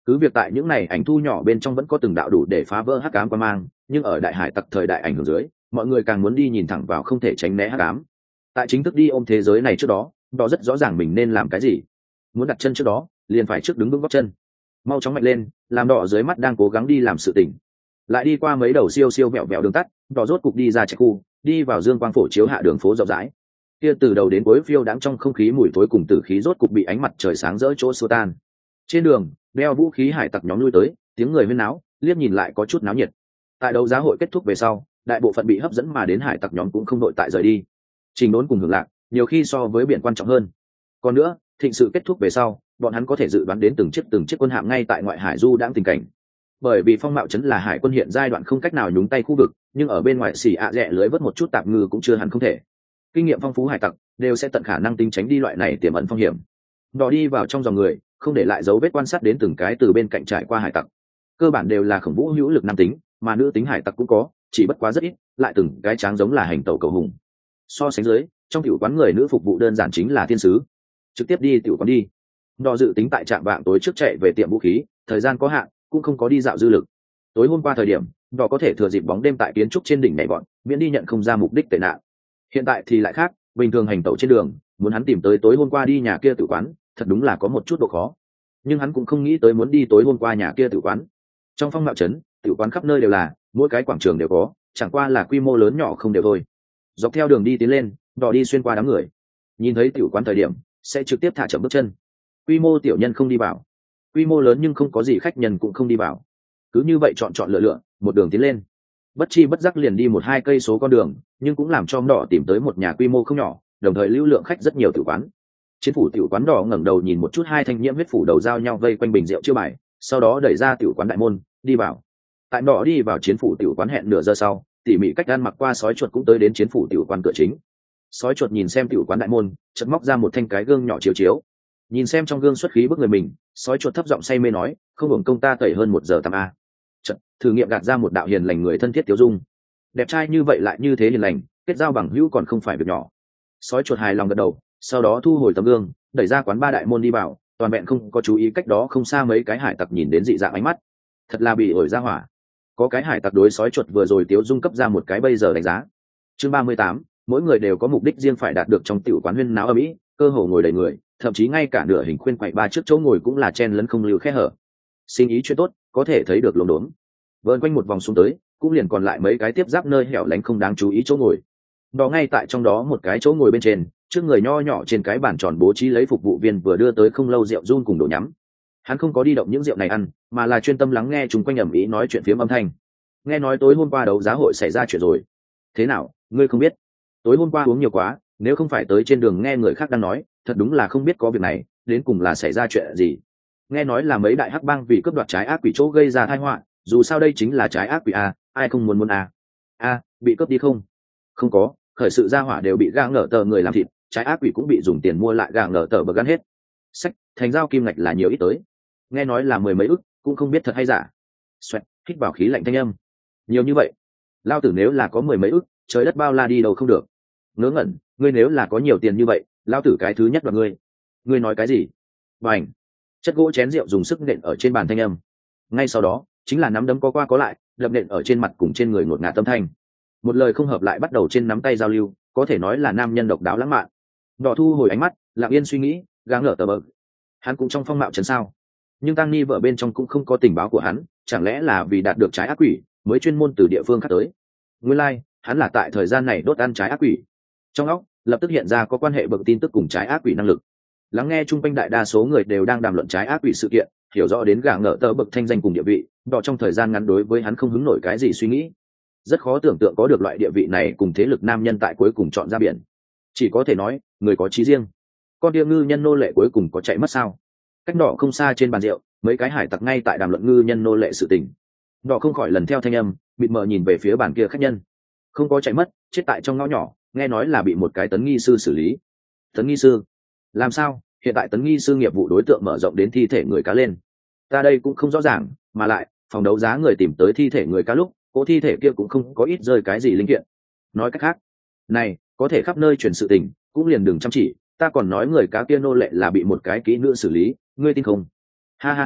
[SPEAKER 1] cứ việc tại những này ảnh thu nhỏ bên trong vẫn có từng đạo đủ để phá vỡ hắc ám quan mang, nhưng ở đại hải tặc thời đại ảnh hưởng dưới, mọi người càng muốn đi nhìn thẳng vào, không thể tránh né hắc ám. Tại chính thức đi ôm thế giới này trước đó, đó rất rõ ràng mình nên làm cái gì. Muốn đặt chân trước đó, liền phải trước đứng vững gót chân, mau chóng mạnh lên, làm đỏ dưới mắt đang cố gắng đi làm sự tỉnh. Lại đi qua mấy đầu siêu siêu vẹo vẹo đường tắt, đỏ rốt cục đi ra chạy khu, đi vào dương quang phổ chiếu hạ đường phố rộng rãi. Kia từ đầu đến cuối phiêu đãng trong không khí mùi tối cùng tử khí rốt cục bị ánh mặt trời sáng rỡ chỗ xua tan. Trên đường, đeo vũ khí hải tặc nhóm lui tới, tiếng người huyên náo, liếc nhìn lại có chút náo nhiệt. Tại đấu giá hội kết thúc về sau, đại bộ phận bị hấp dẫn mà đến hải tặc nhóm cũng không đội tại rời đi. Trình đốn cùng hưởng lạc, nhiều khi so với biển quan trọng hơn. Còn nữa, thịnh sự kết thúc về sau, bọn hắn có thể dự đoán đến từng chiếc từng chiếc quân hạm ngay tại ngoại hải du đang tình cảnh. Bởi vì phong mạo trấn là hải quân hiện giai đoạn không cách nào nhúng tay khu vực, nhưng ở bên ngoài xỉ ạ rẽ lưới vớt một chút tạp ngư cũng chưa hẳn không thể. Kinh nghiệm phong phú hải tặc đều sẽ tận khả năng tính tránh đi loại này tiềm ẩn phong hiểm. Đỏ đi vào trong dòng người, không để lại dấu vết quan sát đến từng cái từ bên cạnh trải qua hải tặc. Cơ bản đều là khổng vũ hữu lực nam tính, mà nữ tính hải tặc cũng có, chỉ bất quá rất ít, lại từng cái tráng giống là hành tẩu cầu hùng. So sánh dưới, trong tiểu quán người nữ phục vụ đơn giản chính là thiên sứ. Trực tiếp đi tiểu quán đi. Đỏ dự tính tại trạm vạng tối trước chạy về tiệm vũ khí, thời gian có hạn, cũng không có đi dạo dư lực. Tối hôm qua thời điểm, đỏ có thể thừa dịp bóng đêm tại kiến trúc trên đỉnh nhảy vọt, miễn đi nhận không ra mục đích tệ nạn. Hiện tại thì lại khác, bình thường hành tẩu trên đường, muốn hắn tìm tới tối hôm qua đi nhà kia tử quán, thật đúng là có một chút độ khó. Nhưng hắn cũng không nghĩ tới muốn đi tối hôm qua nhà kia tử quán. Trong phong mạo trấn, tử quán khắp nơi đều là, mỗi cái quảng trường đều có, chẳng qua là quy mô lớn nhỏ không đều thôi. Dọc theo đường đi tiến lên, đỏ đi xuyên qua đám người. Nhìn thấy tử quán thời điểm, sẽ trực tiếp thả chậm bước chân. Quy mô tiểu nhân không đi vào, quy mô lớn nhưng không có gì khách nhân cũng không đi vào. Cứ như vậy chọn chọn lựa lựa, một đường tiến lên. Bất chi bất giác liền đi một hai cây số con đường, nhưng cũng làm cho đỏ tìm tới một nhà quy mô không nhỏ, đồng thời lưu lượng khách rất nhiều tử quán. Chiến phủ tiểu quán đỏ ngẩng đầu nhìn một chút hai thanh nhiễm huyết phủ đầu giao nhau vây quanh bình rượu chưa bài, sau đó đẩy ra tiểu quán đại môn, đi vào. Tại đỏ đi vào chiến phủ tiểu quán hẹn nửa giờ sau, tỉ mỉ cách ăn mặc qua sói chuột cũng tới đến chiến phủ tiểu quán cửa chính. Sói chuột nhìn xem tiểu quán đại môn, chợt móc ra một thanh cái gương nhỏ chiếu chiếu. Nhìn xem trong gương xuất khí bức người mình, sói chuột thấp giọng say mê nói, không hưởng công ta tẩy hơn một giờ tắm a. Chợt thử nghiệm gạt ra một đạo hiền lành người thân thiết tiêu dung. Đẹp trai như vậy lại như thế hiền lành, kết giao bằng hữu còn không phải việc nhỏ. Sói chuột hài lòng gật đầu, sau đó thu hồi tấm gương, đẩy ra quán ba đại môn đi vào, toàn vẹn không có chú ý cách đó không xa mấy cái hải tặc nhìn đến dị dạng ánh mắt. Thật là bị ổi ra hỏa. Có cái hải tặc đối sói chuột vừa rồi tiếu dung cấp ra một cái bây giờ đánh giá. Chương ba mươi tám, mỗi người đều có mục đích riêng phải đạt được trong tiểu quán huyên náo ở mỹ, cơ hồ ngồi đầy người, thậm chí ngay cả nửa hình khuyên quậy ba trước chỗ ngồi cũng là chen lấn không lưu khe hở. Sinh ý chuyện tốt, có thể thấy được lồn đốn. Vợn quanh một vòng xuống tới, cũng liền còn lại mấy cái tiếp giáp nơi hẻo lánh không đáng chú ý chỗ ngồi. Đó ngay tại trong đó một cái chỗ ngồi bên trên, trước người nho nhỏ trên cái bàn tròn bố trí lấy phục vụ viên vừa đưa tới không lâu rượu run cùng đồ nhắm. Hắn không có đi động những rượu này ăn, mà là chuyên tâm lắng nghe chúng quanh ầm ĩ nói chuyện phiếm âm thanh. Nghe nói tối hôm qua đấu giá hội xảy ra chuyện rồi. Thế nào, ngươi không biết? Tối hôm qua uống nhiều quá, nếu không phải tới trên đường nghe người khác đang nói, thật đúng là không biết có việc này, đến cùng là xảy ra chuyện gì. Nghe nói là mấy đại hắc bang vì cướp đoạt trái ác quỷ chỗ gây ra tai họa, dù sao đây chính là trái ác quỷ a, ai không muốn muốn a. A, bị cướp đi không? Không có, khởi sự ra hỏa đều bị gang nở tờ người làm thịt, trái ác quỷ cũng bị dùng tiền mua lại gang nở tờ bờ gắn hết. Sách, thành giao kim ngạch là nhiều ít tới. Nghe nói là mười mấy ức, cũng không biết thật hay giả. Xoẹt, hít vào khí lạnh thanh âm. Nhiều như vậy, lao tử nếu là có mười mấy ức, trời đất bao la đi đâu không được. Ngớ ngẩn, ngươi nếu là có nhiều tiền như vậy, lao tử cái thứ nhất là ngươi. Ngươi nói cái gì? Bành. Chất gỗ chén rượu dùng sức nện ở trên bàn thanh âm. Ngay sau đó, chính là nắm đấm có qua có lại, đập nện ở trên mặt cùng trên người ngột ngạt tâm thanh. Một lời không hợp lại bắt đầu trên nắm tay giao lưu, có thể nói là nam nhân độc đáo lãng mạn. Đỏ thu hồi ánh mắt, lặng yên suy nghĩ, gắng ngỡ tờ bờ. Hắn cũng trong phong mạo trấn sao? Nhưng Tăng Ni vợ bên trong cũng không có tình báo của hắn, chẳng lẽ là vì đạt được trái ác quỷ, mới chuyên môn từ địa phương khác tới? Nguyên lai, like, hắn là tại thời gian này đốt ăn trái ác quỷ. Trong óc, lập tức hiện ra có quan hệ bậc tin tức cùng trái ác quỷ năng lực. Lắng nghe chung quanh đại đa số người đều đang đàm luận trái ác quỷ sự kiện, hiểu rõ đến gã ngỡ tờ bậc thanh danh cùng địa vị, đỏ trong thời gian ngắn đối với hắn không hứng nổi cái gì suy nghĩ. Rất khó tưởng tượng có được loại địa vị này cùng thế lực nam nhân tại cuối cùng chọn ra biển. Chỉ có thể nói, người có chí riêng. Con địa ngư nhân nô lệ cuối cùng có chạy mất sao? Cách đỏ không xa trên bàn rượu, mấy cái hải tặc ngay tại đàm luận ngư nhân nô lệ sự tình. Đỏ không khỏi lần theo thanh âm, mịt mờ nhìn về phía bàn kia khách nhân. Không có chạy mất, chết tại trong ngõ nhỏ, nghe nói là bị một cái tấn nghi sư xử lý. Tấn nghi sư? Làm sao? Hiện tại tấn nghi sư nghiệp vụ đối tượng mở rộng đến thi thể người cá lên. Ta đây cũng không rõ ràng, mà lại, phòng đấu giá người tìm tới thi thể người cá lúc, cỗ thi thể kia cũng không có ít rơi cái gì linh kiện. Nói cách khác, này, có thể khắp nơi truyền sự tình, cũng liền đừng chăm chỉ, ta còn nói người cá kia nô lệ là bị một cái kỹ nữ xử lý, ngươi tin không? Ha ha ha,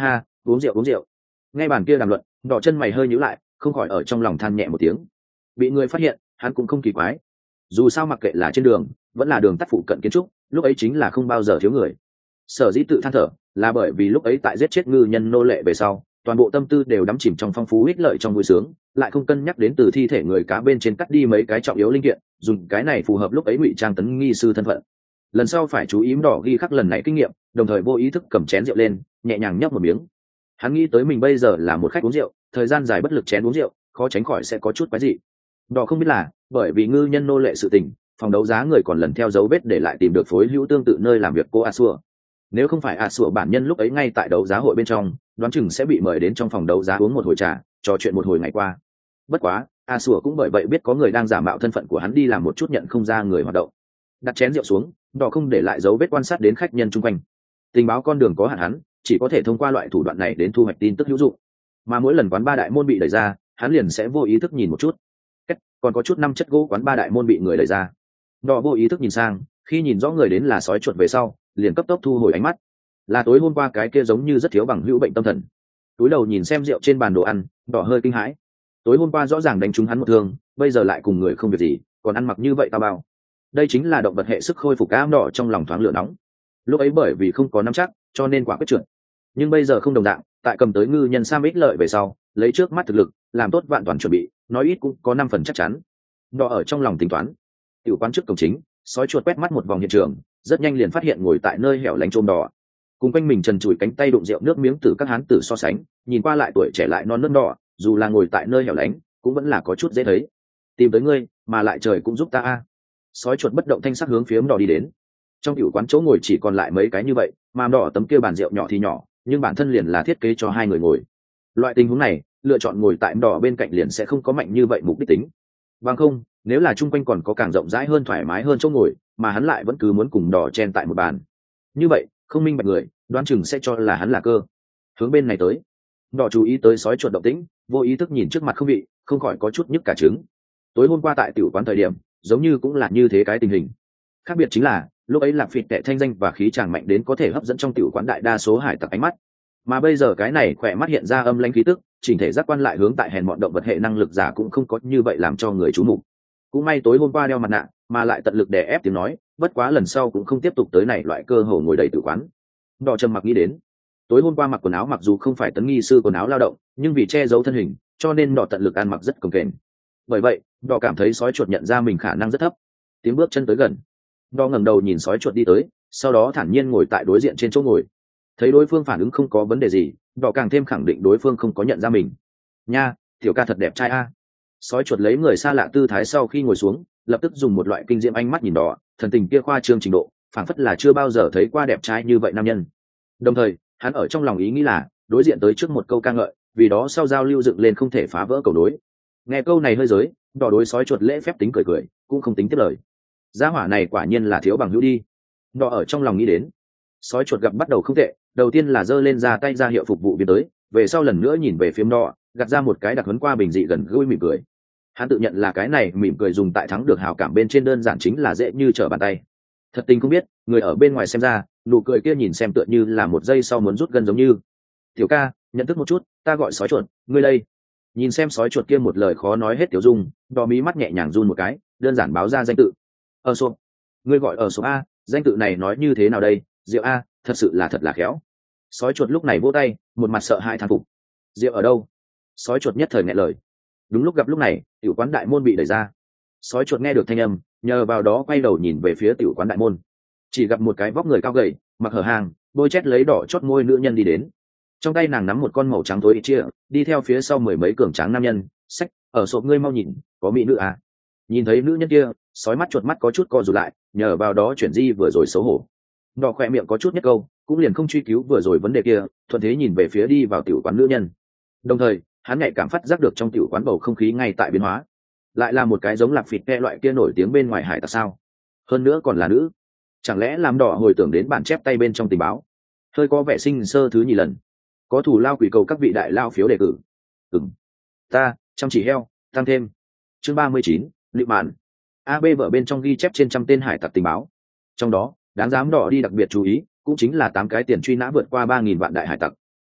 [SPEAKER 1] uống rượu uống rượu. Nghe bàn kia đàm luận, đỏ chân mày hơi nhíu lại, không khỏi ở trong lòng than nhẹ một tiếng. Bị người phát hiện, hắn cũng không kỳ quái. Dù sao mặc kệ là trên đường, vẫn là đường tắt phụ cận kiến trúc, lúc ấy chính là không bao giờ thiếu người. Sở dĩ tự than thở, là bởi vì lúc ấy tại giết chết ngư nhân nô lệ về sau, toàn bộ tâm tư đều đắm chìm trong phong phú ích lợi trong vui sướng, lại không cân nhắc đến từ thi thể người cá bên trên cắt đi mấy cái trọng yếu linh kiện, dùng cái này phù hợp lúc ấy ngụy trang tấn nghi sư thân phận. Lần sau phải chú ý đỏ ghi khắc lần này kinh nghiệm, đồng thời vô ý thức cầm chén rượu lên, nhẹ nhàng nhấp một miếng. Hắn nghĩ tới mình bây giờ là một khách uống rượu, thời gian dài bất lực chén uống rượu, khó tránh khỏi sẽ có chút quái dị. Đỏ không biết là bởi vì ngư nhân nô lệ sự tình, phòng đấu giá người còn lần theo dấu vết để lại tìm được phối hữu tương tự nơi làm việc cô Asua. Nếu không phải Asua bản nhân lúc ấy ngay tại đấu giá hội bên trong, đoán chừng sẽ bị mời đến trong phòng đấu giá uống một hồi trà, trò chuyện một hồi ngày qua. Bất quá, Asua cũng bởi vậy biết có người đang giả mạo thân phận của hắn đi làm một chút nhận không ra người hoạt động. Đặt chén rượu xuống, Đỏ không để lại dấu vết quan sát đến khách nhân chung quanh. Tình báo con đường có hạn hắn, chỉ có thể thông qua loại thủ đoạn này đến thu hoạch tin tức hữu dụng. Mà mỗi lần quán ba đại môn bị đẩy ra, hắn liền sẽ vô ý thức nhìn một chút. Cách, còn có chút năm chất gỗ quán ba đại môn bị người đẩy ra. Đỏ vô ý thức nhìn sang, khi nhìn rõ người đến là sói chuột về sau, liền cấp tốc thu hồi ánh mắt. Là tối hôm qua cái kia giống như rất thiếu bằng hữu bệnh tâm thần. Túi đầu nhìn xem rượu trên bàn đồ ăn, Đỏ hơi kinh hãi. Tối hôm qua rõ ràng đánh trúng hắn một thương, bây giờ lại cùng người không việc gì, còn ăn mặc như vậy tao bao. Đây chính là động vật hệ sức khôi phục cam. Đỏ trong lòng thoáng lửa nóng. Lúc ấy bởi vì không có nắm chắc, cho nên quả quyết trượt. Nhưng bây giờ không đồng dạng, tại cầm tới ngư nhân Sam ích lợi về sau, lấy trước mắt thực lực, làm tốt vạn toàn chuẩn bị, nói ít cũng có năm phần chắc chắn. Đỏ ở trong lòng tính toán. Tiểu quán trước cổng chính, sói chuột quét mắt một vòng hiện trường, rất nhanh liền phát hiện ngồi tại nơi hẻo lánh trôm đỏ. Cùng quanh mình trần trụi cánh tay đụng rượu nước miếng từ các hán tử so sánh, nhìn qua lại tuổi trẻ lại non nớt đỏ, dù là ngồi tại nơi hẻo lánh, cũng vẫn là có chút dễ thấy. Tìm tới ngươi, mà lại trời cũng giúp ta a. Sói chuột bất động thanh sắc hướng phía đỏ đi đến. Trong tiểu quán chỗ ngồi chỉ còn lại mấy cái như vậy, mà đỏ tấm kia bàn rượu nhỏ thì nhỏ, nhưng bản thân liền là thiết kế cho hai người ngồi. Loại tình huống này, lựa chọn ngồi tại đỏ bên cạnh liền sẽ không có mạnh như vậy mục đích tính. Bằng không, nếu là chung quanh còn có càng rộng rãi hơn thoải mái hơn chỗ ngồi, mà hắn lại vẫn cứ muốn cùng đỏ chen tại một bàn. Như vậy, không minh bạch người, đoán chừng sẽ cho là hắn là cơ. Hướng bên này tới. Đỏ chú ý tới sói chuột động tĩnh, vô ý thức nhìn trước mặt không vị, không khỏi có chút nhức cả trứng. Tối hôm qua tại tiểu quán thời điểm, giống như cũng là như thế cái tình hình. Khác biệt chính là, lúc ấy Lạc Phịt tệ thanh danh và khí chàng mạnh đến có thể hấp dẫn trong tiểu quán đại đa số hải tặc ánh mắt. Mà bây giờ cái này khỏe mắt hiện ra âm lãnh khí tức, chỉnh thể giác quan lại hướng tại hèn mọn động vật hệ năng lực giả cũng không có như vậy làm cho người chú mục. Cũng may tối hôm qua đeo mặt nạ, mà lại tận lực đè ép tiếng nói, bất quá lần sau cũng không tiếp tục tới này loại cơ hồ ngồi đầy tử quán. Đỏ trầm mặc nghĩ đến, tối hôm qua mặc quần áo mặc dù không phải tấn nghi sư quần áo lao động, nhưng vì che giấu thân hình, cho nên đỏ tận lực ăn mặc rất cồng kềnh. Bởi vậy, đỏ cảm thấy sói chuột nhận ra mình khả năng rất thấp. Tiếng bước chân tới gần, đỏ ngẩng đầu nhìn sói chuột đi tới, sau đó thản nhiên ngồi tại đối diện trên chỗ ngồi. Thấy đối phương phản ứng không có vấn đề gì, đỏ càng thêm khẳng định đối phương không có nhận ra mình. Nha, tiểu ca thật đẹp trai a. Sói chuột lấy người xa lạ tư thái sau khi ngồi xuống, lập tức dùng một loại kinh diễm ánh mắt nhìn đỏ, thần tình kia khoa trương trình độ, phảng phất là chưa bao giờ thấy qua đẹp trai như vậy nam nhân. Đồng thời, hắn ở trong lòng ý nghĩ là, đối diện tới trước một câu ca ngợi, vì đó sau giao lưu dựng lên không thể phá vỡ cầu đối. Nghe câu này hơi giới, đỏ đối sói chuột lễ phép tính cười cười, cũng không tính tiếp lời. Gia hỏa này quả nhiên là thiếu bằng hữu đi. Đỏ ở trong lòng nghĩ đến. Sói chuột gặp bắt đầu không tệ, đầu tiên là giơ lên ra tay ra hiệu phục vụ biến tới, về sau lần nữa nhìn về phía đỏ, gạt ra một cái đặc huấn qua bình dị gần gũi mỉm cười. Hắn tự nhận là cái này mỉm cười dùng tại thắng được hào cảm bên trên đơn giản chính là dễ như trở bàn tay. Thật tình không biết, người ở bên ngoài xem ra, nụ cười kia nhìn xem tựa như là một giây sau muốn rút gân giống như. Tiểu ca, nhận thức một chút, ta gọi sói chuột, ngươi đây. Nhìn xem sói chuột kia một lời khó nói hết tiểu dung, đỏ mí mắt nhẹ nhàng run một cái, đơn giản báo ra danh tự. Ở số, ngươi gọi ở số a, danh tự này nói như thế nào đây? Diệu a, thật sự là thật là khéo. Sói chuột lúc này vỗ tay, một mặt sợ hãi thán phục. Diệu ở đâu? Sói chuột nhất thời nghẹn lời. Đúng lúc gặp lúc này, tiểu quán đại môn bị đẩy ra. Sói chuột nghe được thanh âm, nhờ vào đó quay đầu nhìn về phía tiểu quán đại môn. Chỉ gặp một cái vóc người cao gầy, mặc hở hàng, bôi chét lấy đỏ chót môi nữ nhân đi đến. Trong tay nàng nắm một con màu trắng tối ít chia, đi theo phía sau mười mấy cường tráng nam nhân. Sách, ở sộp ngươi mau nhìn, có mỹ nữ à? Nhìn thấy nữ nhân kia, sói mắt chuột mắt có chút co rụt lại, nhờ vào đó chuyển di vừa rồi xấu hổ. Đỏ khỏe miệng có chút nhất câu, cũng liền không truy cứu vừa rồi vấn đề kia, thuận thế nhìn về phía đi vào tiểu quán nữ nhân. Đồng thời, hắn nhạy cảm phát giác được trong tiểu quán bầu không khí ngay tại biến hóa. Lại là một cái giống Lạc Phịt ke loại kia nổi tiếng bên ngoài hải tặc sao? Hơn nữa còn là nữ. Chẳng lẽ làm đỏ hồi tưởng đến bản chép tay bên trong tình báo? Hơi có vẻ sinh sơ thứ nhì lần. Có thủ lao quỷ cầu các vị đại lao phiếu đề cử. Ừm. Ta, chăm chỉ heo, tăng thêm. Chương ba mươi chín, Liệu Mạn. a bê vở bên trong ghi chép trên trăm tên hải tặc tình báo. Trong đó, đáng dám đỏ đi đặc biệt chú ý, cũng chính là tám cái tiền truy nã vượt qua ba nghìn vạn đại hải tặc.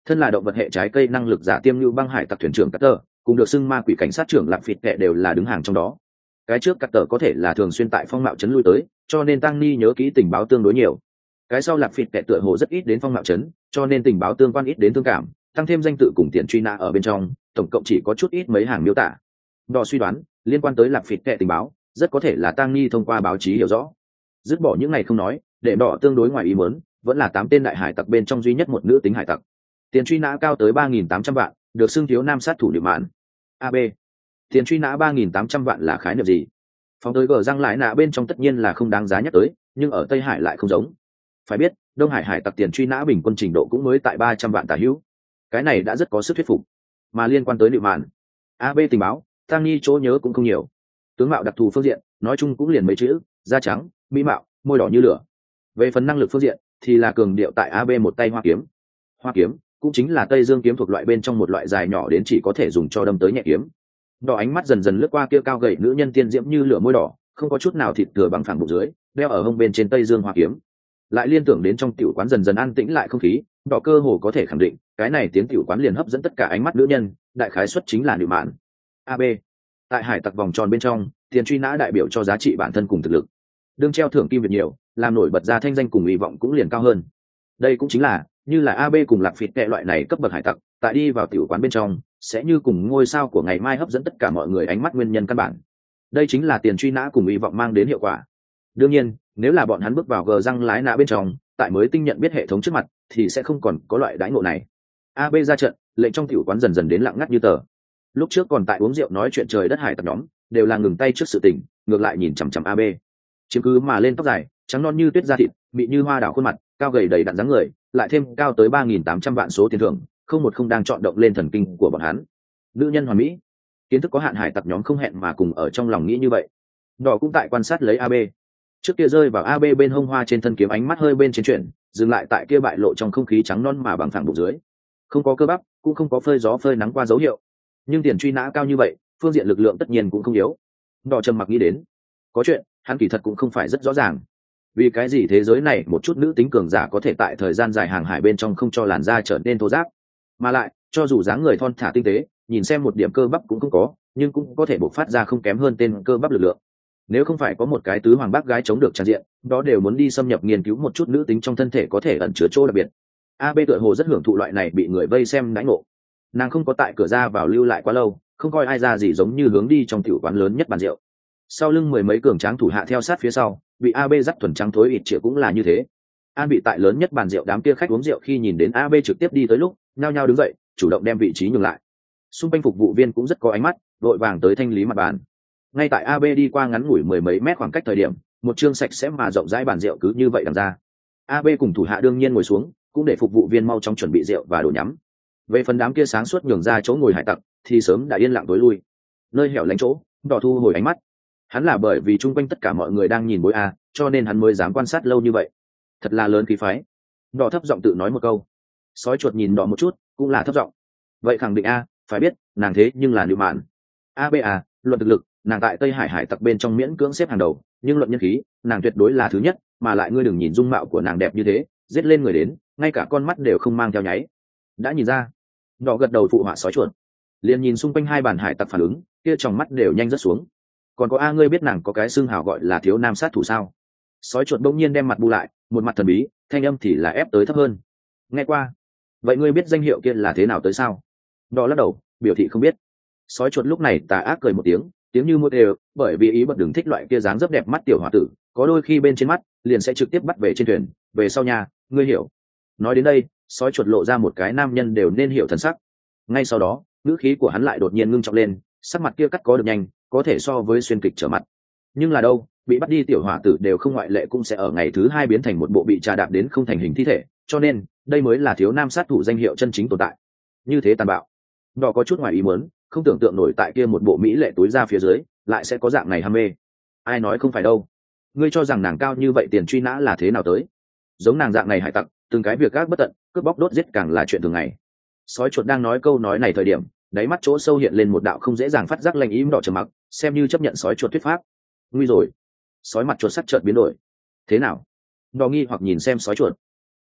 [SPEAKER 1] Thân là động vật hệ trái cây năng lực giả tiêm lưu băng hải tặc thuyền trưởng Carter, cùng được xưng ma quỷ cảnh sát trưởng Lạc Phịt Kệ đều là đứng hàng trong đó. Cái trước Carter có thể là thường xuyên tại phong mạo trấn lui tới, cho nên Tăng Ni nhớ kỹ tình báo tương đối nhiều. Cái sau Lạc Phịt Kệ tựa hồ rất ít đến phong mạo trấn, cho nên tình báo tương quan ít đến thương cảm, tăng thêm danh tự cùng tiền truy nã ở bên trong, tổng cộng chỉ có chút ít mấy hàng miêu tả. Đo suy đoán, liên quan tới Lạc Phịt Kệ tình báo, rất có thể là Tăng Ni thông qua báo chí hiểu rõ. Dứt bỏ những ngày không nói, để đỏ tương đối ngoài ý muốn, vẫn là tám tên đại hải tặc bên trong duy nhất một nữ tính hải tặc. Tiền truy nã cao tới ba nghìn tám trăm vạn, được xưng thiếu nam sát thủ địa mạn. A B. Tiền truy nã ba nghìn tám trăm vạn là khái niệm gì? Phóng tới gờ răng lại nạ bên trong tất nhiên là không đáng giá nhắc tới, nhưng ở Tây Hải lại không giống. Phải biết, Đông Hải hải tặc tiền truy nã bình quân trình độ cũng mới tại ba trăm vạn tả hữu. Cái này đã rất có sức thuyết phục. Mà liên quan tới địa mạn, A B tình báo, Tăng Ni chỗ nhớ cũng không nhiều. Tướng mạo đặc thù phương diện, nói chung cũng liền mấy chữ, da trắng, mỹ mạo, môi đỏ như lửa. Về phần năng lực phương diện, thì là cường điệu tại A B một tay hoa kiếm. Hoa kiếm cũng chính là Tây Dương kiếm thuộc loại bên trong một loại dài nhỏ đến chỉ có thể dùng cho đâm tới nhẹ kiếm. Đỏ ánh mắt dần dần lướt qua kia cao gầy nữ nhân tiên diễm như lửa môi đỏ, không có chút nào thịt thừa bằng phẳng bụng dưới, đeo ở hông bên trên Tây Dương hoa kiếm. Lại liên tưởng đến trong tiểu quán dần dần an tĩnh lại không khí, đỏ cơ hồ có thể khẳng định, cái này tiếng tiểu quán liền hấp dẫn tất cả ánh mắt nữ nhân, đại khái suất chính là nữ mạn. A B. Tại hải tặc vòng tròn bên trong, tiền truy nã đại biểu cho giá trị bản thân cùng thực lực. Đương treo thưởng kim việt nhiều, làm nổi bật ra thanh danh cùng hy vọng cũng liền cao hơn. Đây cũng chính là, như là A B cùng Lạc Phịt Kệ loại này cấp bậc hải tặc, tại đi vào tiểu quán bên trong, sẽ như cùng ngôi sao của ngày mai hấp dẫn tất cả mọi người ánh mắt nguyên nhân căn bản. Đây chính là tiền truy nã cùng hy vọng mang đến hiệu quả. Đương nhiên, nếu là bọn hắn bước vào gờ răng lái nã bên trong, tại mới tinh nhận biết hệ thống trước mặt, thì sẽ không còn có loại đãi ngộ này. A B ra trận, lệnh trong tiểu quán dần dần đến lặng ngắt như tờ. Lúc trước còn tại uống rượu nói chuyện trời đất hải tặc nhóm, đều là ngừng tay trước sự tình, ngược lại nhìn chằm chằm A B. Chiếm cứ mà lên tóc dài, trắng non như tuyết da thịt, mịn như hoa đảo khuôn mặt, cao gầy đầy đặn dáng người, lại thêm cao tới ba nghìn tám trăm vạn số tiền thưởng, không một không đang chọn động lên thần kinh của bọn hắn. Nữ nhân hoàn mỹ, kiến thức có hạn hải tặc nhóm không hẹn mà cùng ở trong lòng nghĩ như vậy. Đỏ cũng tại quan sát lấy A B. Trước kia rơi vào A B bên hông hoa trên thân kiếm ánh mắt hơi bên trên chuyển, dừng lại tại kia bại lộ trong không khí trắng non mà bằng phẳng bụng dưới. Không có cơ bắp, cũng không có phơi gió phơi nắng qua dấu hiệu. Nhưng tiền truy nã cao như vậy, phương diện lực lượng tất nhiên cũng không yếu. Đỏ trầm mặc nghĩ đến, có chuyện, hắn kỳ thật cũng không phải rất rõ ràng. Vì cái gì thế giới này một chút nữ tính cường giả có thể tại thời gian dài hàng hải bên trong không cho làn da trở nên thô ráp, mà lại cho dù dáng người thon thả tinh tế, nhìn xem một điểm cơ bắp cũng không có, nhưng cũng có thể bộc phát ra không kém hơn tên cơ bắp lực lượng. Nếu không phải có một cái tứ hoàng bác gái chống được tràn diện, đó đều muốn đi xâm nhập nghiên cứu một chút nữ tính trong thân thể có thể ẩn chứa chỗ đặc biệt. A B tựa hồ rất hưởng thụ loại này bị người vây xem đãi ngộ. Nàng không có tại cửa ra vào lưu lại quá lâu, không coi ai ra gì, giống như hướng đi trong tiểu quán lớn nhất bàn rượu. Sau lưng mười mấy cường tráng thủ hạ theo sát phía sau, bị A B dắt thuần trắng thối ịt chĩa cũng là như thế. An bị tại lớn nhất bàn rượu đám kia khách uống rượu khi nhìn đến A B trực tiếp đi tới lúc, nhao nhao đứng dậy, chủ động đem vị trí nhường lại. Xung quanh phục vụ viên cũng rất có ánh mắt, vội vàng tới thanh lý mặt bàn. Ngay tại A B đi qua ngắn ngủi mười mấy mét khoảng cách thời điểm, một chương sạch sẽ mà rộng rãi bàn rượu cứ như vậy đằng ra. A B cùng thủ hạ đương nhiên ngồi xuống, cũng để phục vụ viên mau chóng chuẩn bị rượu và đồ nhắm. Về phần đám kia sáng suốt nhường ra chỗ ngồi hải tặc, thì sớm đã yên lặng tối lui. Nơi hẻo lánh chỗ, Đỏ thu hồi ánh mắt. Hắn là bởi vì chung quanh tất cả mọi người đang nhìn bối A, cho nên hắn mới dám quan sát lâu như vậy. Thật là lớn khí phái. Đỏ thấp giọng tự nói một câu. Sói chuột nhìn Đỏ một chút, cũng là thấp giọng. Vậy khẳng định A, phải biết, nàng thế nhưng là nữ mạn. A B A, luận thực lực, nàng tại Tây Hải hải tặc bên trong miễn cưỡng xếp hàng đầu, nhưng luận nhân khí, nàng tuyệt đối là thứ nhất, mà lại ngươi đừng nhìn dung mạo của nàng đẹp như thế, giết lên người đến, ngay cả con mắt đều không mang theo nháy. Đã nhìn ra. Đỏ gật đầu phụ họa sói chuột. Liền nhìn xung quanh hai bàn hải tặc phản ứng, kia trong mắt đều nhanh rất xuống. Còn có A, ngươi biết nàng có cái xương hào gọi là thiếu nam sát thủ sao? Sói chuột bỗng nhiên đem mặt bu lại, một mặt thần bí, thanh âm thì là ép tới thấp hơn. Nghe qua. Vậy ngươi biết danh hiệu kia là thế nào tới sao? Đỏ lắc đầu, biểu thị không biết. Sói chuột lúc này tà ác cười một tiếng, tiếng như một đều, bởi vì ý bật đừng thích loại kia dáng dấp đẹp mắt tiểu hòa tử, có đôi khi bên trên mắt liền sẽ trực tiếp bắt về trên thuyền, về sau nhà, ngươi hiểu. Nói đến đây, sói chuột lộ ra một cái nam nhân đều nên hiểu thần sắc. Ngay sau đó, ngữ khí của hắn lại đột nhiên ngưng trọng lên, sắc mặt kia cắt có được nhanh, có thể so với xuyên kịch trở mặt. Nhưng là đâu, bị bắt đi tiểu hỏa tử đều không ngoại lệ cũng sẽ ở ngày thứ hai biến thành một bộ bị trà đạp đến không thành hình thi thể, cho nên đây mới là thiếu nam sát thủ danh hiệu chân chính tồn tại. Như thế tàn bạo. Đỏ có chút ngoài ý muốn, không tưởng tượng nổi tại kia một bộ mỹ lệ túi ra phía dưới lại sẽ có dạng này ham mê. Ai nói không phải đâu. Ngươi cho rằng nàng cao như vậy tiền truy nã là thế nào tới? Giống nàng dạng này hải tặc, từng cái việc gác bất tận, cướp bóc đốt giết càng là chuyện thường ngày. Sói chuột đang nói câu nói này thời điểm, đáy mắt chỗ sâu hiện lên một đạo không dễ dàng phát giác lanh ý đỏ trầm mặc, xem như chấp nhận sói chuột thuyết pháp. Nguy rồi. Sói mặt chuột sắc chợt biến đổi. Thế nào? Đỏ nghi hoặc nhìn xem sói chuột.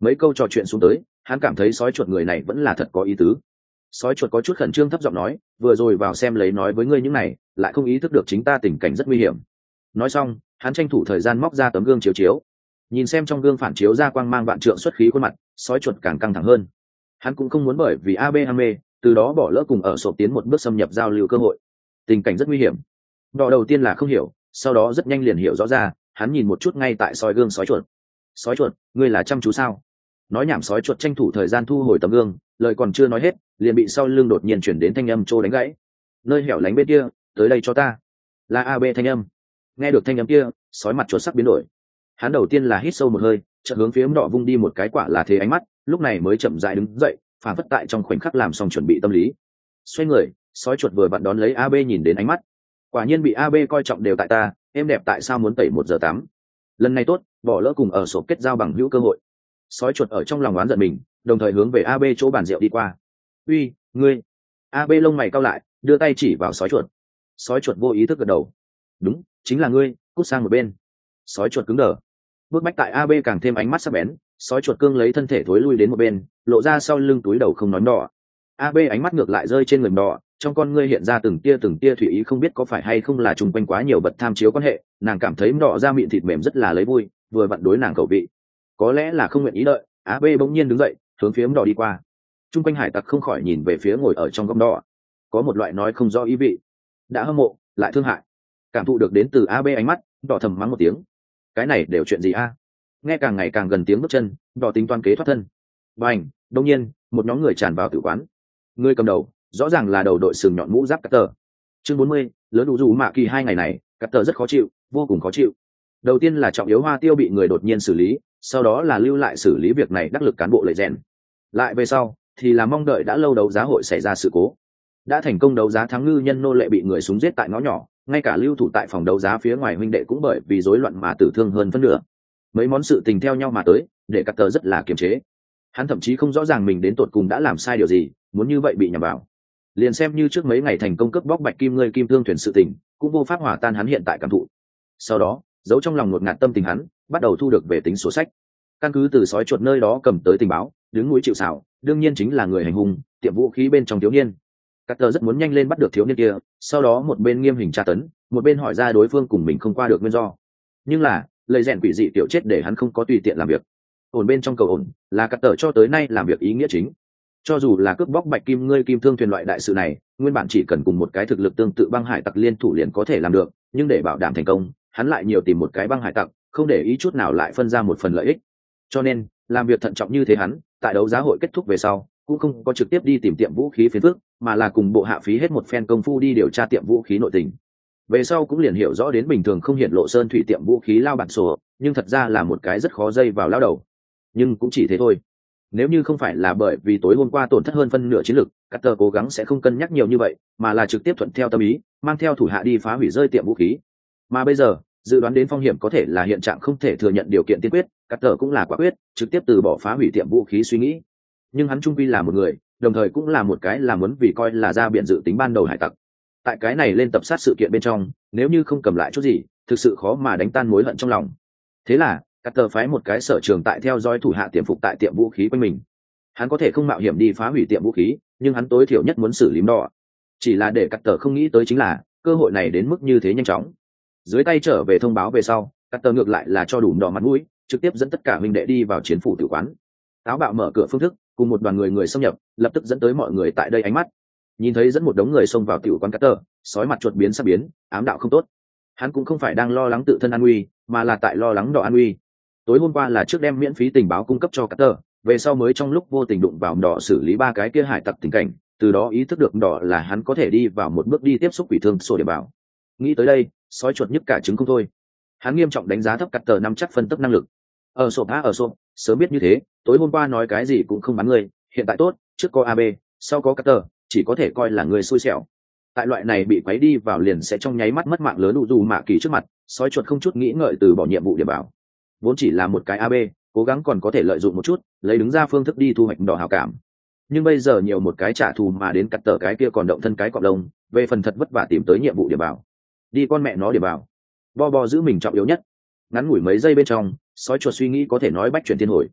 [SPEAKER 1] Mấy câu trò chuyện xuống tới, hắn cảm thấy sói chuột người này vẫn là thật có ý tứ. Sói chuột có chút khẩn trương thấp giọng nói, vừa rồi vào xem lấy nói với ngươi những này, lại không ý thức được chính ta tình cảnh rất nguy hiểm. Nói xong, hắn tranh thủ thời gian móc ra tấm gương chiếu chiếu, nhìn xem trong gương phản chiếu ra quang mang vạn trượng xuất khí khuôn mặt, sói chuột càng căng thẳng hơn. Hắn cũng không muốn bởi vì ab ham mê từ đó bỏ lỡ cùng ở sộp tiến một bước xâm nhập giao lưu cơ hội. Tình cảnh rất nguy hiểm. Đỏ đầu tiên là không hiểu, sau đó rất nhanh liền hiểu rõ ra. Hắn nhìn một chút ngay tại soi gương sói chuột. Sói chuột, ngươi là chăm chú sao? Nói nhảm sói chuột tranh thủ thời gian thu hồi tấm gương, lời còn chưa nói hết, liền bị sau lưng đột nhiên chuyển đến thanh âm trô đánh gãy. Nơi hẻo lánh bên kia, tới đây cho ta. Là ab thanh âm. Nghe được thanh âm kia, sói mặt chuột sắc biến đổi. Hắn đầu tiên là hít sâu một hơi, chợt hướng phía đỏ vung đi một cái quả là thế ánh mắt, lúc này mới chậm rãi đứng dậy, phản phất tại trong khoảnh khắc làm xong chuẩn bị tâm lý. Xoay người, sói chuột vừa vặn đón lấy ab nhìn đến ánh mắt. Quả nhiên bị ab coi trọng đều tại ta, em đẹp tại sao muốn tẩy một giờ tắm? Lần này tốt, bỏ lỡ cùng ở sổ kết giao bằng hữu cơ hội. Sói chuột ở trong lòng oán giận mình, đồng thời hướng về ab chỗ bàn rượu đi qua. Uy, ngươi! Ab lông mày cau lại, đưa tay chỉ vào sói chuột. Sói chuột vô ý thức gật đầu. Đúng, chính là ngươi, cút sang một bên. Sói chuột cứng đờ. Bước bách tại ab càng thêm ánh mắt sắc bén, sói chuột cương lấy thân thể thối lui đến một bên, lộ ra sau lưng túi đầu không nói đỏ. ab ánh mắt ngược lại rơi trên người đỏ, trong con ngươi hiện ra từng tia từng tia thủy ý, không biết có phải hay không là chung quanh quá nhiều vật tham chiếu quan hệ, nàng cảm thấy đỏ ra miệng thịt mềm rất là lấy vui, vừa vặn đối nàng khẩu vị. Có lẽ là không nguyện ý đợi, ab bỗng nhiên đứng dậy, hướng phía đỏ đi qua. Chung quanh hải tặc không khỏi nhìn về phía ngồi ở trong góc đỏ, có một loại nói không rõ ý vị, đã hâm mộ lại thương hại. Cảm thụ được đến từ ab ánh mắt, đỏ thầm mắng một tiếng. Cái này đều chuyện gì a? Nghe càng ngày càng gần tiếng bước chân, đỏ tính toán kế thoát thân. Bành, đông nhiên, một nhóm người tràn vào tử quán. Người cầm đầu, rõ ràng là đầu đội sừng nhọn mũ giáp Carter. Chương bốn mươi, lớn đủ dù mạ kỳ hai ngày này, Carter rất khó chịu, vô cùng khó chịu. Đầu tiên là trọng yếu hoa tiêu bị người đột nhiên xử lý, sau đó là lưu lại xử lý việc này đắc lực cán bộ lệ rèn. Lại về sau, thì là mong đợi đã lâu đấu giá hội xảy ra sự cố. Đã thành công đấu giá thắng ngư nhân nô lệ bị người súng giết tại ngõ nhỏ, ngay cả lưu thủ tại phòng đấu giá phía ngoài huynh đệ cũng bởi vì rối loạn mà tử thương hơn phân nửa. Mấy món sự tình theo nhau mà tới, để Carter rất là kiềm chế. Hắn thậm chí không rõ ràng mình đến tột cùng đã làm sai điều gì, muốn như vậy bị nhầm vào. Liền xem như trước mấy ngày thành công cướp bóc bạch kim ngươi kim thương thuyền sự tình, cũng vô pháp hòa tan hắn hiện tại cảm thụ. Sau đó, giấu trong lòng ngột ngạt tâm tình hắn, bắt đầu thu được về tính sổ sách. Căn cứ từ sói chuột nơi đó cầm tới tình báo, đứng núi chịu sào, đương nhiên chính là người hành hung, tiệm vũ khí bên trong thiếu niên. Carter rất muốn nhanh lên bắt được thiếu niên kia, sau đó một bên nghiêm hình tra tấn, một bên hỏi ra đối phương cùng mình không qua được nguyên do. Nhưng là, lời rèn quỷ dị tiểu chết để hắn không có tùy tiện làm việc. Ổn bên trong cầu ổn, là Carter cho tới nay làm việc ý nghĩa chính. Cho dù là cướp bóc bạch kim ngươi kim thương thuyền loại đại sự này, nguyên bản chỉ cần cùng một cái thực lực tương tự băng hải tặc liên thủ liền có thể làm được, nhưng để bảo đảm thành công, hắn lại nhiều tìm một cái băng hải tặc, không để ý chút nào lại phân ra một phần lợi ích. Cho nên, làm việc thận trọng như thế hắn, tại đấu giá hội kết thúc về sau, cũng không có trực tiếp đi tìm tiệm vũ khí phiến phước, mà là cùng bộ hạ phí hết một phen công phu đi điều tra tiệm vũ khí nội tình. Về sau cũng liền hiểu rõ đến bình thường không hiện lộ sơn thủy tiệm vũ khí lao bản sổ, nhưng thật ra là một cái rất khó dây vào lao đầu. Nhưng cũng chỉ thế thôi. Nếu như không phải là bởi vì tối hôm qua tổn thất hơn phân nửa chiến lực, Carter cố gắng sẽ không cân nhắc nhiều như vậy, mà là trực tiếp thuận theo tâm ý, mang theo thủ hạ đi phá hủy rơi tiệm vũ khí. Mà bây giờ, dự đoán đến phong hiểm có thể là hiện trạng không thể thừa nhận điều kiện tiên quyết, Carter cũng là quả quyết, trực tiếp từ bỏ phá hủy tiệm vũ khí suy nghĩ. Nhưng hắn trung quy là một người, đồng thời cũng là một cái làm muốn vì coi là ra biện dự tính ban đầu hải tặc. Tại cái này lên tập sát sự kiện bên trong, nếu như không cầm lại chút gì, thực sự khó mà đánh tan mối hận trong lòng. Thế là, Carter phái một cái sở trường tại theo dõi thủ hạ tiệm phục tại tiệm vũ khí quanh mình. Hắn có thể không mạo hiểm đi phá hủy tiệm vũ khí, nhưng hắn tối thiểu nhất muốn xử lý đỏ. Chỉ là để Carter không nghĩ tới chính là, cơ hội này đến mức như thế nhanh chóng. Dưới tay trở về thông báo về sau, Carter ngược lại là cho đủ đỏ mặt mũi, trực tiếp dẫn tất cả huynh đệ đi vào chiến phủ tử quán. Táo bạo mở cửa phương thức, cùng một đoàn người người xâm nhập, lập tức dẫn tới mọi người tại đây ánh mắt. Nhìn thấy dẫn một đống người xông vào tiểu quán Carter, sói mặt chuột biến sắc biến, ám đạo không tốt. Hắn cũng không phải đang lo lắng tự thân an nguy, mà là tại lo lắng đỏ an nguy. Tối hôm qua là trước đem miễn phí tình báo cung cấp cho Carter, về sau mới trong lúc vô tình đụng vào đỏ xử lý ba cái kia hải tặc tình cảnh, từ đó ý thức được đỏ là hắn có thể đi vào một bước đi tiếp xúc quỷ thương sổ để bảo. Nghĩ tới đây, sói chuột nhức cả trứng không thôi. Hắn nghiêm trọng đánh giá thấp Carter nắm chắc phân tích năng lực. Ở sộp á ở sộp, sớm biết như thế, tối hôm qua nói cái gì cũng không bắn người, hiện tại tốt, trước có a bê, sau có Carter, chỉ có thể coi là người xui xẻo. Tại loại này bị quấy đi vào liền sẽ trong nháy mắt mất mạng lớn đủ dù mạ kỳ trước mặt, sói chuột không chút nghĩ ngợi từ bỏ nhiệm vụ điểm bảo. Vốn chỉ là một cái a bê, cố gắng còn có thể lợi dụng một chút, lấy đứng ra phương thức đi thu hoạch đỏ hào cảm. Nhưng bây giờ nhiều một cái trả thù mà đến cắt tờ cái kia còn động thân cái cọp lông, về phần thật vất vả tìm tới nhiệm vụ điểm bảo. Đi con mẹ nó điểm bảo. Bo bo giữ mình trọng yếu nhất. Ngắn ngủi mấy giây bên trong, sói chuột suy nghĩ có thể nói bách chuyển thiên hồi.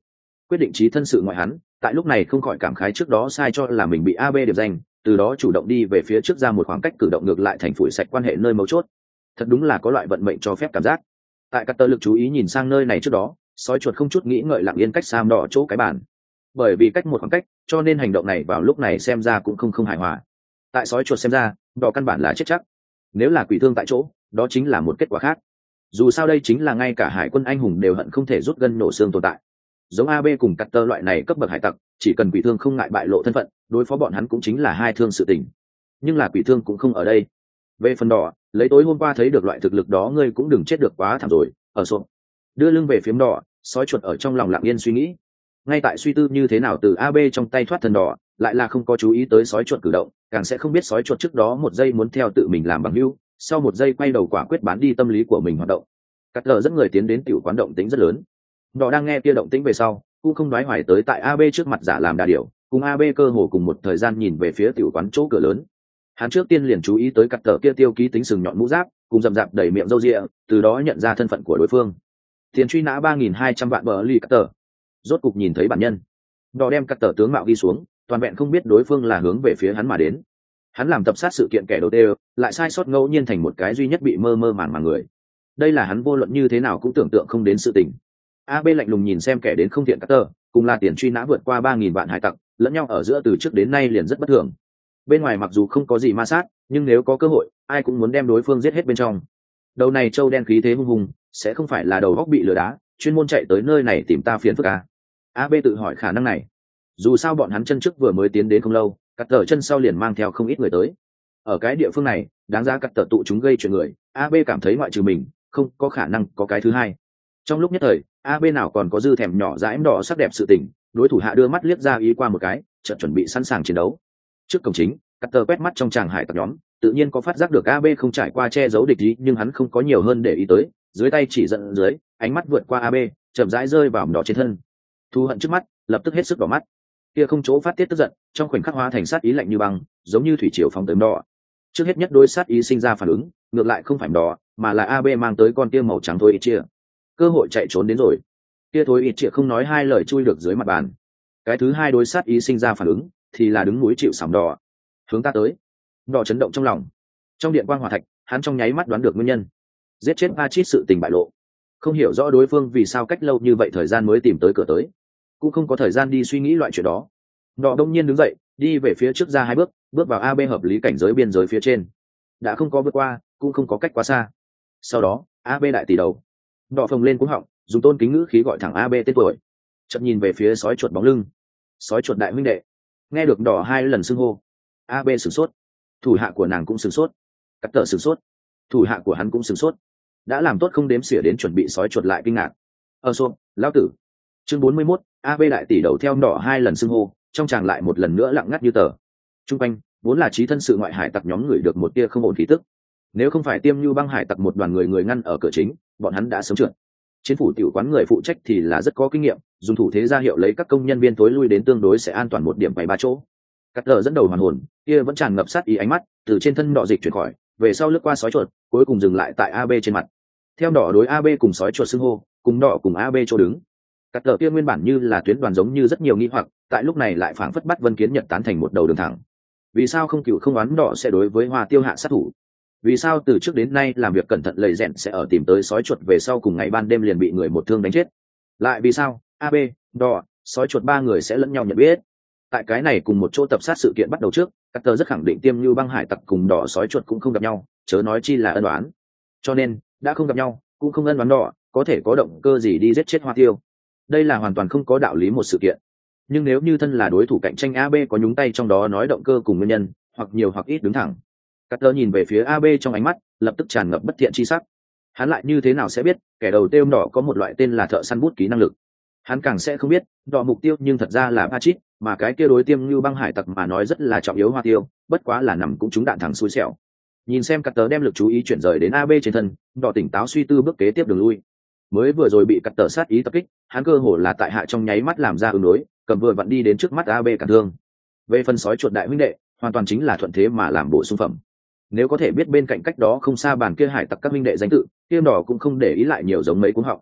[SPEAKER 1] quyết định trí thân sự ngoại hắn tại lúc này không khỏi cảm khái trước đó sai cho là mình bị ab điểm danh, từ đó chủ động đi về phía trước ra một khoảng cách, cử động ngược lại thành phủi sạch quan hệ nơi mấu chốt. Thật đúng là có loại vận mệnh cho phép cảm giác. Tại các tơ lực chú ý nhìn sang nơi này trước đó, sói chuột không chút nghĩ ngợi lặng yên cách Sam đỏ chỗ cái bàn. Bởi vì cách một khoảng cách, cho nên hành động này vào lúc này xem ra cũng không không hài hòa. Tại sói chuột xem ra, đỏ căn bản là chết chắc. Nếu là quỷ thương tại chỗ, đó chính là một kết quả khác. Dù sao đây chính là ngay cả hải quân anh hùng đều hận không thể rút gân nổ xương tồn tại. Giống ab cùng cắt tơ loại này cấp bậc hải tặc, chỉ cần quỷ thương không ngại bại lộ thân phận, đối phó bọn hắn cũng chính là hai thương sự tình. Nhưng là quỷ thương cũng không ở đây. Về phần đỏ, lấy tối hôm qua thấy được loại thực lực đó, ngươi cũng đừng chết được quá thảm rồi. Ở sộp đưa lưng về phía đỏ, sói chuột ở trong lòng lặng yên suy nghĩ. Ngay tại suy tư như thế nào từ ab trong tay thoát thân đỏ, lại là không có chú ý tới sói chuột cử động, càng sẽ không biết sói chuột trước đó một giây muốn theo tự mình làm bằng hữu, sau một giây quay đầu quả quyết bán đi tâm lý của mình hoạt động. Cắt lờ dẫn người tiến đến tiểu quán, động tĩnh rất lớn. Đỏ đang nghe kia động tĩnh về sau, cũng không nói hoài tới tại ab trước mặt giả làm đà điểu, cùng ab cơ hồ cùng một thời gian nhìn về phía tiểu quán chỗ cửa lớn. Hắn trước tiên liền chú ý tới cắt tờ kia tiêu ký tính sừng nhọn mũ giáp, cùng rậm rạp đầy miệng râu ria, từ đó nhận ra thân phận của đối phương. Tiền truy nã ba nghìn hai trăm vạn bờ ly cắt tờ. Rốt cục nhìn thấy bản nhân. Đỏ đem cắt tờ tướng mạo ghi xuống, toàn vẹn không biết đối phương là hướng về phía hắn mà đến. Hắn làm tập sát sự kiện kẻ đầu tiên, lại sai sót ngẫu nhiên thành một cái duy nhất bị mơ mơ màng màng người. Đây là hắn vô luận như thế nào cũng tưởng tượng không đến sự tình. ab lạnh lùng nhìn xem kẻ đến không thiện cắt tờ, cùng là tiền truy nã vượt qua ba nghìn vạn hải tặc, lẫn nhau ở giữa từ trước đến nay liền rất bất thường. Bên ngoài mặc dù không có gì ma sát, nhưng nếu có cơ hội, ai cũng muốn đem đối phương giết hết bên trong. Đầu này trâu đen khí thế hung hùng, sẽ không phải là đầu góc bị lừa đá, chuyên môn chạy tới nơi này tìm ta phiền phức à? ab tự hỏi khả năng này. Dù sao bọn hắn chân trước vừa mới tiến đến không lâu, cắt tờ chân sau liền mang theo không ít người tới. Ở cái địa phương này, đáng ra cắt tờ tụ chúng gây chuyện người, ab cảm thấy ngoại trừ mình, không có khả năng có cái thứ hai. Trong lúc nhất thời, ab nào còn có dư thèm nhỏ dãi đỏ sắc đẹp sự tình, đối thủ hạ đưa mắt liếc ra ý qua một cái, chợt chuẩn bị sẵn sàng chiến đấu. Trước cổng chính, cắt tờ quét mắt trong tràng hải tặc nhóm, tự nhiên có phát giác được ab không trải qua che giấu địch ý, nhưng hắn không có nhiều hơn để ý tới, dưới tay chỉ dẫn dưới, ánh mắt vượt qua ab, chậm rãi rơi vào đỏ trên thân. Thu hận trước mắt, lập tức hết sức đỏ mắt. Kia không chỗ phát tiết tức giận, trong khoảnh khắc hóa thành sát ý lạnh như băng, giống như thủy triều phóng tới đỏ. Trước hết nhất đối sát ý sinh ra phản ứng, ngược lại không phải đỏ, mà là ab mang tới con kia màu trắng thôi ít chia. Cơ hội chạy trốn đến rồi. Kia thôi ít chia không nói hai lời chui được dưới mặt bàn. Cái thứ hai đối sát ý sinh ra phản ứng, thì là đứng núi chịu sóng đỏ. Hướng ta tới. Đỏ chấn động trong lòng. Trong điện quang hỏa thạch, hắn trong nháy mắt đoán được nguyên nhân. Giết chết Pachit sự tình bại lộ. Không hiểu rõ đối phương vì sao cách lâu như vậy thời gian mới tìm tới cửa tới, cũng không có thời gian đi suy nghĩ loại chuyện đó. Đỏ đông nhiên đứng dậy, đi về phía trước ra hai bước, bước vào ab hợp lý cảnh giới biên giới phía trên. Đã không có vượt qua, cũng không có cách quá xa. Sau đó, ab đại tỷ đầu. Đỏ phồng lên cuống họng, dùng tôn kính ngữ khí gọi thẳng ab tên tuổi. Chợt nhìn về phía sói chuột bóng lưng. Sói chuột đại huynh đệ. Nghe được đỏ hai lần xưng hô, ab sửng sốt. Thủ hạ của nàng cũng sửng sốt. Cắt tờ sửng sốt. Thủ hạ của hắn cũng sửng sốt. Đã làm tốt không đếm xỉa đến chuẩn bị sói chuột lại kinh ngạc. Ở xô, lão tử. Chương bốn mươi mốt, ab đại tỷ đầu theo đỏ hai lần xưng hô, trong chàng lại một lần nữa lặng ngắt như tờ. Trung quanh vốn là trí thân sự ngoại hải tặc nhóm người được một tia không ổn khí tức. Nếu không phải tiêm như băng hải tặc một đoàn người người ngăn ở cửa chính, bọn hắn đã sớm trượt. Chiến phủ tiểu quán người phụ trách thì là rất có kinh nghiệm, dùng thủ thế ra hiệu lấy các công nhân viên tối lui đến tương đối sẽ an toàn một điểm vài ba chỗ. Cắt lờ dẫn đầu hoàn hồn, kia vẫn tràn ngập sát ý ánh mắt, từ trên thân đỏ dịch chuyển khỏi, về sau lướt qua sói chuột, cuối cùng dừng lại tại ab trên mặt. Theo đỏ đối ab cùng sói chuột xưng hô, cùng đỏ cùng ab chỗ đứng. Cắt lờ kia nguyên bản như là tuyến đoàn giống như rất nhiều nghi hoặc, tại lúc này lại phảng phất bắt Vân Kiến Nhật tán thành một đầu đường thẳng. Vì sao không cựu không oán đỏ sẽ đối với Hoa Tiêu hạ sát thủ? Vì sao từ trước đến nay làm việc cẩn thận lầy rèn sẽ ở tìm tới sói chuột về sau cùng ngày ban đêm liền bị người một thương đánh chết? Lại vì sao ab, đỏ, sói chuột ba người sẽ lẫn nhau nhận biết? Tại cái này cùng một chỗ tập sát sự kiện bắt đầu trước, Cắt tờ rất khẳng định tiêm như băng hải tặc cùng đỏ sói chuột cũng không gặp nhau, chớ nói chi là ân oán. Cho nên đã không gặp nhau, cũng không ân oán đỏ, có thể có động cơ gì đi giết chết Hoa Tiêu? Đây là hoàn toàn không có đạo lý một sự kiện. Nhưng nếu như thân là đối thủ cạnh tranh ab có nhúng tay trong đó nói động cơ cùng nguyên nhân, hoặc nhiều hoặc ít đứng thẳng. Cắt tờ nhìn về phía ab trong ánh mắt lập tức tràn ngập bất thiện chi sắc. Hắn lại như thế nào sẽ biết kẻ đầu tiêu đỏ có một loại tên là thợ săn bút ký năng lực? Hắn càng sẽ không biết đỏ mục tiêu nhưng thật ra là Pachit, mà cái kia đối tiêm như băng hải tặc mà nói rất là trọng yếu Hoa Tiêu, bất quá là nằm cũng trúng đạn thẳng xui xẻo. Nhìn xem cắt tờ đem lực chú ý chuyển rời đến ab trên thân, đỏ tỉnh táo suy tư bước kế tiếp đường lui. Mới vừa rồi bị cắt tờ sát ý tập kích, hắn cơ hồ là tại hạ trong nháy mắt làm ra ứng đối, cầm vừa vặn đi đến trước mắt ab cản thương. Về phần sói chuột đại huynh đệ, hoàn toàn chính là thuận thế mà làm bổ sung phẩm. Nếu có thể biết bên cạnh cách đó không xa bàn kia hải tặc các huynh đệ danh tự, kia đỏ cũng không để ý lại nhiều giống mấy cuống họng.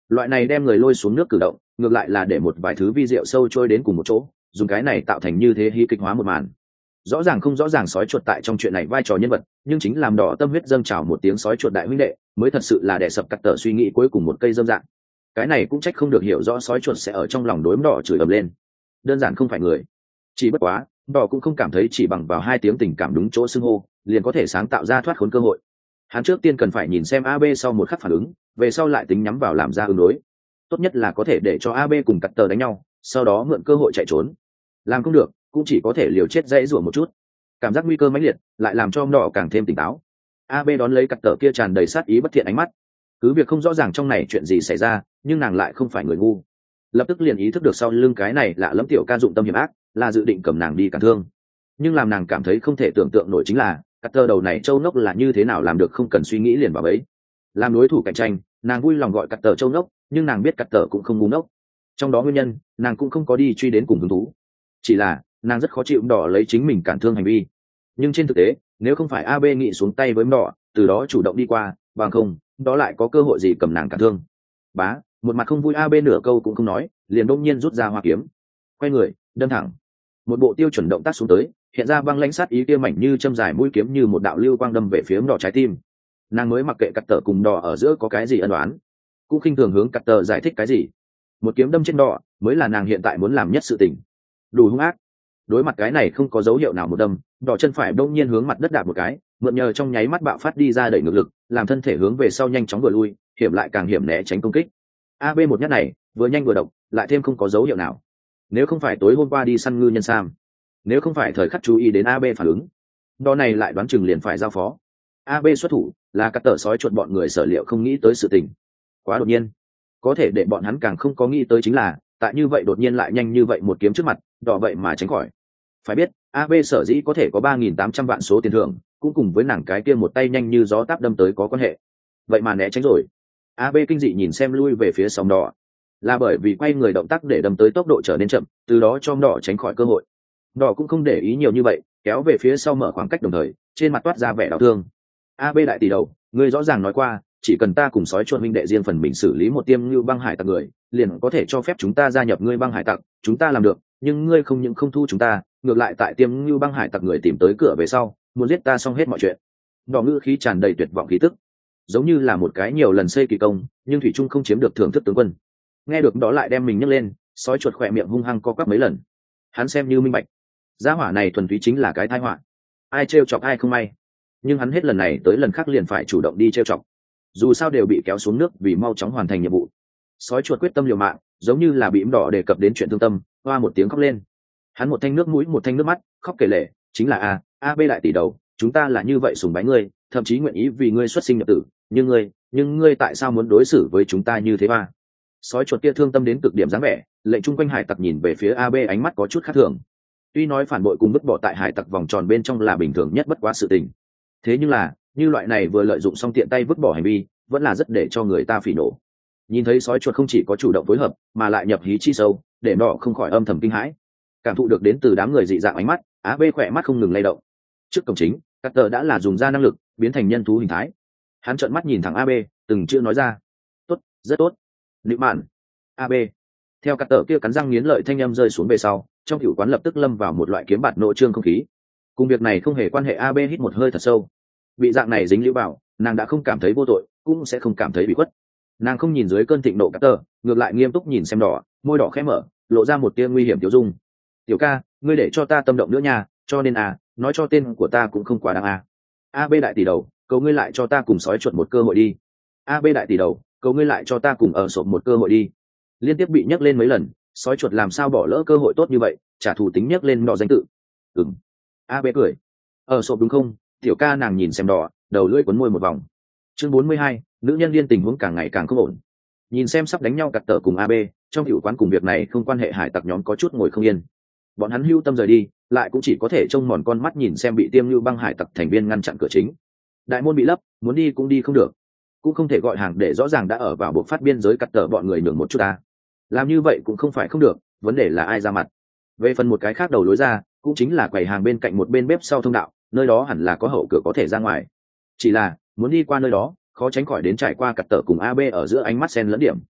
[SPEAKER 1] Loại này đem người lôi xuống nước cử động ngược lại là để một vài thứ vi diệu sâu trôi đến cùng một chỗ, dùng cái này tạo thành như thế hí kịch hóa một màn. Rõ ràng không rõ ràng sói chuột tại trong chuyện này vai trò nhân vật, nhưng chính làm đỏ tâm huyết dâng trào một tiếng sói chuột đại huynh đệ mới thật sự là đè sập cắt tờ suy nghĩ cuối cùng một cây dâm dạng. Cái này cũng trách không được hiểu rõ sói chuột sẽ ở trong lòng đối đỏ chửi ầm lên. Đơn giản không phải người. Chỉ bất quá đỏ cũng không cảm thấy chỉ bằng vào hai tiếng tình cảm đúng chỗ xưng hô liền có thể sáng tạo ra thoát khốn cơ hội. Hắn trước tiên cần phải nhìn xem a bê sau một khắc phản ứng, về sau lại tính nhắm vào làm ra ứng đối. Tốt nhất là có thể để cho a bê cùng cắt tờ đánh nhau, sau đó mượn cơ hội chạy trốn. Làm không được cũng chỉ có thể liều chết dãy rủa một chút. Cảm giác nguy cơ mãnh liệt lại làm cho đỏ càng thêm tỉnh táo. a bê đón lấy cắt tờ kia tràn đầy sát ý bất thiện ánh mắt, cứ việc không rõ ràng trong này chuyện gì xảy ra, nhưng nàng lại không phải người ngu, lập tức liền ý thức được sau lưng cái này lạ lẫm tiểu ca dụng tâm hiểm ác, là dự định cầm nàng đi cản thương. Nhưng làm nàng cảm thấy không thể tưởng tượng nổi chính là cắt tờ đầu này châu nốc là như thế nào làm được không cần suy nghĩ liền vào bẫy. Làm đối thủ cạnh tranh, nàng vui lòng gọi cắt tờ châu nốc, nhưng nàng biết cắt tờ cũng không ngu ngốc. Trong đó nguyên nhân nàng cũng không có đi truy đến cùng hứng thú, chỉ là nàng rất khó chịu đỏ lấy chính mình cản thương hành vi. Nhưng trên thực tế nếu không phải a bê nghị xuống tay với đỏ, từ đó chủ động đi qua, bằng không đó lại có cơ hội gì cầm nàng cản thương. Bá, một mặt không vui a bê nửa câu cũng không nói, liền đông nhiên rút ra hoa kiếm, quay người đâm thẳng. Một bộ tiêu chuẩn động tác xuống tới, hiện ra băng lãnh sát ý kia mảnh như châm dài mũi kiếm như một đạo lưu quang đâm về phía đỏ trái tim. Nàng mới mặc kệ cắt tờ cùng đỏ ở giữa có cái gì ân oán, cũng khinh thường hướng cắt tờ giải thích cái gì. Một kiếm đâm trên đỏ mới là nàng hiện tại muốn làm nhất sự tình. Đủ hung ác. Đối mặt cái này không có dấu hiệu nào một đâm, đỏ chân phải đông nhiên hướng mặt đất đạp một cái, mượn nhờ trong nháy mắt bạo phát đi ra đẩy ngược lực, làm thân thể hướng về sau nhanh chóng vừa lui, hiểm lại càng hiểm né tránh công kích. a bê một nhát này vừa nhanh vừa độc, lại thêm không có dấu hiệu nào. Nếu không phải tối hôm qua đi săn ngư nhân sam, nếu không phải thời khắc chú ý đến a bê phản ứng, đo này lại đoán chừng liền phải giao phó. a bê xuất thủ là cắt tờ sói chuột bọn người sở liệu không nghĩ tới sự tình, quá đột nhiên. Có thể để bọn hắn càng không có nghĩ tới chính là tại như vậy đột nhiên lại nhanh như vậy một kiếm trước mặt, đỏ vậy mà tránh khỏi. Phải biết a bê sở dĩ có thể có ba nghìn tám trăm vạn số tiền thưởng, cũng cùng với nàng cái kia một tay nhanh như gió táp đâm tới có quan hệ. Vậy mà né tránh rồi. a bê kinh dị nhìn xem lui về phía sóng đỏ, là bởi vì quay người động tác để đâm tới tốc độ trở nên chậm, từ đó cho đỏ tránh khỏi cơ hội. Đỏ cũng không để ý nhiều như vậy, kéo về phía sau mở khoảng cách, đồng thời trên mặt toát ra vẻ đau thương. a bê đại tỷ đầu, ngươi rõ ràng nói qua chỉ cần ta cùng sói chuột minh đệ riêng phần mình xử lý một tiêm như băng hải tặc người, liền có thể cho phép chúng ta gia nhập ngươi băng hải tặc. Chúng ta làm được, nhưng ngươi không những không thu chúng ta, ngược lại tại tiêm như băng hải tặc người tìm tới cửa về sau muốn giết ta xong hết mọi chuyện. Đỏ ngữ khí tràn đầy tuyệt vọng khí tức, giống như là một cái nhiều lần xây kỳ công nhưng thủy trung không chiếm được thưởng thức tướng quân. Nghe được đó lại đem mình nhấc lên, sói chuột khỏe miệng hung hăng co quắp mấy lần. Hắn xem như minh bạch, gia hỏa này thuần túy chính là cái tai họa, ai trêu chọc ai không may. Nhưng hắn hết lần này tới lần khác liền phải chủ động đi trêu chọc, dù sao đều bị kéo xuống nước vì mau chóng hoàn thành nhiệm vụ. Sói chuột quyết tâm liều mạng, giống như là bị đỏ đề cập đến chuyện thương tâm, hoa một tiếng khóc lên. Hắn một thanh nước mũi một thanh nước mắt, khóc kể lể, chính là a a bê đại tỷ đầu, chúng ta là như vậy sùng bái ngươi, thậm chí nguyện ý vì ngươi xuất sinh nhập tử, nhưng ngươi nhưng ngươi tại sao muốn đối xử với chúng ta như thế ba? Sói chuột kia thương tâm đến cực điểm dáng vẻ, lệnh chung quanh hải tặc nhìn về phía a bê ánh mắt có chút khác thường. Tuy nói phản bội cùng vứt bỏ tại hải tặc vòng tròn bên trong là bình thường nhất bất quá sự tình, thế nhưng là như loại này vừa lợi dụng xong tiện tay vứt bỏ hành vi vẫn là rất để cho người ta phỉ nổ. Nhìn thấy sói chuột không chỉ có chủ động phối hợp mà lại nhập hí chi sâu, để nọ không khỏi âm thầm kinh hãi. Cảm thụ được đến từ đám người dị dạng ánh mắt, á bê khỏe mắt không ngừng lay động. Trước cổng chính, Carter đã là dùng ra năng lực biến thành nhân thú hình thái. Hắn trợn mắt nhìn thẳng a bê, từng chữ nói ra: tốt, rất tốt. Nịu mạn. a bê. Theo Carter kia cắn răng nghiến lợi thanh âm rơi xuống về sau, trong tiểu quán lập tức lâm vào một loại kiếm bạt nộ trương không khí. Cùng việc này không hề quan hệ, a bê hít một hơi thật sâu. Bị dạng này dính lưu vào, nàng đã không cảm thấy vô tội, cũng sẽ không cảm thấy bị khuất. Nàng không nhìn dưới cơn thịnh nộ Carter, ngược lại nghiêm túc nhìn xem đỏ, môi đỏ khẽ mở, lộ ra một tia nguy hiểm tiêu dung. Tiểu ca, ngươi để cho ta tâm động nữa nha, cho nên à, nói cho tên của ta cũng không quá đáng à. a bê đại tỷ đầu, cầu ngươi lại cho ta cùng sói chuột một cơ hội đi. a bê đại tỷ đầu, cầu ngươi lại cho ta cùng ở sộp một cơ hội đi. Liên tiếp bị nhắc lên mấy lần, sói chuột làm sao bỏ lỡ cơ hội tốt như vậy, trả thù tính nhắc lên đỏ danh tự. Ừm. a bê cười. Ở sộp đúng không? Tiểu ca nàng nhìn xem đỏ, đầu lưỡi cuốn môi một vòng. Chương bốn mươi hai, nữ nhân liên tình huống càng ngày càng không ổn. Nhìn xem sắp đánh nhau cặt tở cùng a bê, trong hiệu quán cùng việc này không quan hệ hải tặc nhóm có chút ngồi không yên. Bọn hắn hưu tâm rời đi, lại cũng chỉ có thể trông mòn con mắt nhìn xem bị tiêm như băng hải tặc thành viên ngăn chặn cửa chính. Đại môn bị lấp, muốn đi cũng đi không được, cũng không thể gọi hàng để rõ ràng đã ở vào buộc phát biên giới cắt tở bọn người nhường một chút ta. Làm như vậy cũng không phải không được, vấn đề là ai ra mặt. Về phần một cái khác đầu lối ra, cũng chính là quầy hàng bên cạnh một bên bếp sau thông đạo, nơi đó hẳn là có hậu cửa có thể ra ngoài. Chỉ là muốn đi qua nơi đó, khó tránh khỏi đến trải qua cắt tở cùng a bê ở giữa ánh mắt xen lẫn điểm.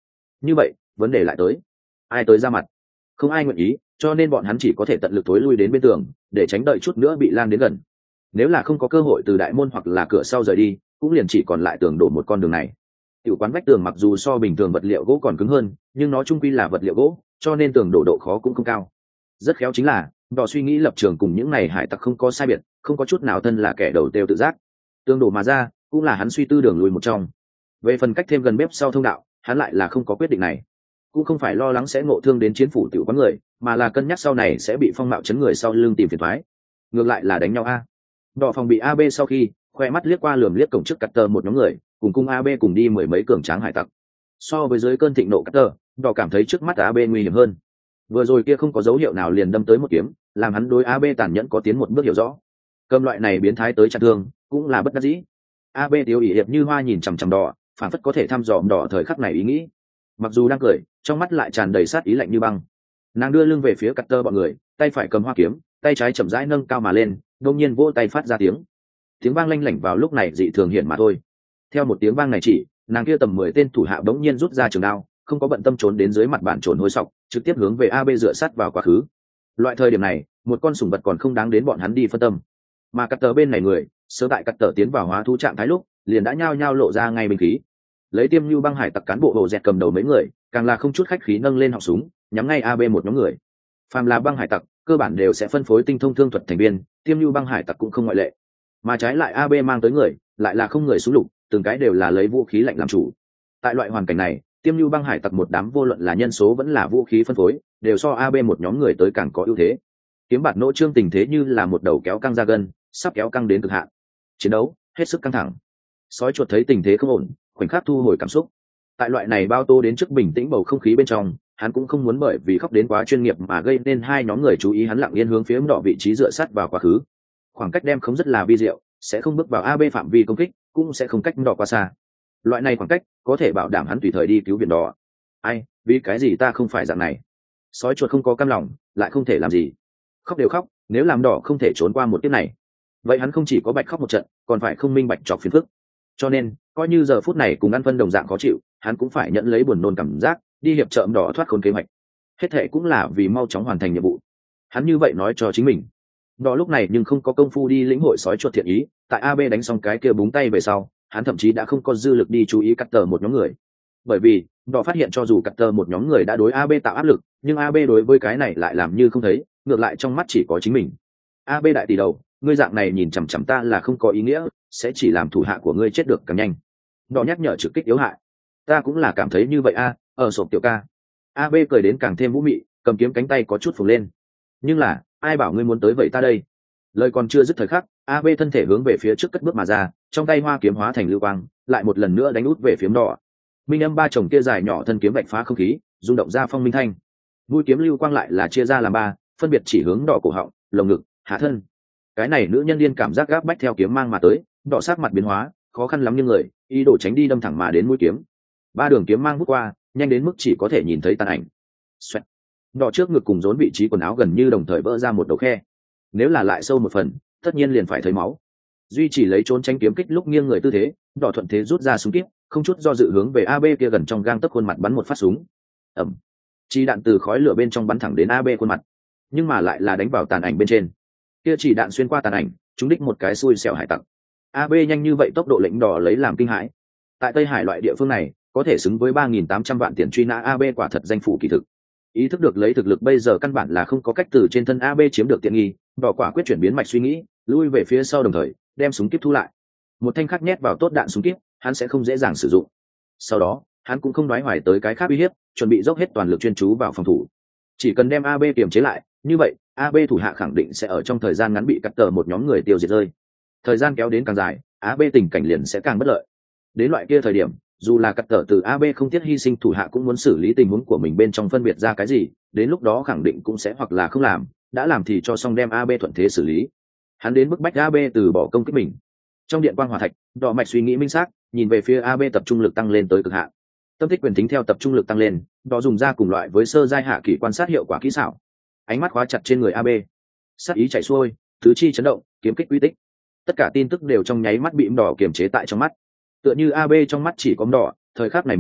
[SPEAKER 1] như vậy vấn đề lại tới, ai tới ra mặt? Không ai nguyện ý, cho nên bọn hắn chỉ có thể tận lực tối lui đến bên tường để tránh đợi chút nữa bị lan đến gần. Nếu là không có cơ hội từ đại môn hoặc là cửa sau rời đi, cũng liền chỉ còn lại tường đổ một con đường này. Tiểu quán vách tường mặc dù so bình thường vật liệu gỗ còn cứng hơn, nhưng nó chung quy là vật liệu gỗ, cho nên tường đổ độ khó cũng không cao. Rất khéo chính là đỏ suy nghĩ lập trường cùng những này hải tặc không có sai biệt, không có chút nào thân là kẻ đầu tiêu tự giác. Tường đổ mà ra cũng là hắn suy tư đường lùi một trong. Về phần cách thêm gần bếp sau thông đạo, hắn lại là không có quyết định này, cũng không phải lo lắng sẽ ngộ thương đến chiến phủ tiểu quán người, mà là cân nhắc sau này sẽ bị phong mạo chấn người sau lưng tìm phiền toái. Ngược lại là đánh nhau a. Đỏ phòng bị a bê sau khi khoe mắt liếc qua lườm liếc cổng trước cắt tờ một nhóm người cùng cung a bê cùng đi mười mấy cường tráng hải tặc. So với dưới cơn thịnh nộ cắt tờ, đỏ cảm thấy trước mắt a bê nguy hiểm hơn. Vừa rồi kia không có dấu hiệu nào liền đâm tới một kiếm, làm hắn đối a bê tàn nhẫn có tiến một bước hiểu rõ. Cầm loại này biến thái tới chặt thương cũng là bất đắc dĩ. a bê tiêu ỷ hiệp như hoa nhìn chằm chằm đỏ, phản phất có thể thăm dò đỏ thời khắc này ý nghĩ. Mặc dù đang cười, trong mắt lại tràn đầy sát ý lạnh như băng. Nàng đưa lưng về phía cắt tơ bọn người, tay phải cầm hoa kiếm, tay trái chậm rãi nâng cao mà lên, đột nhiên vỗ tay phát ra tiếng tiếng vang lanh lảnh vào lúc này dị thường hiện mà thôi. Theo một tiếng vang này chỉ, nàng kia tầm mười tên thủ hạ bỗng nhiên rút ra trường đao, không có bận tâm trốn đến dưới mặt bàn trồn hôi sọc, trực tiếp hướng về a bê dựa sát vào quá khứ. Loại thời điểm này, một con sủng vật còn không đáng đến bọn hắn đi phân tâm, mà cắt tờ bên này người sớm tại cắt tờ tiến vào hóa thú trạng thái lúc liền đã nhao nhao lộ ra ngay binh khí. Lấy Tiêm Nhu băng hải tặc cán bộ hồ dẹt cầm đầu mấy người, càng là không chút khách khí nâng lên họng súng nhắm ngay a bê một nhóm người. Phàm là băng hải tặc cơ bản đều sẽ phân phối tinh thông thương thuật thành viên, Tiêm Nhu băng hải tặc cũng không ngoại lệ. Mà trái lại a bê mang tới người lại là không người xuống lục, từng cái đều là lấy vũ khí lạnh làm chủ. Tại loại hoàn cảnh này, Tiêm Nhu băng hải tặc một đám vô luận là nhân số vẫn là vũ khí phân phối đều so a bê một nhóm người tới càng có ưu thế. Kiếm bạt nỗ trương tình thế như là một đầu kéo căng ra gân, sắp kéo căng đến cực hạn. Chiến đấu hết sức căng thẳng. Sói chuột thấy tình thế không ổn, khoảnh khắc thu hồi cảm xúc. Tại loại này bao tô đến trước bình tĩnh bầu không khí bên trong, hắn cũng không muốn bởi vì khóc đến quá chuyên nghiệp mà gây nên hai nhóm người chú ý. Hắn lặng yên hướng phía đỏ vị trí dựa sát vào quá khứ. Khoảng cách đem không rất là vi diệu, sẽ không bước vào a bê phạm vi công kích, cũng sẽ không cách đỏ quá xa. Loại này khoảng cách có thể bảo đảm hắn tùy thời đi cứu viện đỏ. Ai, vì cái gì ta không phải dạng này? Sói chuột không có cam lòng, lại không thể làm gì. Khóc đều khóc, nếu làm đỏ không thể trốn qua một kiếp này, vậy hắn không chỉ có bạch khóc một trận, còn phải không minh bạch chọc phiền phức. Cho nên coi như giờ phút này cùng ăn phân đồng dạng khó chịu, hắn cũng phải nhận lấy buồn nôn cảm giác, đi hiệp trợ đỏ thoát khốn kế hoạch. Hết thệ cũng là vì mau chóng hoàn thành nhiệm vụ. Hắn như vậy nói cho chính mình. Đỏ lúc này nhưng không có công phu đi lĩnh hội sói chuột thiện ý, tại a bê đánh xong cái kia búng tay về sau, hắn thậm chí đã không có dư lực đi chú ý cắt tờ một nhóm người. Bởi vì đỏ phát hiện cho dù cắt tờ một nhóm người đã đối a bê tạo áp lực, nhưng a bê đối với cái này lại làm như không thấy, ngược lại trong mắt chỉ có chính mình. a bê đại tỷ đầu, ngươi dạng này nhìn chằm chằm ta là không có ý nghĩa, sẽ chỉ làm thủ hạ của ngươi chết được càng nhanh. Đỏ nhắc nhở trực kích yếu hại. Ta cũng là cảm thấy như vậy a, ở sộp tiểu ca. a bê cười đến càng thêm vũ mị, cầm kiếm cánh tay có chút phồng lên. Nhưng là ai bảo ngươi muốn tới vậy ta đây? Lời còn chưa dứt thời khắc, a bê thân thể hướng về phía trước cất bước mà ra, trong tay hoa kiếm hóa thành lưu quang, lại một lần nữa đánh út về phía đỏ. Minh âm ba chồng kia dài nhỏ thân kiếm vạch phá không khí, rung động ra phong minh thanh. Mũi kiếm lưu quang lại là chia ra làm ba, phân biệt chỉ hướng đỏ cổ họng, lồng ngực, hạ thân. Cái này nữ nhân điên cảm giác gáp bách theo kiếm mang mà tới, đỏ sát mặt biến hóa, khó khăn lắm như người, ý đồ tránh đi đâm thẳng mà đến mũi kiếm. Ba đường kiếm mang hút qua, nhanh đến mức chỉ có thể nhìn thấy tàn ảnh. Xoẹt. Đỏ trước ngực cùng rốn vị trí quần áo gần như đồng thời vỡ ra một đầu khe. Nếu là lại sâu một phần, tất nhiên liền phải thấy máu. Duy chỉ lấy trốn tránh kiếm kích lúc nghiêng người tư thế, đỏ thuận thế rút ra súng kíp, không chút do dự hướng về a bê kia gần trong gang tấc khuôn mặt bắn một phát súng. Ầm. Chi đạn từ khói lửa bên trong bắn thẳng đến a bê khuôn mặt, nhưng mà lại là đánh vào tàn ảnh bên trên. Kia chỉ đạn xuyên qua tàn ảnh, trúng đích một cái xui xẻo hải tặc. a bê nhanh như vậy tốc độ lệnh đỏ lấy làm kinh hãi. Tại Tây Hải loại địa phương này, có thể xứng với ba nghìn tám trăm vạn tiền truy nã a bê quả thật danh phủ kỳ thực. Ý thức được lấy thực lực bây giờ căn bản là không có cách từ trên thân a bê chiếm được tiện nghi, đỏ quả quyết chuyển biến mạch suy nghĩ, lui về phía sau đồng thời đem súng kíp thu lại. Một thanh khắc nhét vào tốt đạn súng kíp, hắn sẽ không dễ dàng sử dụng. Sau đó hắn cũng không đoái hoài tới cái khác uy hiếp, chuẩn bị dốc hết toàn lực chuyên chú vào phòng thủ. Chỉ cần đem a bê kiềm chế lại, như vậy a bê thủ hạ khẳng định sẽ ở trong thời gian ngắn bị cắt tờ một nhóm người tiêu diệt rơi. Thời gian kéo đến càng dài, a bê tình cảnh liền sẽ càng bất lợi. Đến loại kia thời điểm, dù là cắt tờ từ a bê không tiếc hy sinh thủ hạ cũng muốn xử lý tình huống của mình bên trong phân biệt ra cái gì, đến lúc đó khẳng định cũng sẽ hoặc là không làm, đã làm thì cho xong đem a bê thuận thế xử lý. Hắn đến bức bách a bê từ bỏ công kích mình. Trong điện quang hỏa thạch, đỏ mạch suy nghĩ minh xác, nhìn về phía a bê tập trung lực tăng lên tới cực hạn. Tâm tích quyền tính theo tập trung lực tăng lên, đỏ dùng ra cùng loại với sơ giai hạ kỳ quan sát hiệu quả kỹ xảo. Ánh mắt khóa chặt trên người a bê, sát ý chảy xuôi, tứ chi chấn động, kiếm kích uy tích. Tất cả tin tức đều trong nháy mắt bị đỏ kiềm chế tại trong mắt. Tựa như a bê trong mắt chỉ có đỏ, thời khắc này đỏ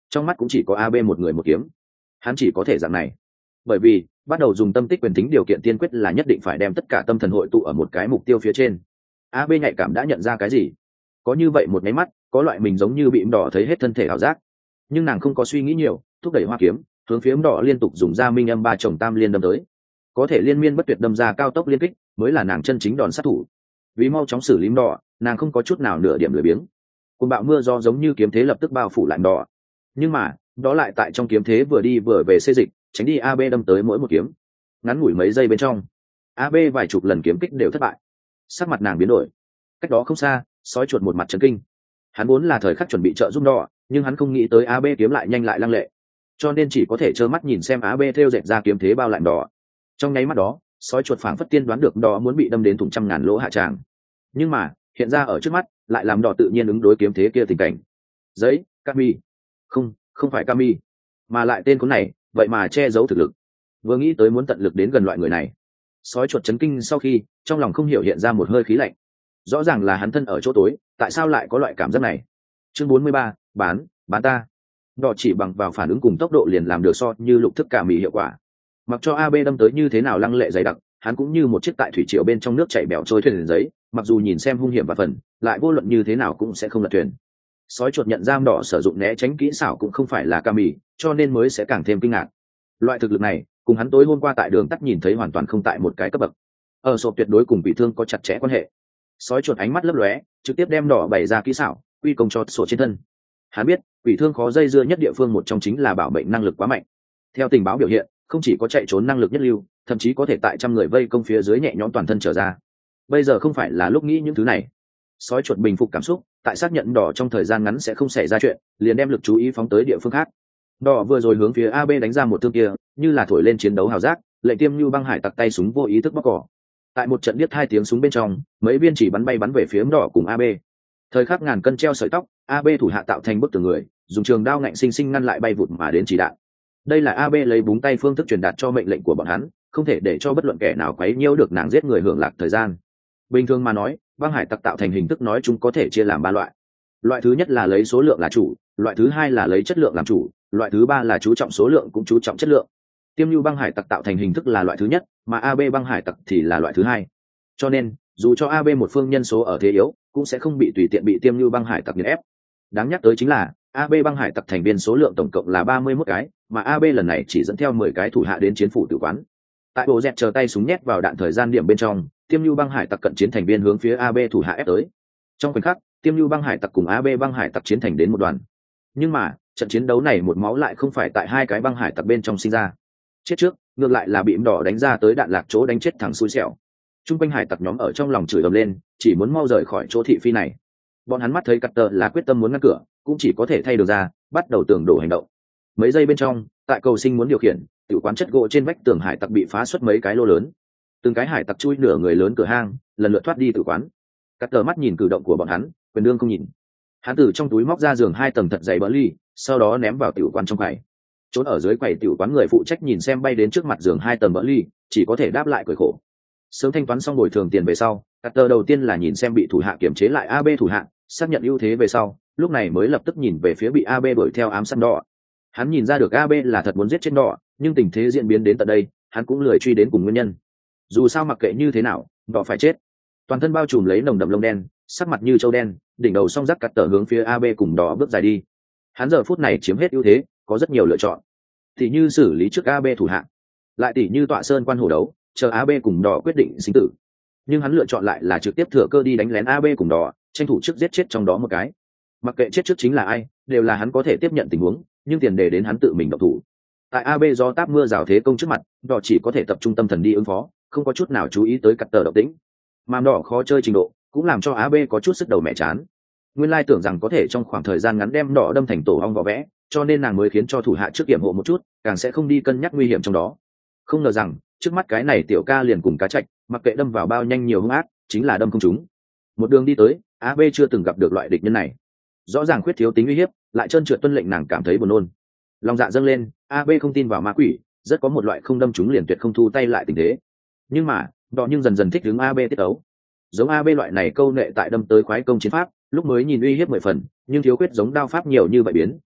[SPEAKER 1] trong mắt cũng chỉ có ab một người một kiếm. Hắn chỉ có thể dạng này, bởi vì bắt đầu dùng tâm tích quyền tính điều kiện tiên quyết là nhất định phải đem tất cả tâm thần hội tụ ở một cái mục tiêu phía trên. ab nhạy cảm đã nhận ra cái gì, có như vậy một máy mắt, có loại mình giống như bị ấm đỏ thấy hết thân thể ảo giác, nhưng nàng không có suy nghĩ nhiều, thúc đẩy hoa kiếm hướng phía ấm đỏ liên tục dùng ra minh âm ba chồng tam liên đâm tới. Có thể liên miên bất tuyệt đâm ra cao tốc liên kích mới là nàng chân chính đòn sát thủ. Vì mau chóng xử lý đỏ, nàng không có chút nào nửa điểm lười biếng. Cùng bạo mưa gió giống như kiếm thế lập tức bao phủ lại đỏ, nhưng mà đó lại tại trong kiếm thế vừa đi vừa về xê dịch, tránh đi ab đâm tới mỗi một kiếm. Ngắn ngủi mấy giây bên trong, ab vài chục lần kiếm kích đều thất bại. Sắc mặt nàng biến đổi. Cách đó không xa, sói chuột một mặt chấn kinh. Hắn vốn là thời khắc chuẩn bị trợ giúp đỏ, nhưng hắn không nghĩ tới ab kiếm lại nhanh lại lăng lệ, cho nên chỉ có thể trơ mắt nhìn xem ab theo dệt ra kiếm thế bao lại đỏ. Trong nháy mắt đó, sói chuột phảng phất tiên đoán được đỏ muốn bị đâm đến thủng trăm ngàn lỗ hạ tràng, nhưng mà hiện ra ở trước mắt lại làm đỏ tự nhiên ứng đối kiếm thế kia tình cảnh. Giấy Kami, không không phải Kami, mà lại tên cuốn này vậy mà che giấu thực lực. Vừa nghĩ tới muốn tận lực đến gần loại người này, sói chuột chấn kinh sau khi trong lòng không hiểu hiện ra một hơi khí lạnh. Rõ ràng là hắn thân ở chỗ tối, tại sao lại có loại cảm giác này? Chương bốn mươi ba, bán bán ta. Đỏ chỉ bằng vào phản ứng cùng tốc độ liền làm được so như lục thức cả mì hiệu quả. Mặc cho ab đâm tới như thế nào lăng lệ dày đặc, hắn cũng như một chiếc tại thủy triều bên trong nước chảy bẻo trôi thuyền giấy, mặc dù nhìn xem hung hiểm và phần, lại vô luận như thế nào cũng sẽ không lật thuyền. Sói chuột nhận ra đỏ sử dụng né tránh kỹ xảo cũng không phải là Kami, cho nên mới sẽ càng thêm kinh ngạc. Loại thực lực này cùng hắn tối hôm qua tại đường tắt nhìn thấy hoàn toàn không tại một cái cấp bậc. Ở sộp tuyệt đối cùng bị thương có chặt chẽ quan hệ. Sói chuột ánh mắt lấp lóe, trực tiếp đem đỏ bày ra kỹ xảo quy công cho sổ trên thân. Hắn biết quỷ thương khó dây dưa nhất địa phương một trong chính là bảo mệnh năng lực quá mạnh. Theo tình báo biểu hiện, không chỉ có chạy trốn năng lực nhất lưu, thậm chí có thể tại trăm người vây công phía dưới nhẹ nhõm toàn thân trở ra. Bây giờ không phải là lúc nghĩ những thứ này. Sói chuột bình phục cảm xúc, tại xác nhận đỏ trong thời gian ngắn sẽ không xảy ra chuyện, liền đem lực chú ý phóng tới địa phương khác. Đỏ vừa rồi hướng phía ab đánh ra một thương kia, như là thổi lên chiến đấu hào giác, lệnh tiêm như băng hải tặc tay súng vô ý thức bóc cỏ. Tại một trận biết hai tiếng súng bên trong, mấy viên chỉ bắn bay bắn về phía đỏ cùng ab. Thời khắc ngàn cân treo sợi tóc, ab thủ hạ tạo thành bức tường người, dùng trường đao ngạnh sinh sinh ngăn lại bay vụt mà đến chỉ đạn. Đây là ab lấy búng tay phương thức truyền đạt cho mệnh lệnh của bọn hắn, không thể để cho bất luận kẻ nào quấy nhiễu được nàng giết người hưởng lạc thời gian. Bình thường mà nói, băng hải tặc tạo thành hình thức nói chúng có thể chia làm ba loại. Loại thứ nhất là lấy số lượng là chủ, loại thứ hai là lấy chất lượng làm chủ, loại thứ ba là chú trọng số lượng cũng chú trọng chất lượng. Tiêm Nhu băng hải tặc tạo thành hình thức là loại thứ nhất, mà ab băng hải tặc thì là loại thứ hai. Cho nên dù cho ab một phương nhân số ở thế yếu, cũng sẽ không bị tùy tiện bị Tiêm Nhu băng hải tặc nghiền ép. Đáng nhắc tới chính là ab băng hải tặc thành viên số lượng tổng cộng là ba mươi mốt cái, mà ab lần này chỉ dẫn theo mười cái thủ hạ đến chiến phủ tử quán. Tại bộ dẹt chờ tay súng nhét vào đạn thời gian điểm bên trong, Tiêm Nhu băng hải tặc cận chiến thành viên hướng phía ab thủ hạ ép tới. Trong khoảnh khắc, Tiêm Nhu băng hải tặc cùng ab băng hải tặc chiến thành đến một đoàn. Nhưng mà trận chiến đấu này một máu lại không phải tại hai cái băng hải tặc bên trong sinh ra. Chết trước ngược lại là bị đỏ đánh ra tới đạn lạc chỗ đánh chết thằng xui xẻo. Trung quanh hải tặc nhóm ở trong lòng chửi ầm lên, chỉ muốn mau rời khỏi chỗ thị phi này. Bọn hắn mắt thấy Cutter là quyết tâm muốn ngăn cửa, cũng chỉ có thể thay đường ra, bắt đầu tường đổ hành động. Mấy giây bên trong, tại cầu sinh muốn điều khiển, tiểu quán chất gỗ trên vách tường hải tặc bị phá xuất mấy cái lô lớn. Từng cái hải tặc chui nửa người lớn cửa hang, lần lượt thoát đi tử quán. Cutter mắt nhìn cử động của bọn hắn, quyền đương không nhìn. Hắn từ trong túi móc ra giường hai tầng thật dày bỡ ly, sau đó ném vào tiểu quán trong quầy. Trốn ở dưới quầy tiểu quán người phụ trách nhìn xem bay đến trước mặt giường hai tầng bỡ ly, chỉ có thể đáp lại cười khổ. Sớm thanh toán xong bồi thường tiền về sau, Cutter đầu tiên là nhìn xem bị thủ hạ kiểm chế lại ab thủ hạ, xác nhận ưu thế về sau, lúc này mới lập tức nhìn về phía bị ab đuổi theo ám sát đỏ. Hắn nhìn ra được ab là thật muốn giết chết đỏ, nhưng tình thế diễn biến đến tận đây, hắn cũng lười truy đến cùng nguyên nhân. Dù sao mặc kệ như thế nào, đỏ phải chết. Toàn thân bao trùm lấy nồng đậm lông đen, sắc mặt như trâu đen, đỉnh đầu song rắc Cutter hướng phía ab cùng đỏ bước dài đi. Hắn giờ phút này chiếm hết ưu thế, có rất nhiều lựa chọn. Tỷ như xử lý trước ab thủ hạ, lại tỷ như tọa sơn quan hổ đấu, chờ ab cùng đỏ quyết định sinh tử. Nhưng hắn lựa chọn lại là trực tiếp thừa cơ đi đánh lén ab cùng đỏ, tranh thủ trước giết chết trong đó một cái. Mặc kệ chết trước chính là ai, đều là hắn có thể tiếp nhận tình huống, nhưng tiền đề đến hắn tự mình động thủ. Tại ab do táp mưa rào thế công trước mặt, đỏ chỉ có thể tập trung tâm thần đi ứng phó, không có chút nào chú ý tới Cutter động tĩnh. Mà đỏ khó chơi trình độ, cũng làm cho ab có chút sức đầu mẹ chán. Nguyên lai tưởng rằng có thể trong khoảng thời gian ngắn đem đỏ đâm thành tổ ong vỏ vẽ, cho nên nàng mới khiến cho thủ hạ trước kiểm hộ một chút, càng sẽ không đi cân nhắc nguy hiểm trong đó. Không ngờ rằng trước mắt cái này tiểu ca liền cùng cá chạch, mặc kệ đâm vào bao nhanh nhiều hung ác, chính là đâm không trúng. Một đường đi tới, ab chưa từng gặp được loại địch nhân này, rõ ràng khuyết thiếu tính uy hiếp, lại trơn trượt tuân lệnh nàng cảm thấy buồn nôn. Lòng dạ dâng lên, ab không tin vào ma quỷ, rất có một loại không đâm trúng liền tuyệt không thu tay lại tình thế. Nhưng mà đỏ nhưng dần dần thích hướng ab tiết ấu. Giống ab loại này câu nệ tại đâm tới khoái công chiến pháp, lúc mới nhìn uy hiếp mười phần, nhưng thiếu khuyết giống đao pháp nhiều như vậy biến,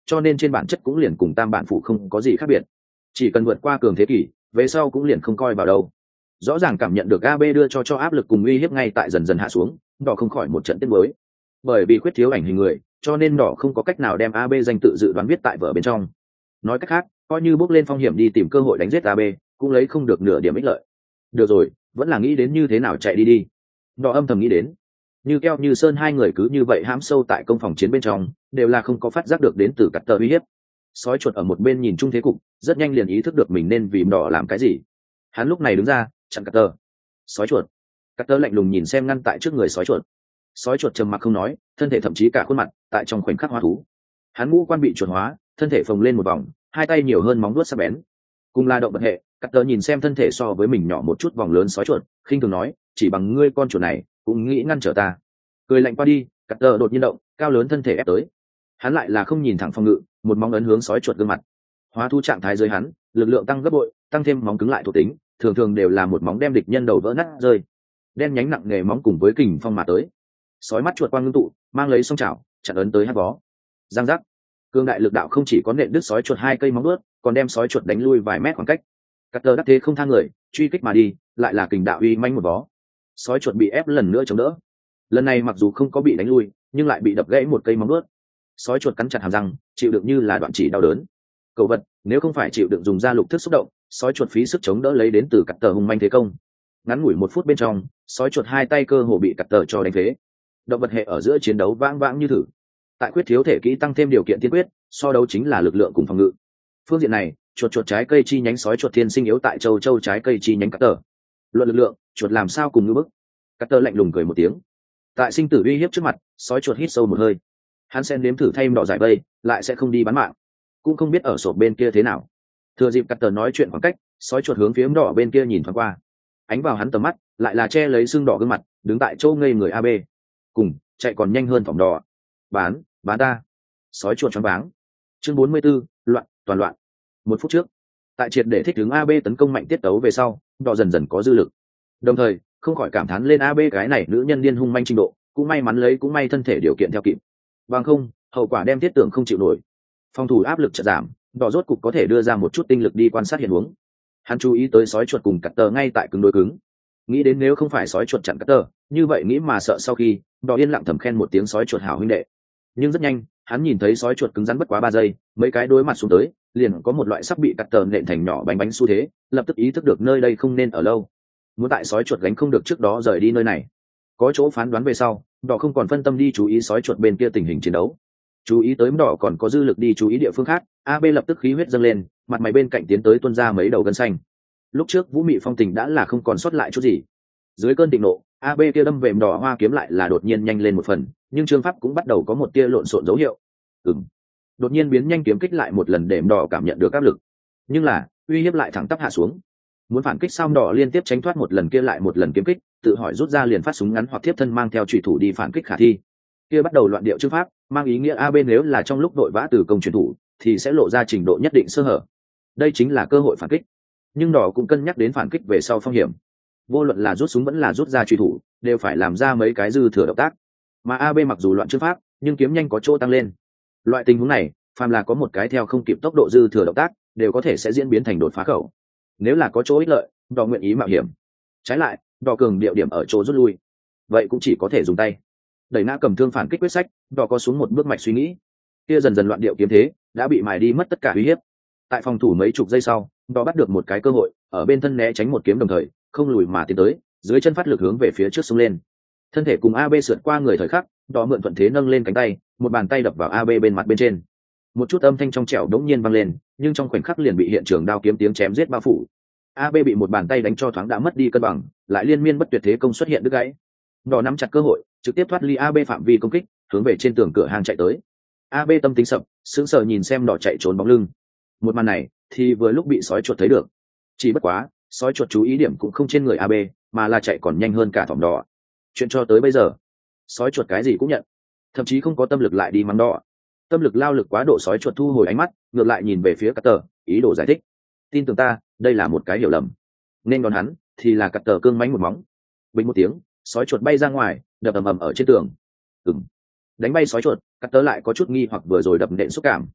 [SPEAKER 1] cho nên trên bản chất cũng liền cùng tam bản phụ không có gì khác biệt, chỉ cần vượt qua cường thế kỷ về sau cũng liền không coi vào đâu. Rõ ràng cảm nhận được a bê đưa cho cho áp lực cùng uy hiếp ngay tại dần dần hạ xuống, đỏ không khỏi một trận tiếc nuối. Bởi vì khuyết thiếu ảnh hình người, cho nên đỏ không có cách nào đem a bê danh tự dự đoán viết tại vở bên trong. Nói cách khác, coi như bước lên phong hiểm đi tìm cơ hội đánh giết a bê, cũng lấy không được nửa điểm ích lợi. Được rồi, vẫn là nghĩ đến như thế nào chạy đi đi. Đỏ âm thầm nghĩ đến. Như Keo như Sơn hai người cứ như vậy hãm sâu tại công phòng chiến bên trong, đều là không có phát giác được đến từ cắt tờ uy hiếp. Sói chuột ở một bên nhìn chung thế cục, rất nhanh liền ý thức được mình nên vì đỏ làm cái gì. Hắn lúc này đứng ra chặn cắt tờ. Sói chuột. Cắt tờ lạnh lùng nhìn xem ngăn tại trước người sói chuột. Sói chuột trầm mặc không nói, thân thể thậm chí cả khuôn mặt tại trong khoảnh khắc hóa thú. Hắn ngũ quan bị chuột hóa, thân thể phồng lên một vòng, hai tay nhiều hơn móng vuốt sắc bén. Cùng là động vật hệ, cắt tờ nhìn xem thân thể so với mình nhỏ một chút vòng lớn sói chuột, khinh thường nói, chỉ bằng ngươi con chuột này cũng nghĩ ngăn trở ta. Cười lạnh qua đi, cắt tờ đột nhiên động, cao lớn thân thể ép tới. Hắn lại là không nhìn thẳng phòng ngự, một móng ấn hướng sói chuột gương mặt. Hóa thú trạng thái dưới hắn, lực lượng tăng gấp bội, tăng thêm móng cứng lại thuộc tính, thường thường đều là một móng đem địch nhân đầu vỡ nát rơi. Đen nhánh nặng nghề móng cùng với kình phong mà tới. Sói mắt chuột quang ngưng tụ, mang lấy song chảo, chặn ấn tới hắc vó. Giang giác. Cương đại lực đạo không chỉ có nện đứt sói chuột hai cây móng vuốt, còn đem sói chuột đánh lui vài mét khoảng cách. Cắt tờ đắc thế không tha người, truy kích mà đi, lại là kình đạo uy manh một vó. Sói chuột bị ép lần nữa chống đỡ. Lần này mặc dù không có bị đánh lui, nhưng lại bị đập gãy một cây móng vuốt. Sói chuột cắn chặt hàm răng, chịu đựng như là đoạn chỉ đau đớn. Cậu vật, nếu không phải chịu đựng dùng da lục thức xúc động, sói chuột phí sức chống đỡ lấy đến từ cắt tờ hung manh thế công. Ngắn ngủi một phút bên trong, sói chuột hai tay cơ hồ bị cắt tờ cho đánh phế. Động vật hệ ở giữa chiến đấu vãng vãng như thử. Tại quyết thiếu thể kỹ tăng thêm điều kiện tiên quyết, so đấu chính là lực lượng cùng phòng ngự. Phương diện này, chuột chuột trái cây chi nhánh sói chuột thiên sinh yếu tại châu châu trái cây chi nhánh cắt tờ. Luận lực lượng, chuột làm sao cùng ngư bức. Cắt tờ lạnh lùng cười một tiếng. Tại sinh tử uy hiếp trước mặt, sói chuột hít sâu một hơi. Hắn sẽ nếm thử thay đỏ giải vây, lại sẽ không đi bán mạng, cũng không biết ở sổ bên kia thế nào. Thừa dịp cắt tờ nói chuyện khoảng cách, sói chuột hướng phía đỏ bên kia nhìn thoáng qua. Ánh vào hắn tầm mắt, lại là che lấy xương đỏ gương mặt, đứng tại chỗ ngây người a bê. Cùng chạy còn nhanh hơn phòng đỏ. Bán, bán ta. Sói chuột choáng váng. Chương bốn mươi 44, loạn, toàn loạn. Một phút trước, tại triệt để thích ứng a bê tấn công mạnh tiết tấu về sau, đỏ dần dần có dư lực. Đồng thời, không khỏi cảm thán lên a bê cái này nữ nhân điên hung manh trình độ, cũng may mắn lấy cũng may thân thể điều kiện theo kịp. Bằng không, hậu quả đem thiết tưởng không chịu nổi. Phòng thủ áp lực chợt giảm, đỏ rốt cục có thể đưa ra một chút tinh lực đi quan sát hiện huống. Hắn chú ý tới sói chuột cùng cắt tờ ngay tại cứng đối cứng. Nghĩ đến nếu không phải sói chuột chặn cắt tờ, như vậy nghĩ mà sợ sau khi, đỏ yên lặng thầm khen một tiếng sói chuột hảo huynh đệ. Nhưng rất nhanh, hắn nhìn thấy sói chuột cứng rắn bất quá ba giây, mấy cái đối mặt xuống tới, liền có một loại sắp bị cắt tờ nện thành nhỏ bánh bánh xu thế, lập tức ý thức được nơi đây không nên ở lâu. Muốn tại sói chuột gánh không được trước đó rời đi nơi này. Có chỗ phán đoán về sau, đỏ không còn phân tâm đi chú ý sói chuột bên kia tình hình chiến đấu. Chú ý tới đỏ còn có dư lực đi chú ý địa phương khác, a bê lập tức khí huyết dâng lên, mặt mày bên cạnh tiến tới tuôn ra mấy đầu gân xanh. Lúc trước Vũ Mị Phong tình đã là không còn sót lại chút gì. Dưới cơn thịnh nộ, a bê kia đâm về đỏ hoa kiếm lại là đột nhiên nhanh lên một phần, nhưng Trương Pháp cũng bắt đầu có một tia lộn xộn dấu hiệu. Ừm. Đột nhiên biến nhanh kiếm kích lại một lần để đỏ cảm nhận được áp lực. Nhưng là, uy hiếp lại thẳng tắp hạ xuống. Muốn phản kích sao đỏ liên tiếp tránh thoát một lần kia lại một lần kiếm kích, tự hỏi rút ra liền phát súng ngắn hoặc tiếp thân mang theo chủy thủ đi phản kích khả thi. Kia bắt đầu loạn điệu Trương Pháp, mang ý nghĩa a bê nếu là trong lúc đội vã từ công truyền thủ, thì sẽ lộ ra trình độ nhất định sơ hở. Đây chính là cơ hội phản kích. Nhưng đỏ cũng cân nhắc đến phản kích về sau phong hiểm. Vô luận là rút súng vẫn là rút ra truy thủ, đều phải làm ra mấy cái dư thừa động tác. Mà a bê mặc dù loạn Trương Pháp, nhưng kiếm nhanh có chỗ tăng lên. Loại tình huống này, phàm là có một cái theo không kịp tốc độ dư thừa động tác, đều có thể sẽ diễn biến thành đột phá khẩu. Nếu là có chỗ ích lợi, đỏ nguyện ý mạo hiểm. Trái lại, đỏ cường điệu điểm ở chỗ rút lui, vậy cũng chỉ có thể dùng tay. Đẩy ngã cầm thương phản kích quyết sách, đỏ có xuống một bước mạch suy nghĩ. Kia dần dần loạn điệu kiếm thế, đã bị mài đi mất tất cả uy hiếp. Tại phòng thủ mấy chục giây sau, đỏ bắt được một cái cơ hội, ở bên thân né tránh một kiếm đồng thời, không lùi mà tiến tới, dưới chân phát lực hướng về phía trước xông lên. Thân thể cùng a bê sượt qua người thời khắc, đỏ mượn thuận thế nâng lên cánh tay, một bàn tay đập vào a bê bên mặt bên trên. Một chút âm thanh trong trẻo đống nhiên vang lên, nhưng trong khoảnh khắc liền bị hiện trường đao kiếm tiếng chém giết bao phủ. a bê bị một bàn tay đánh cho thoáng đã mất đi cân bằng, lại liên miên bất tuyệt thế công xuất hiện đứt gãy. Đỏ nắm chặt cơ hội, trực tiếp thoát ly a bê phạm vi công kích, hướng về trên tường cửa hàng chạy tới. a bê tâm tính sập, sững sờ nhìn xem đỏ chạy trốn bóng lưng. Một màn này thì vừa lúc bị sói chuột thấy được. Chỉ bất quá, sói chuột chú ý điểm cũng không trên người a bê, mà là chạy còn nhanh hơn cả thỏm đỏ. Chuyện cho tới bây giờ, sói chuột cái gì cũng nhận, thậm chí không có tâm lực lại đi mắng đỏ. Tâm lực lao lực quá độ, sói chuột thu hồi ánh mắt, ngược lại nhìn về phía Carter, ý đồ giải thích. Tin tưởng ta, đây là một cái hiểu lầm. Nên đón hắn thì là Carter cương mánh một móng. Bình một tiếng, sói chuột bay ra ngoài, đập ầm ầm ở trên tường. Ừm. Đánh bay sói chuột, Carter lại có chút nghi hoặc vừa rồi đập nện xúc cảm.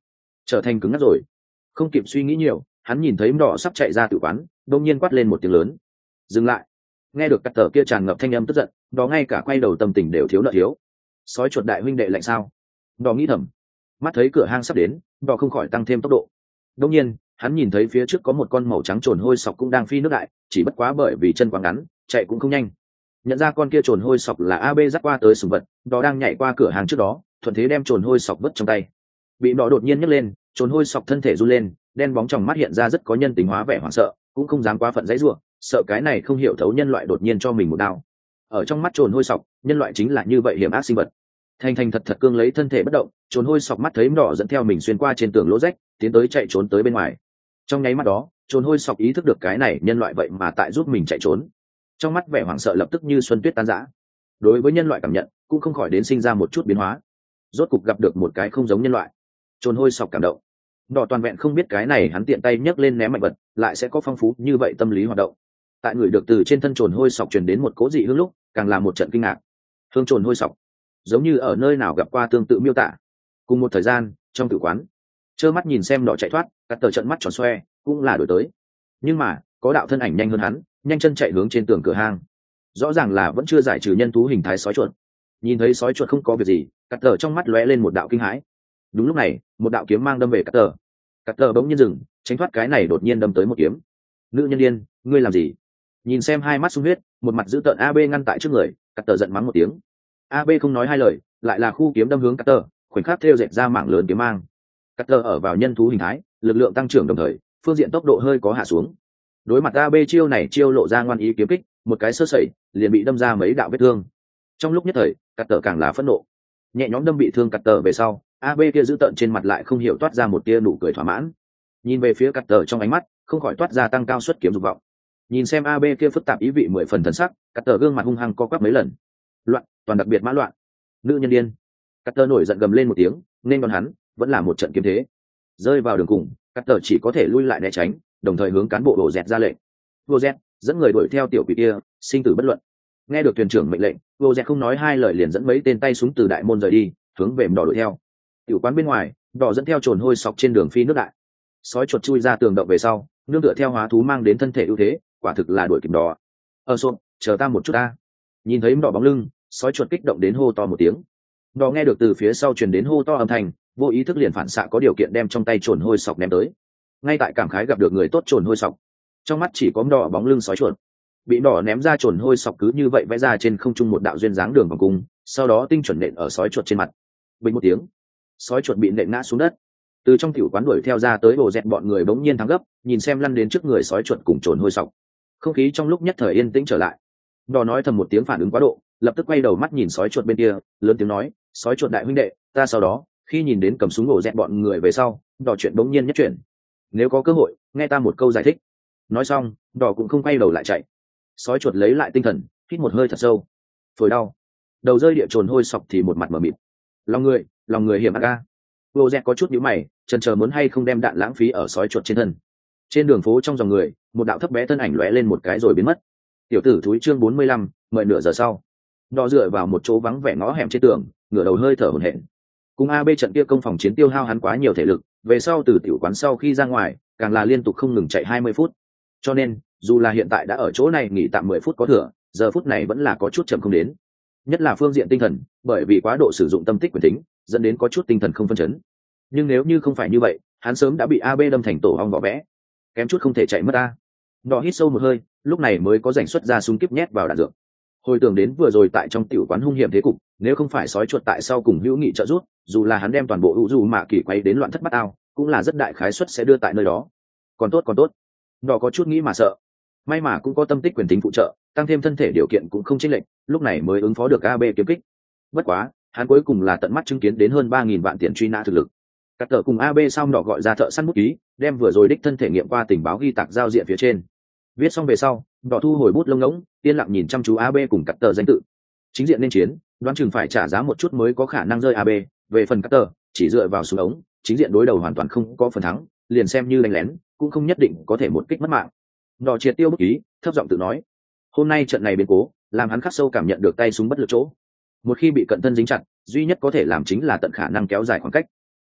[SPEAKER 1] trở thành cứng ngắc rồi. Không kịp suy nghĩ nhiều, hắn nhìn thấy đỏ sắp chạy ra tự quán, đông nhiên quát lên một tiếng lớn. Dừng lại. Nghe được cắt tờ kia tràn ngập thanh âm tức giận, đó ngay cả quay đầu tâm tình đều thiếu nợ thiếu. Sói chuột đại huynh đệ lạnh sao? Đỏ nghĩ thầm. Mắt thấy cửa hang sắp đến, đỏ không khỏi tăng thêm tốc độ. Đông nhiên, hắn nhìn thấy phía trước có một con màu trắng trồn hôi sọc cũng đang phi nước đại, chỉ bất quá bởi vì chân quá ngắn, chạy cũng không nhanh. Nhận ra con kia trồn hôi sọc là a bê dắt qua tới sùng vật, đỏ đang nhảy qua cửa hàng trước đó, thuận thế đem trồn hôi sọc vứt trong tay. Bị đỏ đột nhiên nhấc lên, trồn hôi sọc thân thể run lên, đen bóng trong mắt hiện ra rất có nhân tính hóa vẻ hoảng sợ, cũng không dám quá phận dãy rủa, sợ cái này không hiểu thấu nhân loại đột nhiên cho mình một đao. Ở trong mắt trồn hôi sọc, nhân loại chính là như vậy hiểm ác sinh vật. Thành thành thật thật cương lấy thân thể bất động, trồn hôi sọc mắt thấy đỏ dẫn theo mình xuyên qua trên tường lỗ rách, tiến tới chạy trốn tới bên ngoài. Trong nháy mắt đó, trồn hôi sọc ý thức được cái này nhân loại vậy mà tại giúp mình chạy trốn. Trong mắt vẻ hoảng sợ lập tức như xuân tuyết tan rã. Đối với nhân loại cảm nhận, cũng không khỏi đến sinh ra một chút biến hóa. Rốt cục gặp được một cái không giống nhân loại. Trồn hôi sọc cảm động. Đỏ toàn vẹn không biết cái này hắn tiện tay nhấc lên ném mạnh vật, lại sẽ có phong phú như vậy tâm lý hoạt động. Tại người được từ trên thân trồn hôi sọc truyền đến một cố dị hương lúc, càng là một trận kinh ngạc. Hương trồn hôi sọc, giống như ở nơi nào gặp qua tương tự miêu tả. Cùng một thời gian, trong tử quán, trơ mắt nhìn xem đỏ chạy thoát, cắt tờ trận mắt tròn xoe, cũng là đổi tới. Nhưng mà, có đạo thân ảnh nhanh hơn hắn, nhanh chân chạy hướng trên tường cửa hang. Rõ ràng là vẫn chưa giải trừ nhân thú hình thái sói chuột. Nhìn thấy sói chuột không có việc gì, cắt tờ trong mắt lóe lên một đạo kinh hãi. Đúng lúc này, một đạo kiếm mang đâm về cắt tờ. Cắt tờ bỗng nhiên dừng, tránh thoát cái này đột nhiên đâm tới một kiếm. Nữ nhân điên, ngươi làm gì? Nhìn xem hai mắt sung huyết, một mặt dữ tợn a bê ngăn tại trước người, cắt tờ giận mắng một tiếng. a bê không nói hai lời, lại là khu kiếm đâm hướng cắt tờ, khoảnh khắc thêu dệt ra mảng lớn kiếm mang. Cắt tờ ở vào nhân thú hình thái, lực lượng tăng trưởng đồng thời, phương diện tốc độ hơi có hạ xuống. Đối mặt a bê chiêu này chiêu lộ ra ngoan ý kiếm kích, một cái sơ sẩy, liền bị đâm ra mấy đạo vết thương. Trong lúc nhất thời, cắt tờ càng là phẫn nộ. Nhẹ nhõm đâm bị thương cắt tờ về sau, a bê kia giữ tợn trên mặt lại không hiểu toát ra một tia nụ cười thỏa mãn. Nhìn về phía cắt tờ trong ánh mắt, không khỏi toát ra tăng cao suất kiếm dục vọng. Nhìn xem a bê kia phức tạp ý vị mười phần thần sắc, cắt tờ gương mặt hung hăng co quắp mấy lần. Loạn, toàn đặc biệt mã loạn. Nữ nhân điên. Cắt tờ nổi giận gầm lên một tiếng, nên còn hắn vẫn là một trận kiếm thế. Rơi vào đường cùng, cắt tờ chỉ có thể lui lại né tránh, đồng thời hướng cán bộ đồ dẹt ra lệnh. Vô dẹt dẫn người đuổi theo tiểu quỷ kia, sinh tử bất luận. Nghe được thuyền trưởng mệnh lệnh, vô dẹt không nói hai lời liền dẫn mấy tên tay súng từ đại môn rời đi, hướng về đỏ đuổi theo. Tiểu quán bên ngoài, đỏ dẫn theo trồn hôi sọc trên đường phi nước đại. Sói chuột chui ra tường động về sau, nương tựa theo hóa thú mang đến thân thể ưu thế, quả thực là đuổi kịp đỏ. Ở xộn, chờ ta một chút ta. Nhìn thấy đỏ bóng lưng, sói chuột kích động đến hô to một tiếng. Đỏ nghe được từ phía sau truyền đến hô to âm thanh, vô ý thức liền phản xạ có điều kiện đem trong tay trồn hôi sọc ném tới. Ngay tại cảm khái gặp được người tốt trồn hôi sọc, trong mắt chỉ có đỏ bóng lưng sói chuột. Bị đỏ ném ra trồn hôi sọc cứ như vậy vẽ ra trên không trung một đạo duyên dáng đường vòng cung, sau đó tinh chuẩn nện ở sói chuột trên mặt. Bình một tiếng, sói chuột bị nện ngã xuống đất. Từ trong tiểu quán đuổi theo ra tới bồ dẹt bọn người bỗng nhiên thắng gấp, nhìn xem lăn đến trước người sói chuột cùng trồn hôi sọc. Không khí trong lúc nhất thời yên tĩnh trở lại. Đỏ nói thầm một tiếng phản ứng quá độ, lập tức quay đầu mắt nhìn sói chuột bên kia, lớn tiếng nói, sói chuột đại huynh đệ, ta sau đó khi nhìn đến cầm súng bồ dẹt bọn người về sau, đỏ chuyện bỗng nhiên nhất chuyển. Nếu có cơ hội, nghe ta một câu giải thích. Nói xong, đỏ cũng không quay đầu lại chạy. Sói chuột lấy lại tinh thần, hít một hơi thật sâu. Phổi đau, đầu rơi địa trồn hôi sọc thì một mặt mở mịt. Lòng người, lòng người hiểm ác ca. Vô dẹt có chút nhíu mày, chần chờ muốn hay không đem đạn lãng phí ở sói chuột trên thân. Trên đường phố trong dòng người, một đạo thấp bé thân ảnh lóe lên một cái rồi biến mất. Tiểu tử thúi chương bốn mươi lăm, mời nửa giờ sau. Đỏ dựa vào một chỗ vắng vẻ ngõ hẻm trên tường, ngửa đầu hơi thở hổn hển. Cùng a bê trận kia công phòng chiến tiêu hao hắn quá nhiều thể lực, về sau từ tiểu quán sau khi ra ngoài, càng là liên tục không ngừng chạy hai mươi phút. Cho nên, dù là hiện tại đã ở chỗ này nghỉ tạm mười phút có thừa, giờ phút này vẫn là có chút chậm không đến. Nhất là phương diện tinh thần, bởi vì quá độ sử dụng tâm tích quyền tính, dẫn đến có chút tinh thần không phân chấn. Nhưng nếu như không phải như vậy, hắn sớm đã bị a bê đâm thành tổ ong vỏ vẽ, kém chút không thể chạy mất ta. Đỏ hít sâu một hơi, lúc này mới có rảnh xuất ra súng kíp nhét vào đạn dược. Hồi tưởng đến vừa rồi tại trong tiểu quán hung hiểm thế cục, nếu không phải sói chuột tại sau cùng hữu nghị trợ giúp, dù là hắn đem toàn bộ hữu dù mạ kỳ quay đến loạn thất bát ao, cũng là rất đại khái suất sẽ đưa tại nơi đó. Còn tốt còn tốt. Đỏ có chút nghĩ mà sợ. May mà cũng có tâm tích quyền tính phụ trợ, tăng thêm thân thể điều kiện cũng không chênh lệch, lúc này mới ứng phó được a bê kiếm kích. Bất quá, hắn cuối cùng là tận mắt chứng kiến đến hơn ba nghìn vạn tiền truy nã thực lực. Cắt tờ cùng a bê xong đỏ gọi ra thợ săn bút ký, đem vừa rồi đích thân thể nghiệm qua tình báo ghi tạc giao diện phía trên. Viết xong về sau, đỏ thu hồi bút lông ngỗng, yên lặng nhìn chăm chú a bê cùng cắt tờ danh tự. Chính diện nên chiến, đoán chừng phải trả giá một chút mới có khả năng rơi a bê, về phần cắt tờ, chỉ dựa vào súng ống, chính diện đối đầu hoàn toàn không có phần thắng, liền xem như đánh lén, cũng không nhất định có thể một kích mất mạng. Đỏ triệt tiêu bút ký, thấp giọng tự nói, hôm nay trận này biến cố, làm hắn khắc sâu cảm nhận được tay súng bất lực chỗ. Một khi bị cận thân dính chặt, duy nhất có thể làm chính là tận khả năng kéo dài khoảng cách.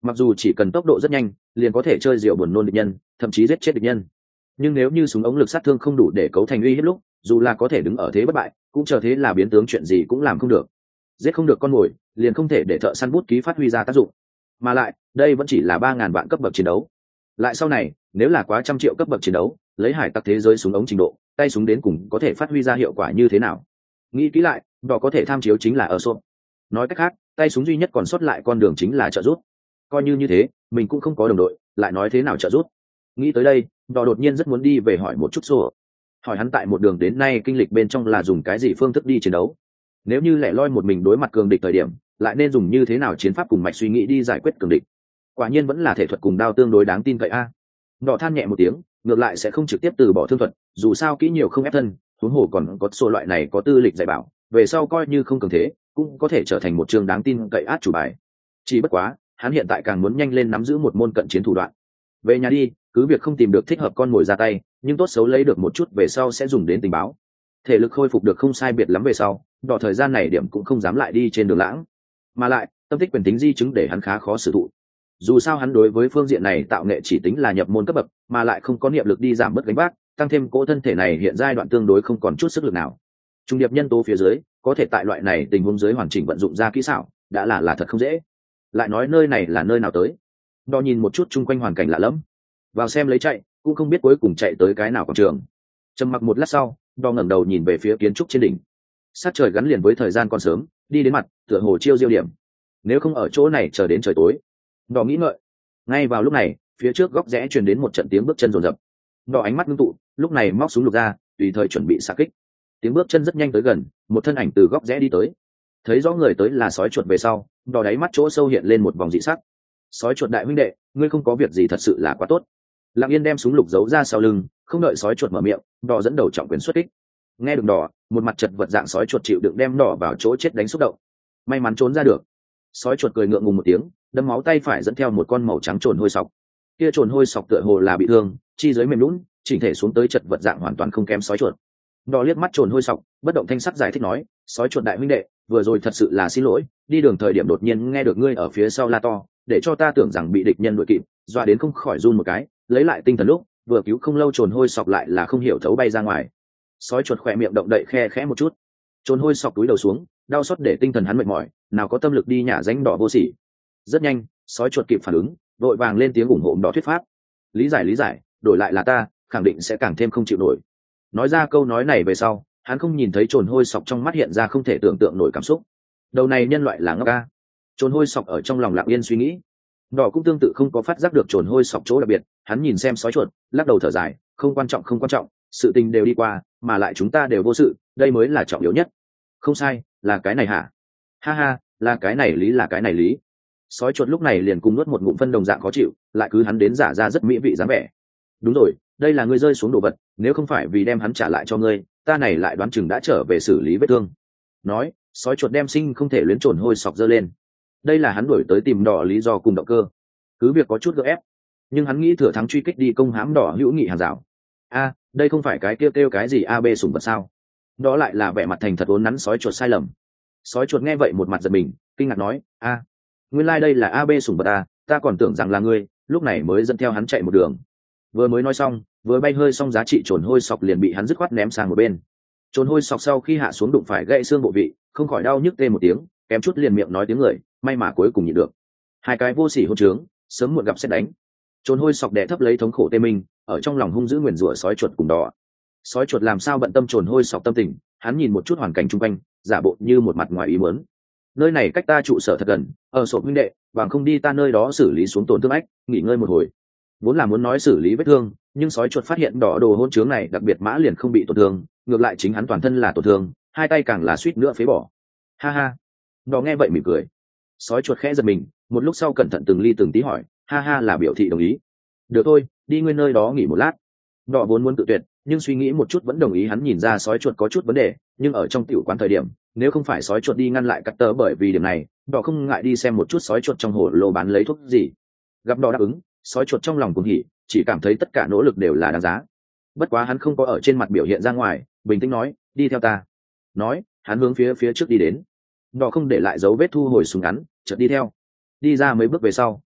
[SPEAKER 1] mặc dù chỉ cần tốc độ rất nhanh liền có thể chơi rượu buồn nôn địch nhân, thậm chí giết chết địch nhân, nhưng nếu như súng ống lực sát thương không đủ để cấu thành uy hiếp lúc, dù là có thể đứng ở thế bất bại cũng chờ thế là biến tướng, chuyện gì cũng làm không được. Giết không được con mồi liền không thể để thợ săn bút ký phát huy ra tác dụng, mà lại đây vẫn chỉ là ba ngàn vạn cấp bậc chiến đấu. Lại sau này nếu là quá trăm triệu cấp bậc chiến đấu, lấy hải tặc thế giới súng ống trình độ, tay súng đến cùng có thể phát huy ra hiệu quả như thế nào? Nghĩ kỹ lại, đó có thể tham chiếu chính là ở sộp. Nói cách khác, tay súng duy nhất còn sót lại con đường chính là trợ giúp. Coi như như thế mình cũng không có đồng đội, lại nói thế nào trợ giúp? Nghĩ tới đây, đó đột nhiên rất muốn đi về hỏi một chút sổ, hỏi hắn tại một đường đến nay kinh lịch bên trong là dùng cái gì phương thức đi chiến đấu, nếu như lẻ loi một mình đối mặt cường địch thời điểm lại nên dùng như thế nào chiến pháp cùng mạch suy nghĩ đi giải quyết cường địch. Quả nhiên vẫn là thể thuật cùng đao tương đối đáng tin cậy a. Đỏ than nhẹ một tiếng, ngược lại sẽ không trực tiếp từ bỏ thương thuật, dù sao kỹ nhiều không ép thân, huống hồ còn có số loại này có tư lịch dạy bảo, về sau coi như không cường thế cũng có thể trở thành một trường đáng tin cậy át chủ bài. Chỉ bất quá hắn hiện tại càng muốn nhanh lên nắm giữ một môn cận chiến thủ đoạn. Về nhà đi, cứ việc không tìm được thích hợp con mồi ra tay, nhưng tốt xấu lấy được một chút về sau sẽ dùng đến tình báo. Thể lực khôi phục được không sai biệt lắm về sau, đỏ thời gian này điểm cũng không dám lại đi trên đường lãng, mà lại tâm tích quyền tính di chứng để hắn khá khó xử thụ. Dù sao hắn đối với phương diện này tạo nghệ chỉ tính là nhập môn cấp bậc, mà lại không có niệm lực đi giảm bớt gánh vác, tăng thêm cỗ thân thể này hiện giai đoạn tương đối không còn chút sức lực nào. Trung điệp nhân tố phía dưới, có thể tại loại này tình huống dưới hoàn chỉnh vận dụng ra kỹ xảo, đã là là thật không dễ. Lại nói nơi này là nơi nào tới? Đo nhìn một chút chung quanh hoàn cảnh lạ lẫm, vào xem lấy chạy, cũng không biết cuối cùng chạy tới cái nào quảng trường. Trầm mặc một lát sau, Đo ngẩng đầu nhìn về phía kiến trúc trên đỉnh. Sát trời gắn liền với thời gian còn sớm, đi đến mặt, tựa hồ chiêu diêu điểm. Nếu không ở chỗ này chờ đến trời tối. Đo nghĩ ngợi. Ngay vào lúc này, phía trước góc rẽ truyền đến một trận tiếng bước chân rồn rập. Đo ánh mắt ngưng tụ, lúc này móc súng lục ra, tùy thời chuẩn bị xạ kích. Tiếng bước chân rất nhanh tới gần, một thân ảnh từ góc rẽ đi tới. Thấy rõ người tới là sói chuột về sau, Đo đáy mắt chỗ sâu hiện lên một vòng dị sắc. Sói chuột đại huynh đệ, ngươi không có việc gì thật sự là quá tốt. Lặng Yên đem súng lục giấu ra sau lưng, không đợi sói chuột mở miệng, Đỏ dẫn đầu trọng quyền xuất kích. Nghe được Đỏ, một mặt chật vật dạng sói chuột chịu đựng đem Đỏ vào chỗ chết đánh xúc động, may mắn trốn ra được. Sói chuột cười ngượng ngùng một tiếng, đâm máu tay phải dẫn theo một con màu trắng trồn hôi sọc. Kia trồn hôi sọc tựa hồ là bị thương, chi dưới mềm lún, chỉnh thể xuống tới chật vật dạng hoàn toàn không kém sói chuột. Đỏ liếc mắt trồn hôi sọc, bất động thanh sắc giải thích nói, sói chuột đại huynh đệ, vừa rồi thật sự là xin lỗi, đi đường thời điểm đột nhiên nghe được ngươi ở phía sau la to, để cho ta tưởng rằng bị địch nhân đuổi kịp, dọa đến không khỏi run một cái, lấy lại tinh thần lúc vừa cứu không lâu trồn hôi sọc lại là không hiểu thấu bay ra ngoài. Sói chuột khỏe miệng động đậy khe khẽ một chút, trồn hôi sọc túi đầu xuống, đau xót để tinh thần hắn mệt mỏi, nào có tâm lực đi nhả danh Đỏ vô sỉ. Rất nhanh sói chuột kịp phản ứng, vội vàng lên tiếng ủng hộ Đỏ thuyết pháp, lý giải lý giải, đổi lại là ta khẳng định sẽ càng thêm không chịu nổi. Nói ra câu nói này về sau, hắn không nhìn thấy trồn hôi sọc trong mắt hiện ra không thể tưởng tượng nổi cảm xúc. Đầu này nhân loại là ngốc ca. Trồn hôi sọc ở trong lòng Lặng Yên suy nghĩ. Đỏ cũng tương tự không có phát giác được trồn hôi sọc chỗ đặc biệt, hắn nhìn xem sói chuột, lắc đầu thở dài, không quan trọng không quan trọng, sự tình đều đi qua, mà lại chúng ta đều vô sự, đây mới là trọng yếu nhất. Không sai, là cái này hả? Ha ha, là cái này lý là cái này lý. Sói chuột lúc này liền cùng nuốt một ngụm phân đồng dạng khó chịu, lại cứ hắn đến giả ra rất mỹ vị dáng vẻ. Đúng rồi, đây là ngươi rơi xuống đồ vật, nếu không phải vì đem hắn trả lại cho ngươi, ta này lại đoán chừng đã trở về xử lý vết thương. Nói, sói chuột đem sinh không thể luyến trồn hôi sọc giơ lên. Đây là hắn đuổi tới tìm Đỏ lý do cùng động cơ, cứ việc có chút gượng ép, nhưng hắn nghĩ thừa thắng truy kích đi công hãm Đỏ hữu nghị hàng rào. A, đây không phải cái kêu kêu cái gì ab sủng vật sao? Đó lại là vẻ mặt thành thật vốn nắn sói chuột sai lầm. Sói chuột nghe vậy một mặt giật mình, kinh ngạc nói, a, nguyên lai đây là ab sủng vật à, ta còn tưởng rằng là ngươi, lúc này mới dẫn theo hắn chạy một đường. Vừa mới nói xong, vừa bay hơi xong giá trị trồn hôi sọc liền bị hắn dứt khoát ném sang một bên. Trồn hôi sọc sau khi hạ xuống đụng phải gãy xương bộ vị, không khỏi đau nhức tê một tiếng, kém chút liền miệng nói tiếng người, may mà cuối cùng nhịn được. Hai cái vô sỉ hôn trướng, sớm muộn gặp sẽ đánh. Trồn hôi sọc đè thấp lấy thống khổ tê minh, ở trong lòng hung dữ nguyền rủa sói chuột cùng Đỏ. Sói chuột làm sao bận tâm trồn hôi sọc tâm tình, hắn nhìn một chút hoàn cảnh chung quanh, giả bộ như một mặt ngoài ý muốn. Nơi này cách ta trụ sở thật gần, ở sổ huynh đệ, bằng không đi ta nơi đó xử lý xuống tổn thương ách, nghỉ ngơi một hồi. Vốn là muốn nói xử lý vết thương, nhưng sói chuột phát hiện Đỏ đồ hôn trướng này đặc biệt mã liền không bị tổn thương, ngược lại chính hắn toàn thân là tổn thương, hai tay càng là suýt nữa phế bỏ. Ha ha. Đỏ nghe vậy mỉm cười. Sói chuột khẽ giật mình, một lúc sau cẩn thận từng ly từng tí hỏi, ha ha là biểu thị đồng ý. Được thôi, đi nguyên nơi đó nghỉ một lát. Đỏ vốn muốn tự tuyệt, nhưng suy nghĩ một chút vẫn đồng ý. Hắn nhìn ra sói chuột có chút vấn đề, nhưng ở trong tiểu quán thời điểm, nếu không phải sói chuột đi ngăn lại cắt tớ bởi vì điểm này, Đỏ không ngại đi xem một chút sói chuột trong hồ lô bán lấy thuốc gì. Gặp Đỏ đáp ứng, sói chuột trong lòng cuồng hỉ, chỉ cảm thấy tất cả nỗ lực đều là đáng giá. Bất quá hắn không có ở trên mặt biểu hiện ra ngoài, bình tĩnh nói, đi theo ta. Nói, hắn hướng phía phía trước đi đến. Đỏ không để lại dấu vết thu hồi súng ngắn, chợt đi theo. Đi ra mấy bước về sau,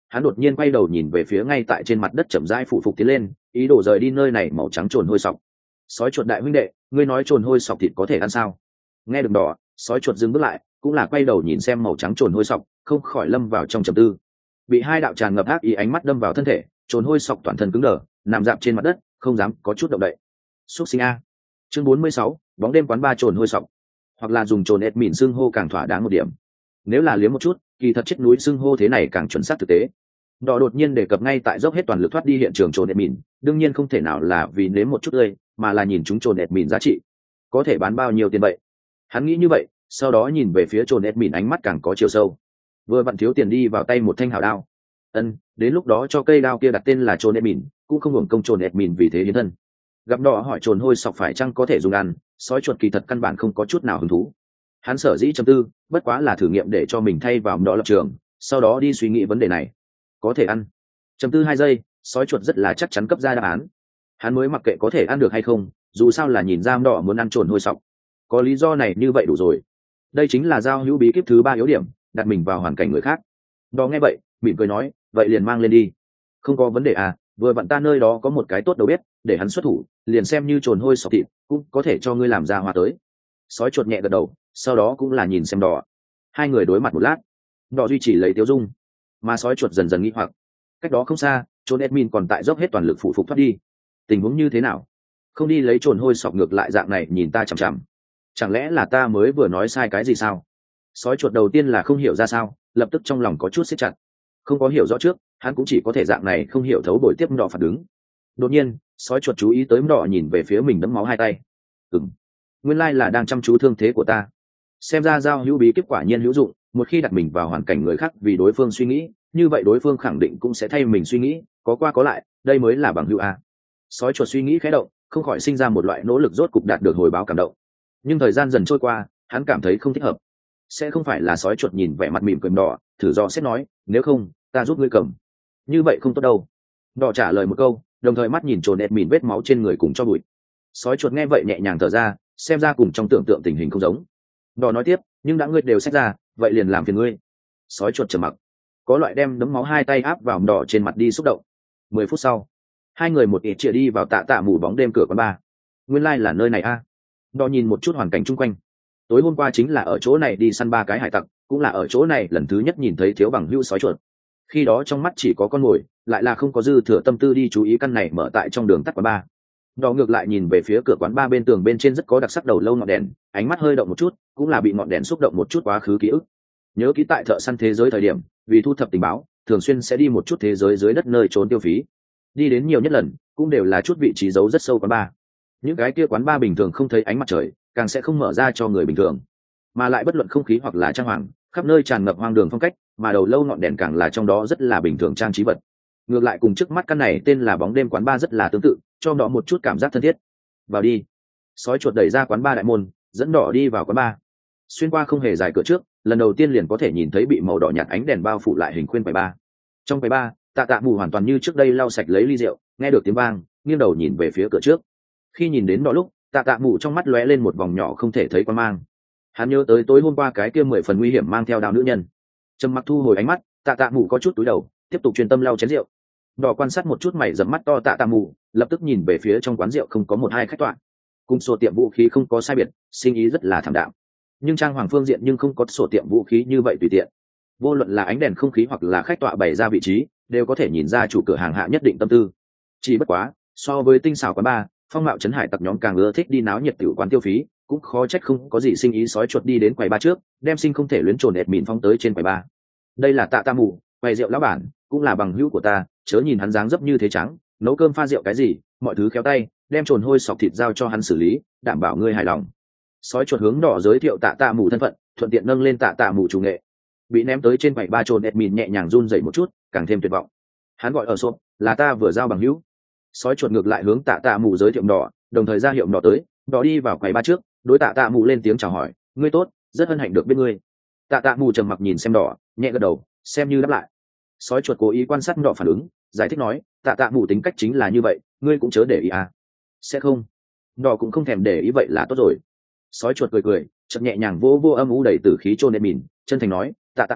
[SPEAKER 1] hắn đột nhiên quay đầu nhìn về phía ngay tại trên mặt đất chậm rãi phủ phục tiến lên, ý đồ rời đi nơi này màu trắng trồn hôi sọc. Sói chuột đại huynh đệ, ngươi nói trồn hôi sọc thịt có thể ăn sao? Nghe được đỏ, sói chuột dừng bước lại, cũng là quay đầu nhìn xem màu trắng trồn hôi sọc, không khỏi lâm vào trong trầm tư. Bị hai đạo tràn ngập ác ý ánh mắt đâm vào thân thể, trồn hôi sọc toàn thân cứng đờ, nằm dạp trên mặt đất, không dám có chút động đậy. Súc sinh a. Chương bốn mươi sáu, bóng đêm quán ba trồn hôi sọc. Hoặc là dùng trồn ép mịn xưng hô càng thỏa đáng một điểm. Nếu là liếm một chút, kỳ thật chết núi xưng hô thế này càng chuẩn xác thực tế. Đỏ đột nhiên đề cập ngay tại dốc hết toàn lực thoát đi hiện trường trồn ép mịn, đương nhiên không thể nào là vì nếm một chút ơi, mà là nhìn chúng trồn ép mịn giá trị. Có thể bán bao nhiêu tiền vậy? Hắn nghĩ như vậy, sau đó nhìn về phía trồn ép mịn ánh mắt càng có chiều sâu. Vừa vặn thiếu tiền đi vào tay một thanh hào đao. Ân, đến lúc đó cho cây đao kia đặt tên là trồn ép mịn, cũng không hưởng công trồn ép mịn vì thế hiến thân. Gặp đỏ hỏi trồn hôi sọc phải chăng có thể dùng ăn, sói chuột kỳ thật căn bản không có chút nào hứng thú. Hắn sở dĩ chấm tư, bất quá là thử nghiệm để cho mình thay vào đỏ lập trường, sau đó đi suy nghĩ vấn đề này. Có thể ăn. Chấm tư hai giây, sói chuột rất là chắc chắn cấp ra đáp án. Hắn mới mặc kệ có thể ăn được hay không, dù sao là nhìn ra đỏ muốn ăn trồn hôi sọc. Có lý do này như vậy đủ rồi. Đây chính là giao hữu bí kíp thứ ba yếu điểm, đặt mình vào hoàn cảnh người khác. Đỏ nghe vậy, mỉm cười nói, vậy liền mang lên đi. Không có vấn đề à, vừa vặn ta nơi đó có một cái tốt đầu bếp, để hắn xuất thủ, liền xem như trồn hôi sọc thịt, cũng có thể cho ngươi làm ra hoa tới. Sói chuột nhẹ gật đầu, sau đó cũng là nhìn xem đỏ. Hai người đối mặt một lát, đỏ duy trì lấy tiêu dung, mà sói chuột dần dần nghi hoặc. Cách đó không xa, trồn admin còn tại dốc hết toàn lực phụ phục thoát đi. Tình huống như thế nào? Không đi lấy trồn hôi sọc ngược lại dạng này nhìn ta chằm chằm. Chẳng lẽ là ta mới vừa nói sai cái gì sao? Sói chuột đầu tiên là không hiểu ra sao, lập tức trong lòng có chút siết chặt. Không có hiểu rõ trước, hắn cũng chỉ có thể dạng này không hiểu thấu bồi tiếp đỏ phản ứng. Đột nhiên, sói chuột chú ý tới đỏ nhìn về phía mình đẫm máu hai tay. Ừm, nguyên lai là đang chăm chú thương thế của ta. Xem ra giao hữu bí kíp quả nhiên hữu dụng, một khi đặt mình vào hoàn cảnh người khác vì đối phương suy nghĩ, như vậy đối phương khẳng định cũng sẽ thay mình suy nghĩ, có qua có lại, đây mới là bằng hữu a. Sói chuột suy nghĩ khẽ động, không khỏi sinh ra một loại nỗ lực rốt cục đạt được hồi báo cảm động. Nhưng thời gian dần trôi qua, hắn cảm thấy không thích hợp. Sẽ không phải là sói chuột nhìn vẻ mặt mỉm cười đỏ, thử do xét nói, nếu không, ta giúp ngươi cầm. Như vậy không tốt đâu. Đỏ trả lời một câu, đồng thời mắt nhìn trồn ẹt mìn vết máu trên người cùng cho bụi. Sói chuột nghe vậy nhẹ nhàng thở ra, xem ra cùng trong tưởng tượng tình hình không giống. Đỏ nói tiếp, nhưng đã ngươi đều xét ra, vậy liền làm phiền ngươi. Sói chuột trầm mặc, có loại đem đấm máu hai tay áp vào đỏ trên mặt đi xúc động. Mười phút sau, hai người một ít chia đi vào tạ tạ mù bóng đêm cửa quán bar. Nguyên lai là nơi này a. À. Đỏ nhìn một chút hoàn cảnh chung quanh. Tối hôm qua chính là ở chỗ này đi săn ba cái hải tặc, cũng là ở chỗ này lần thứ nhất nhìn thấy thiếu bằng hữu sói chuột. Khi đó trong mắt chỉ có con mồi, lại là không có dư thừa tâm tư đi chú ý căn này mở tại trong đường tắt quán bar. Đỏ ngược lại nhìn về phía cửa quán bar bên tường bên trên rất có đặc sắc đầu lâu ngọn đèn, ánh mắt hơi động một chút, cũng là bị ngọn đèn xúc động một chút quá khứ ký ức. Nhớ ký tại thợ săn thế giới thời điểm, vì thu thập tình báo, thường xuyên sẽ đi một chút thế giới dưới đất nơi trốn tiêu phí. Đi đến nhiều nhất lần, cũng đều là chút vị trí giấu rất sâu quán bar. Những cái kia quán bar bình thường không thấy ánh mặt trời, càng sẽ không mở ra cho người bình thường, mà lại bất luận không khí hoặc là trang hoàng, khắp nơi tràn ngập hoang đường phong cách, mà đầu lâu ngọn đèn càng là trong đó rất là bình thường trang trí vật. Ngược lại cùng trước mắt căn này tên là bóng đêm quán bar rất là tương tự, cho nó một chút cảm giác thân thiết. Vào đi. Sói chuột đẩy ra quán bar đại môn, dẫn đỏ đi vào quán bar. Xuyên qua không hề dài cửa trước, lần đầu tiên liền có thể nhìn thấy bị màu đỏ nhạt ánh đèn bao phủ lại hình khuyên quầy bar. Trong quầy bar, tạ tạ mù hoàn toàn như trước đây lau sạch lấy ly rượu, nghe được tiếng vang, nghiêng đầu nhìn về phía cửa trước. Khi nhìn đến đó lúc, tạ tạ mù trong mắt lóe lên một vòng nhỏ không thể thấy quan mang. Hắn nhớ tới tối hôm qua cái kia mười phần nguy hiểm mang theo đao nữ nhân. Trầm mặc thu hồi ánh mắt, tạ tạ mù có chút túi đầu, tiếp tục chuyên tâm lau chén rượu. Đỏ quan sát một chút mày dẫm mắt to tạ tạ mù, lập tức nhìn về phía trong quán rượu không có một hai khách tọa. Cùng sổ tiệm vũ khí không có sai biệt, sinh ý rất là thảm đạm. Nhưng trang hoàng phương diện nhưng không có sổ tiệm vũ khí như vậy tùy tiện. Vô luận là ánh đèn không khí hoặc là khách tọa bày ra vị trí, đều có thể nhìn ra chủ cửa hàng hạ nhất định tâm tư. Chỉ bất quá, so với tinh xảo quán bar, phong mạo trấn hải tặc nhóm càng ưa thích đi náo nhiệt tiểu quán tiêu phí, cũng khó trách không có gì sinh ý sói chuột đi đến quầy bar trước, đem sinh không thể luyến trồn ẹt mịn phong tới trên quầy bar. Đây là tạ tạ mù, quầy rượu lão bản, cũng là bằng hữu của ta, chớ nhìn hắn dáng dấp như thế trắng, nấu cơm pha rượu cái gì, mọi thứ khéo tay, đem trồn hôi sọc thịt giao cho hắn xử lý, đảm bảo ngươi hài lòng. Sói chuột hướng đỏ giới thiệu tạ tạ mù thân phận, thuận tiện nâng lên tạ tạ mù chủ nghệ. Bị ném tới trên quầy bar trồn ẹt mịn nhẹ nhàng run rẩy một chút, càng thêm tuyệt vọng. Hắn gọi ở sộp, là ta vừa giao bằng hữu. Sói chuột ngược lại hướng tạ tạ mù giới thiệu đỏ, đồng thời ra hiệu đỏ tới, đỏ đi vào quầy bar trước, đối tạ tạ mù lên tiếng chào hỏi, ngươi tốt, rất hân hạnh được biết ngươi. Tạ tạ mù trầm mặc nhìn xem đỏ, nhẹ gật đầu, xem như đáp lại. Sói chuột cố ý quan sát đỏ phản ứng, giải thích nói, tạ tạ mù tính cách chính là như vậy, ngươi cũng chớ để ý à. Sẽ không. Đỏ cũng không thèm để ý vậy là tốt rồi. Sói chuột cười cười, chợt nhẹ nhàng vô vô âm u đầy tử khí trôn lên mìn, chân thành nói, tạ tạ mù,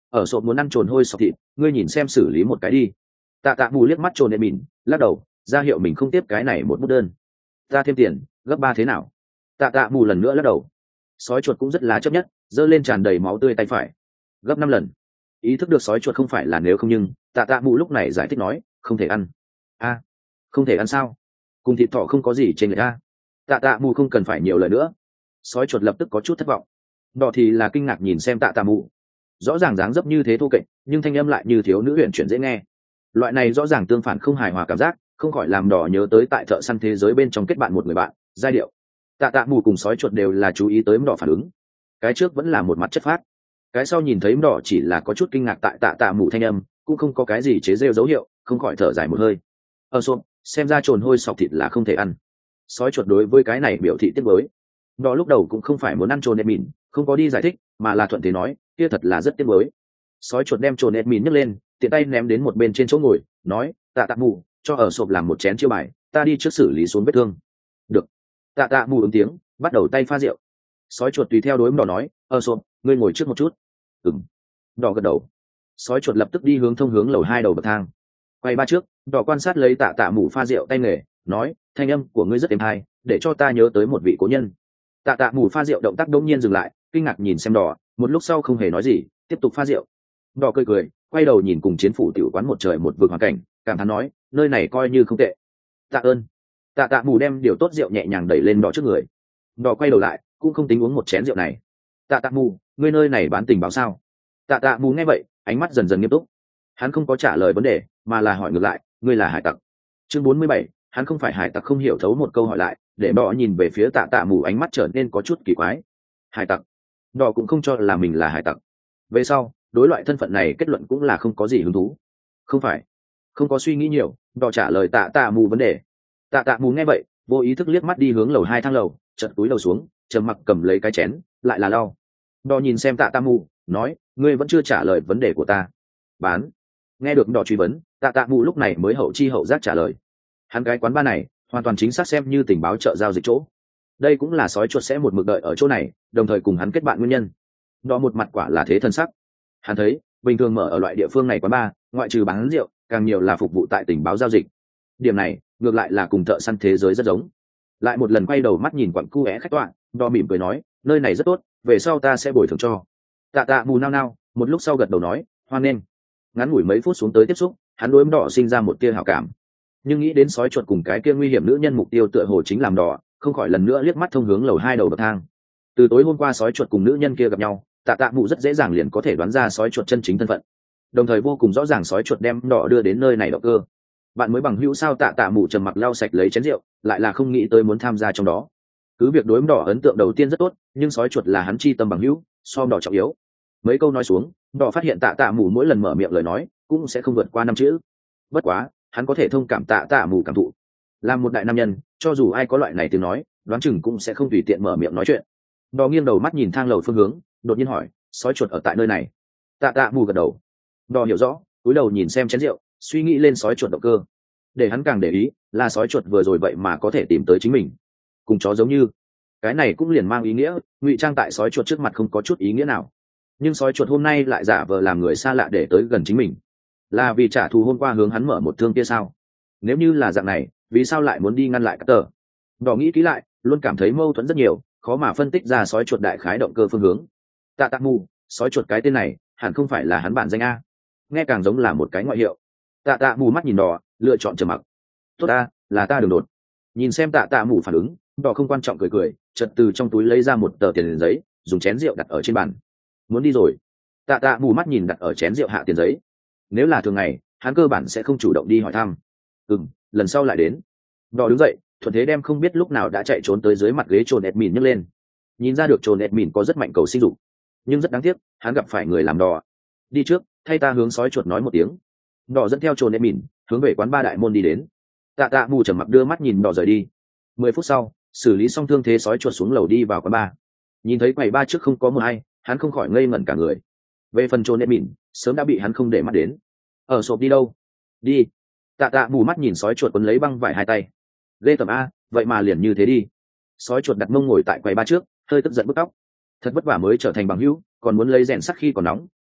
[SPEAKER 1] ở sộp muốn ăn trồn hôi sọc thịt, ngươi nhìn xem xử lý một cái đi. Tạ tạ mù liếc mắt trồn nệ mìn, lắc đầu ra hiệu mình không tiếp cái này một bút đơn. Ta thêm tiền gấp ba thế nào? Tạ tạ mù lần nữa lắc đầu. Sói chuột cũng rất là chấp nhất, giơ lên tràn đầy máu tươi tay phải. Gấp năm lần. Ý thức được sói chuột không phải là nếu không, nhưng tạ tạ mù lúc này giải thích nói không thể ăn. A, không thể ăn sao? Cùng thịt thỏ không có gì trên lệch a. Tạ tạ mù không cần phải nhiều lời nữa. Sói chuột lập tức có chút thất vọng. Đỏ thì là kinh ngạc nhìn xem tạ tạ mù, rõ ràng dáng dấp như thế thô kệch, nhưng thanh âm lại như thiếu nữ huyền chuyển dễ nghe. Loại này rõ ràng tương phản không hài hòa cảm giác, không khỏi làm đỏ nhớ tới tại thợ săn thế giới bên trong kết bạn một người bạn. Giai điệu. Tạ tạ mù cùng sói chuột đều là chú ý tới đỏ phản ứng. Cái trước vẫn là một mặt chất phát, cái sau nhìn thấy đỏ chỉ là có chút kinh ngạc tại tạ tạ mù thanh âm, cũng không có cái gì chế rêu dấu hiệu, không khỏi thở dài một hơi. Ở xộp, xem ra trồn hôi sọc thịt là không thể ăn. Sói chuột đối với cái này biểu thị tiếc nuối. Đỏ lúc đầu cũng không phải muốn ăn trồn nếp mìn, không có đi giải thích, mà là thuận thế nói kia thật là rất tiếc nuối. Sói chuột đem trồn nếp mìn nhấc lên, tiện tay ném đến một bên trên chỗ ngồi, nói tạ tạ mù cho ở sộp làm một chén chiêu bài, ta đi trước xử lý xuống vết thương. Được. Tạ tạ mù ứng tiếng, bắt đầu tay pha rượu. Sói chuột tùy theo đối đỏ nói ở sộp, ngươi ngồi trước một chút. Ừm. Đỏ gật đầu. Sói chuột lập tức đi hướng thông hướng lầu hai đầu bậc thang. Quay ba trước, đỏ quan sát lấy tạ tạ mù pha rượu tay nghề, nói thanh âm của ngươi rất êm hay, để cho ta nhớ tới một vị cố nhân. Tạ tạ mù pha rượu động tác đống nhiên dừng lại, kinh ngạc nhìn xem đỏ, một lúc sau không hề nói gì, tiếp tục pha rượu. Đỏ cười cười, quay đầu nhìn cùng chiến phủ tiểu quán một trời một vực hoàn cảnh, cảm thán nói nơi này coi như không tệ. Tạ ơn. Tạ tạ mù đem điều tốt rượu nhẹ nhàng đẩy lên đỏ trước người. Đỏ quay đầu lại, cũng không tính uống một chén rượu này. Tạ tạ mù, ngươi nơi này bán tình báo sao? Tạ tạ mù nghe vậy, ánh mắt dần dần nghiêm túc. Hắn không có trả lời vấn đề, mà là hỏi ngược lại, ngươi là hải tặc? Chương bốn mươi bảy, hắn không phải hải tặc không hiểu thấu một câu hỏi lại, để đỏ nhìn về phía tạ tạ mù ánh mắt trở nên có chút kỳ quái. Hải tặc? Đỏ cũng không cho là mình là hải tặc. Về sau, đối loại thân phận này kết luận cũng là không có gì hứng thú. Không phải. Không có suy nghĩ nhiều, đỏ trả lời tạ tạ mù vấn đề. Tạ tạ mù nghe vậy, vô ý thức liếc mắt đi hướng lầu hai thang lầu, chợt túi lầu xuống, trầm mặc cầm lấy cái chén, lại là lau. Đỏ nhìn xem tạ tạ mù, nói, ngươi vẫn chưa trả lời vấn đề của ta. Bán. Nghe được đỏ truy vấn, tạ tạ mù lúc này mới hậu chi hậu giác trả lời. Hắn cái quán ba này hoàn toàn chính xác xem như tình báo chợ giao dịch chỗ. Đây cũng là sói chuột sẽ một mực đợi ở chỗ này, đồng thời cùng hắn kết bạn nguyên nhân. Đỏ một mặt quả là thế thân sắc. Hắn thấy bình thường mở ở loại địa phương này quán ba, ngoại trừ bán rượu, càng nhiều là phục vụ tại tình báo giao dịch. Điểm này ngược lại là cùng thợ săn thế giới rất giống. Lại một lần quay đầu mắt nhìn quặng cu é khách tọa, đỏ mỉm cười nói, nơi này rất tốt, về sau ta sẽ bồi thường cho. Tạ tạ mù nao nao, một lúc sau gật đầu nói, hoan nghênh. Ngắn ngủi mấy phút xuống tới tiếp xúc, hắn đối đỏ sinh ra một tia hảo cảm. Nhưng nghĩ đến sói chuột cùng cái kia nguy hiểm nữ nhân mục tiêu tựa hồ chính làm đỏ, không khỏi lần nữa liếc mắt thông hướng lầu hai đầu bậc thang. Từ tối hôm qua sói chuột cùng nữ nhân kia gặp nhau, tạ tạ mù rất dễ dàng liền có thể đoán ra sói chuột chân chính thân phận, đồng thời vô cùng rõ ràng sói chuột đem đỏ đưa đến nơi này động cơ. Bạn mới bằng hữu sao? Tạ tạ mù trầm mặc lau sạch lấy chén rượu, lại là không nghĩ tới muốn tham gia trong đó. Cứ việc đối đỏ ấn tượng đầu tiên rất tốt, nhưng sói chuột là hắn chi tâm bằng hữu, so đỏ trọng yếu. Mấy câu nói xuống, đỏ phát hiện tạ tạ mù mỗi lần mở miệng lời nói cũng sẽ không vượt qua năm chữ. Bất quá hắn có thể thông cảm tạ tạ mù cảm thụ. Làm một đại nam nhân, cho dù ai có loại này tiếng nói, đoán chừng cũng sẽ không tùy tiện mở miệng nói chuyện. Đỏ nghiêng đầu mắt nhìn thang lầu phương hướng, đột nhiên hỏi, sói chuột ở tại nơi này? Tạ tạ mù gật đầu. Đỏ hiểu rõ, cúi đầu nhìn xem chén rượu, suy nghĩ lên sói chuột động cơ. Để hắn càng để ý là sói chuột vừa rồi vậy mà có thể tìm tới chính mình, cùng chó giống như. Cái này cũng liền mang ý nghĩa ngụy trang tại sói chuột trước mặt không có chút ý nghĩa nào. Nhưng sói chuột hôm nay lại giả vờ làm người xa lạ để tới gần chính mình, là vì trả thù hôm qua hướng hắn mở một thương kia sao? Nếu như là dạng này, vì sao lại muốn đi ngăn lại Carter? Đỏ nghĩ kỹ lại, luôn cảm thấy mâu thuẫn rất nhiều, khó mà phân tích ra sói chuột đại khái động cơ phương hướng. Tạ tạ mù, sói chuột cái tên này hẳn không phải là hắn bản danh a, nghe càng giống là một cái ngoại hiệu. Tạ tạ mù mắt nhìn đỏ, lựa chọn trầm mặc. Tốt ta, là ta đường đột. Nhìn xem tạ tạ mù phản ứng, đỏ không quan trọng cười cười, chợt từ trong túi lấy ra một tờ tiền giấy, dùng chén rượu đặt ở trên bàn. Muốn đi rồi? Tạ tạ mù mắt nhìn đặt ở chén rượu hạ tiền giấy. Nếu là thường ngày, hắn cơ bản sẽ không chủ động đi hỏi thăm. Ừm, lần sau lại đến. Đỏ đứng dậy, thuận thế đem không biết lúc nào đã chạy trốn tới dưới mặt ghế trồn ẹt mìn nhấc lên. Nhìn ra được trồn ẹt mìn có rất mạnh cầu sinh dục, nhưng rất đáng tiếc, hắn gặp phải người làm đỏ. Đi trước, thay ta hướng sói chuột nói một tiếng. Đỏ dẫn theo trồn ẹt mìn hướng về quán ba đại môn đi đến. Tạ tạ mù trầm mặc đưa mắt nhìn đỏ rời đi. Mười phút sau, xử lý xong thương thế sói chuột xuống lầu đi vào quán ba. Nhìn thấy quầy ba trước không có mờ hay, hắn không khỏi ngây ngẩn cả người. Về phần trồn ẹt mìn, sớm đã bị hắn không để mắt đến. Ở sộp đi đâu? Đi. Tạ tạ mù mắt nhìn sói chuột quấn lấy băng vải hai tay. Ghê tởm a, vậy mà liền như thế đi. Sói chuột đặt mông ngồi tại quầy ba trước, hơi tức giận bứt tóc. Thật vất vả mới trở thành bằng hữu, còn muốn lấy rèn sắc khi còn nóng,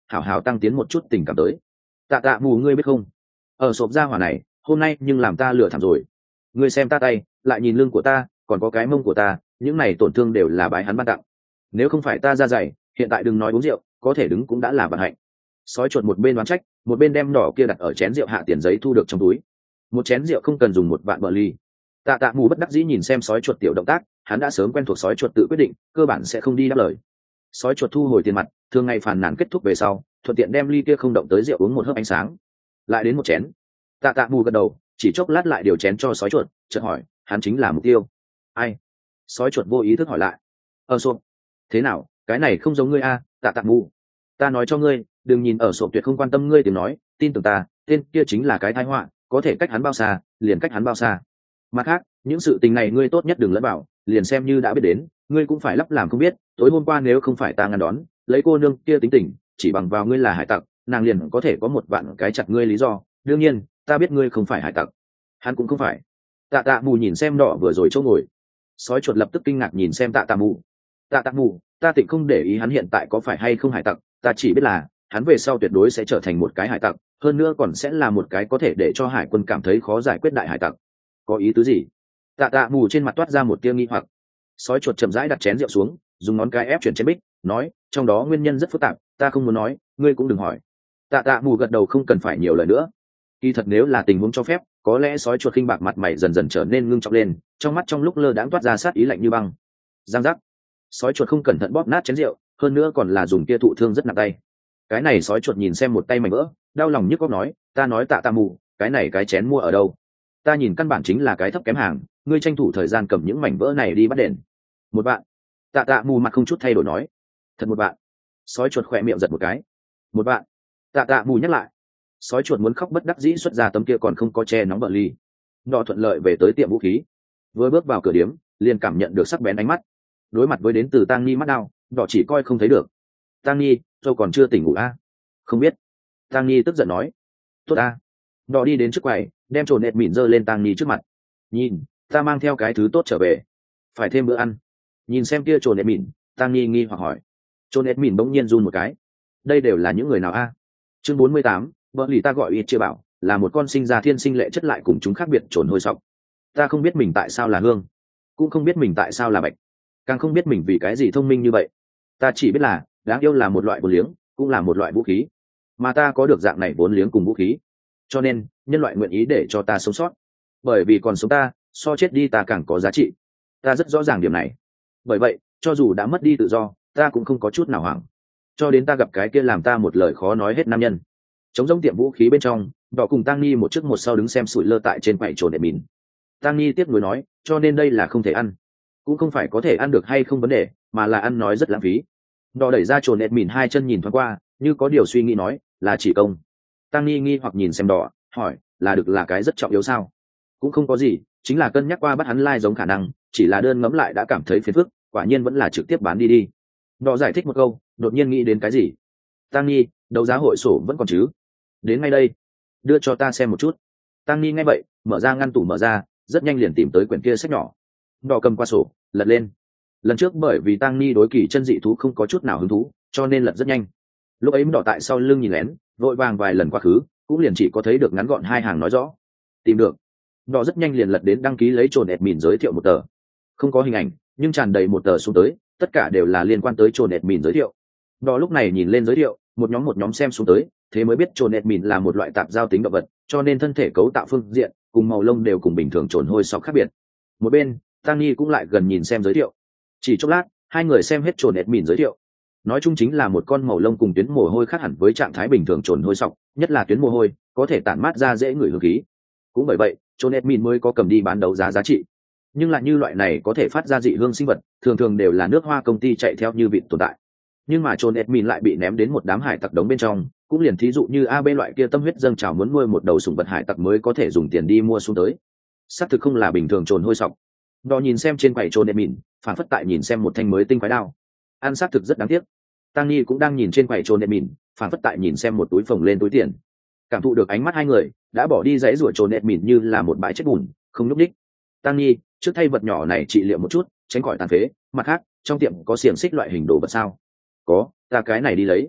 [SPEAKER 1] hảo hảo tăng tiến một chút tình cảm tới. Tạ tạ mù ngươi biết không, ở sộp ra hỏa này hôm nay nhưng làm ta lừa thảm rồi. Ngươi xem ta tay, lại nhìn lưng của ta, còn có cái mông của ta, những này tổn thương đều là bái hắn ban tặng. Nếu không phải ta ra dày, hiện tại đừng nói uống rượu, có thể đứng cũng đã là vận hạnh. Sói chuột một bên đoán trách, một bên đem đỏ kia đặt ở chén rượu hạ tiền giấy thu được trong túi. Một chén rượu không cần dùng một vạn bờ ly. Tạ tạ mù bất đắc dĩ nhìn xem sói chuột tiểu động tác, hắn đã sớm quen thuộc sói chuột tự quyết định, cơ bản sẽ không đi đáp lời. Sói chuột thu hồi tiền mặt, thường ngày phàn nàn kết thúc về sau, thuận tiện đem ly kia không động tới rượu uống một hớp ánh sáng. Lại đến một chén. Tạ tạ mù gật đầu, chỉ chốc lát lại điều chén cho sói chuột, chợt hỏi, hắn chính là mục tiêu. Ai? Sói chuột vô ý thức hỏi lại. Ở sộp. Thế nào, cái này không giống ngươi a, tạ tạ mù. Ta nói cho ngươi, đừng nhìn ở sộp tuyệt không quan tâm ngươi tiếng nói, tin tưởng ta, tên kia chính là cái tai họa, có thể cách hắn bao xa, liền cách hắn bao xa. Mặt khác, những sự tình này ngươi tốt nhất đừng lẫn vào, liền xem như đã biết đến, ngươi cũng phải lắp làm không biết. Tối hôm qua nếu không phải ta ngăn đón, lấy cô nương kia tính tình, chỉ bằng vào ngươi là hải tặc, nàng liền có thể có một vạn cái chặt ngươi lý do. Đương nhiên, ta biết ngươi không phải hải tặc, hắn cũng không phải. Tạ tạ mù nhìn xem đỏ vừa rồi chỗ ngồi. Sói chuột lập tức kinh ngạc nhìn xem tạ tạ mù. Tạ tạ mù, ta tịnh không để ý hắn hiện tại có phải hay không hải tặc, ta chỉ biết là hắn về sau tuyệt đối sẽ trở thành một cái hải tặc, hơn nữa còn sẽ là một cái có thể để cho hải quân cảm thấy khó giải quyết đại hải tặc. Có ý tứ gì? Tạ tạ mù trên mặt toát ra một tia nghi hoặc. Sói chuột chậm rãi đặt chén rượu xuống, dùng ngón cái ép chuyển chén bích, nói, trong đó nguyên nhân rất phức tạp, ta không muốn nói, ngươi cũng đừng hỏi. Tạ tạ mù gật đầu không cần phải nhiều lời nữa. Kỳ thật nếu là tình huống cho phép, có lẽ sói chuột khinh bạc mặt mày dần dần trở nên ngưng trọng lên, trong mắt trong lúc lơ đãng toát ra sát ý lạnh như băng. Giang giác. Sói chuột không cẩn thận bóp nát chén rượu, hơn nữa còn là dùng kia thụ thương rất nặng tay. Cái này sói chuột nhìn xem một tay mảnh vỡ, đau lòng nhức óc nói, ta nói tạ tạ mù, cái này cái chén mua ở đâu? Ta nhìn căn bản chính là cái thấp kém hàng, ngươi tranh thủ thời gian cầm những mảnh vỡ này đi bắt đền. Một bạn. Tạ tạ mù mặt không chút thay đổi nói. Thật một bạn. Sói chuột khỏe miệng giật một cái. Một bạn. Tạ tạ mù nhắc lại. Sói chuột muốn khóc bất đắc dĩ xuất ra tấm kia còn không có che nóng bờ ly. Đỏ thuận lợi về tới tiệm vũ khí, vừa bước vào cửa điếm liền cảm nhận được sắc bén ánh mắt. Đối mặt với đến từ Tang Nhi mắt đau, đỏ chỉ coi không thấy được. Tang Nhi, tôi còn chưa tỉnh ngủ a? À? Không biết. Tang Nhi tức giận nói. Tốt a. À? Đỏ đi đến trước quầy, đem trồn nệt mịn giơ lên Tang Nhi trước mặt. Nhìn, ta mang theo cái thứ tốt trở về, phải thêm bữa ăn. Nhìn xem kia trồn nệt mịn, Tang Nhi nghi hoặc hỏi. Trồn nệt mịn bỗng nhiên run một cái. Đây đều là những người nào a? À? Chương bốn mươi tám, vợ lì ta gọi ít chưa bảo, là một con sinh ra thiên sinh lệ chất lại cùng chúng khác biệt trồn hôi sọc. Ta không biết mình tại sao là hương, cũng không biết mình tại sao là bạch, càng không biết mình vì cái gì thông minh như vậy. Ta chỉ biết là đáng yêu là một loại vốn liếng, cũng là một loại vũ khí, mà ta có được dạng này vốn liếng cùng vũ khí, cho nên nhân loại nguyện ý để cho ta sống sót, bởi vì còn sống ta so chết đi ta càng có giá trị. Ta rất rõ ràng điểm này, bởi vậy cho dù đã mất đi tự do, ta cũng không có chút nào hoảng, cho đến ta gặp cái kia làm ta một lời khó nói hết nam nhân. Chống giống tiệm vũ khí bên trong, đỏ cùng Tang Nhi một trước một sau đứng xem sủi lơ tại trên quầy trồn để mìn. Tang Nhi tiếp nối nói, cho nên đây là không thể ăn, cũng không phải có thể ăn được hay không vấn đề, mà là ăn nói rất lãng phí. Đỏ đẩy ra trồn nẹt mìn hai chân nhìn thoáng qua, như có điều suy nghĩ nói, là chỉ công. Tang Nhi nghi hoặc nhìn xem đỏ, hỏi, là được là cái rất trọng yếu sao? Cũng không có gì, chính là cân nhắc qua bắt hắn lai giống khả năng, chỉ là đơn ngẫm lại đã cảm thấy phiền phức, quả nhiên vẫn là trực tiếp bán đi đi. Đỏ giải thích một câu, đột nhiên nghĩ đến cái gì. Tang Nhi, đấu giá hội sổ vẫn còn chứ? Đến ngay đây, đưa cho ta xem một chút. Tang Nhi nghe vậy, mở ra ngăn tủ mở ra, rất nhanh liền tìm tới quyển kia sách nhỏ. Đỏ cầm qua sổ, lật lên. Lần trước bởi vì Tang Nhi đối kỳ chân dị thú không có chút nào hứng thú, cho nên lật rất nhanh. Lúc ấy đỏ tại sau lưng nhìn lén, vội vàng vài lần quá khứ, cũng liền chỉ có thấy được ngắn gọn hai hàng nói rõ. Tìm được. Đỏ rất nhanh liền lật đến đăng ký lấy trồn ẹt mìn giới thiệu một tờ. Không có hình ảnh, nhưng tràn đầy một tờ xuống tới, tất cả đều là liên quan tới trồn ẹt mìn giới thiệu. Đỏ lúc này nhìn lên giới thiệu, một nhóm một nhóm xem xuống tới, thế mới biết trồn ẹt mìn là một loại tạp giao tính động vật, cho nên thân thể cấu tạo phương diện cùng màu lông đều cùng bình thường trồn hôi sọc khác biệt. Một bên, Tang Nhi cũng lại gần nhìn xem giới thiệu. Chỉ chốc lát, hai người xem hết trồn ẹt mìn giới thiệu. Nói chung chính là một con màu lông cùng tuyến mồ hôi khác hẳn với trạng thái bình thường trồn hôi sọc, nhất là tuyến mồ hôi có thể tản mát ra dễ ngửi hương khí. Cũng bởi vậy, trồn ẹt mìn mới có cầm đi bán đấu giá giá trị. Nhưng lại như loại này có thể phát ra dị hương sinh vật, thường thường đều là nước hoa công ty chạy theo như vịt tồn tại. Nhưng mà trồn ẹt mìn lại bị ném đến một đám hải tặc đống bên trong, cũng liền thí dụ như a bê loại kia tâm huyết dâng trào muốn nuôi một đầu sủng vật hải tặc mới có thể dùng tiền đi mua xuống tới. Xác thực không là bình thường trồn hôi sọc. Đỏ nhìn xem trên quầy trồn ẹt mìn, phản phất tại nhìn xem một thanh mới tinh quái đao. Ăn xác thực rất đáng tiếc. Tang Nhi cũng đang nhìn trên quầy trồn ẹt mìn, phản phất tại nhìn xem một túi phồng lên túi tiền. Cảm thụ được ánh mắt hai người, đã bỏ đi giấy rủa trồn ẹt mìn như là một bãi chất bùn, không nhúc nhích. Tang Nhi, trước thay vật nhỏ này trị liệu một chút, tránh khỏi tàn phế. Mặt khác, trong tiệm có xiềng xích loại hình đồ vật sao? Có, ta cái này đi lấy.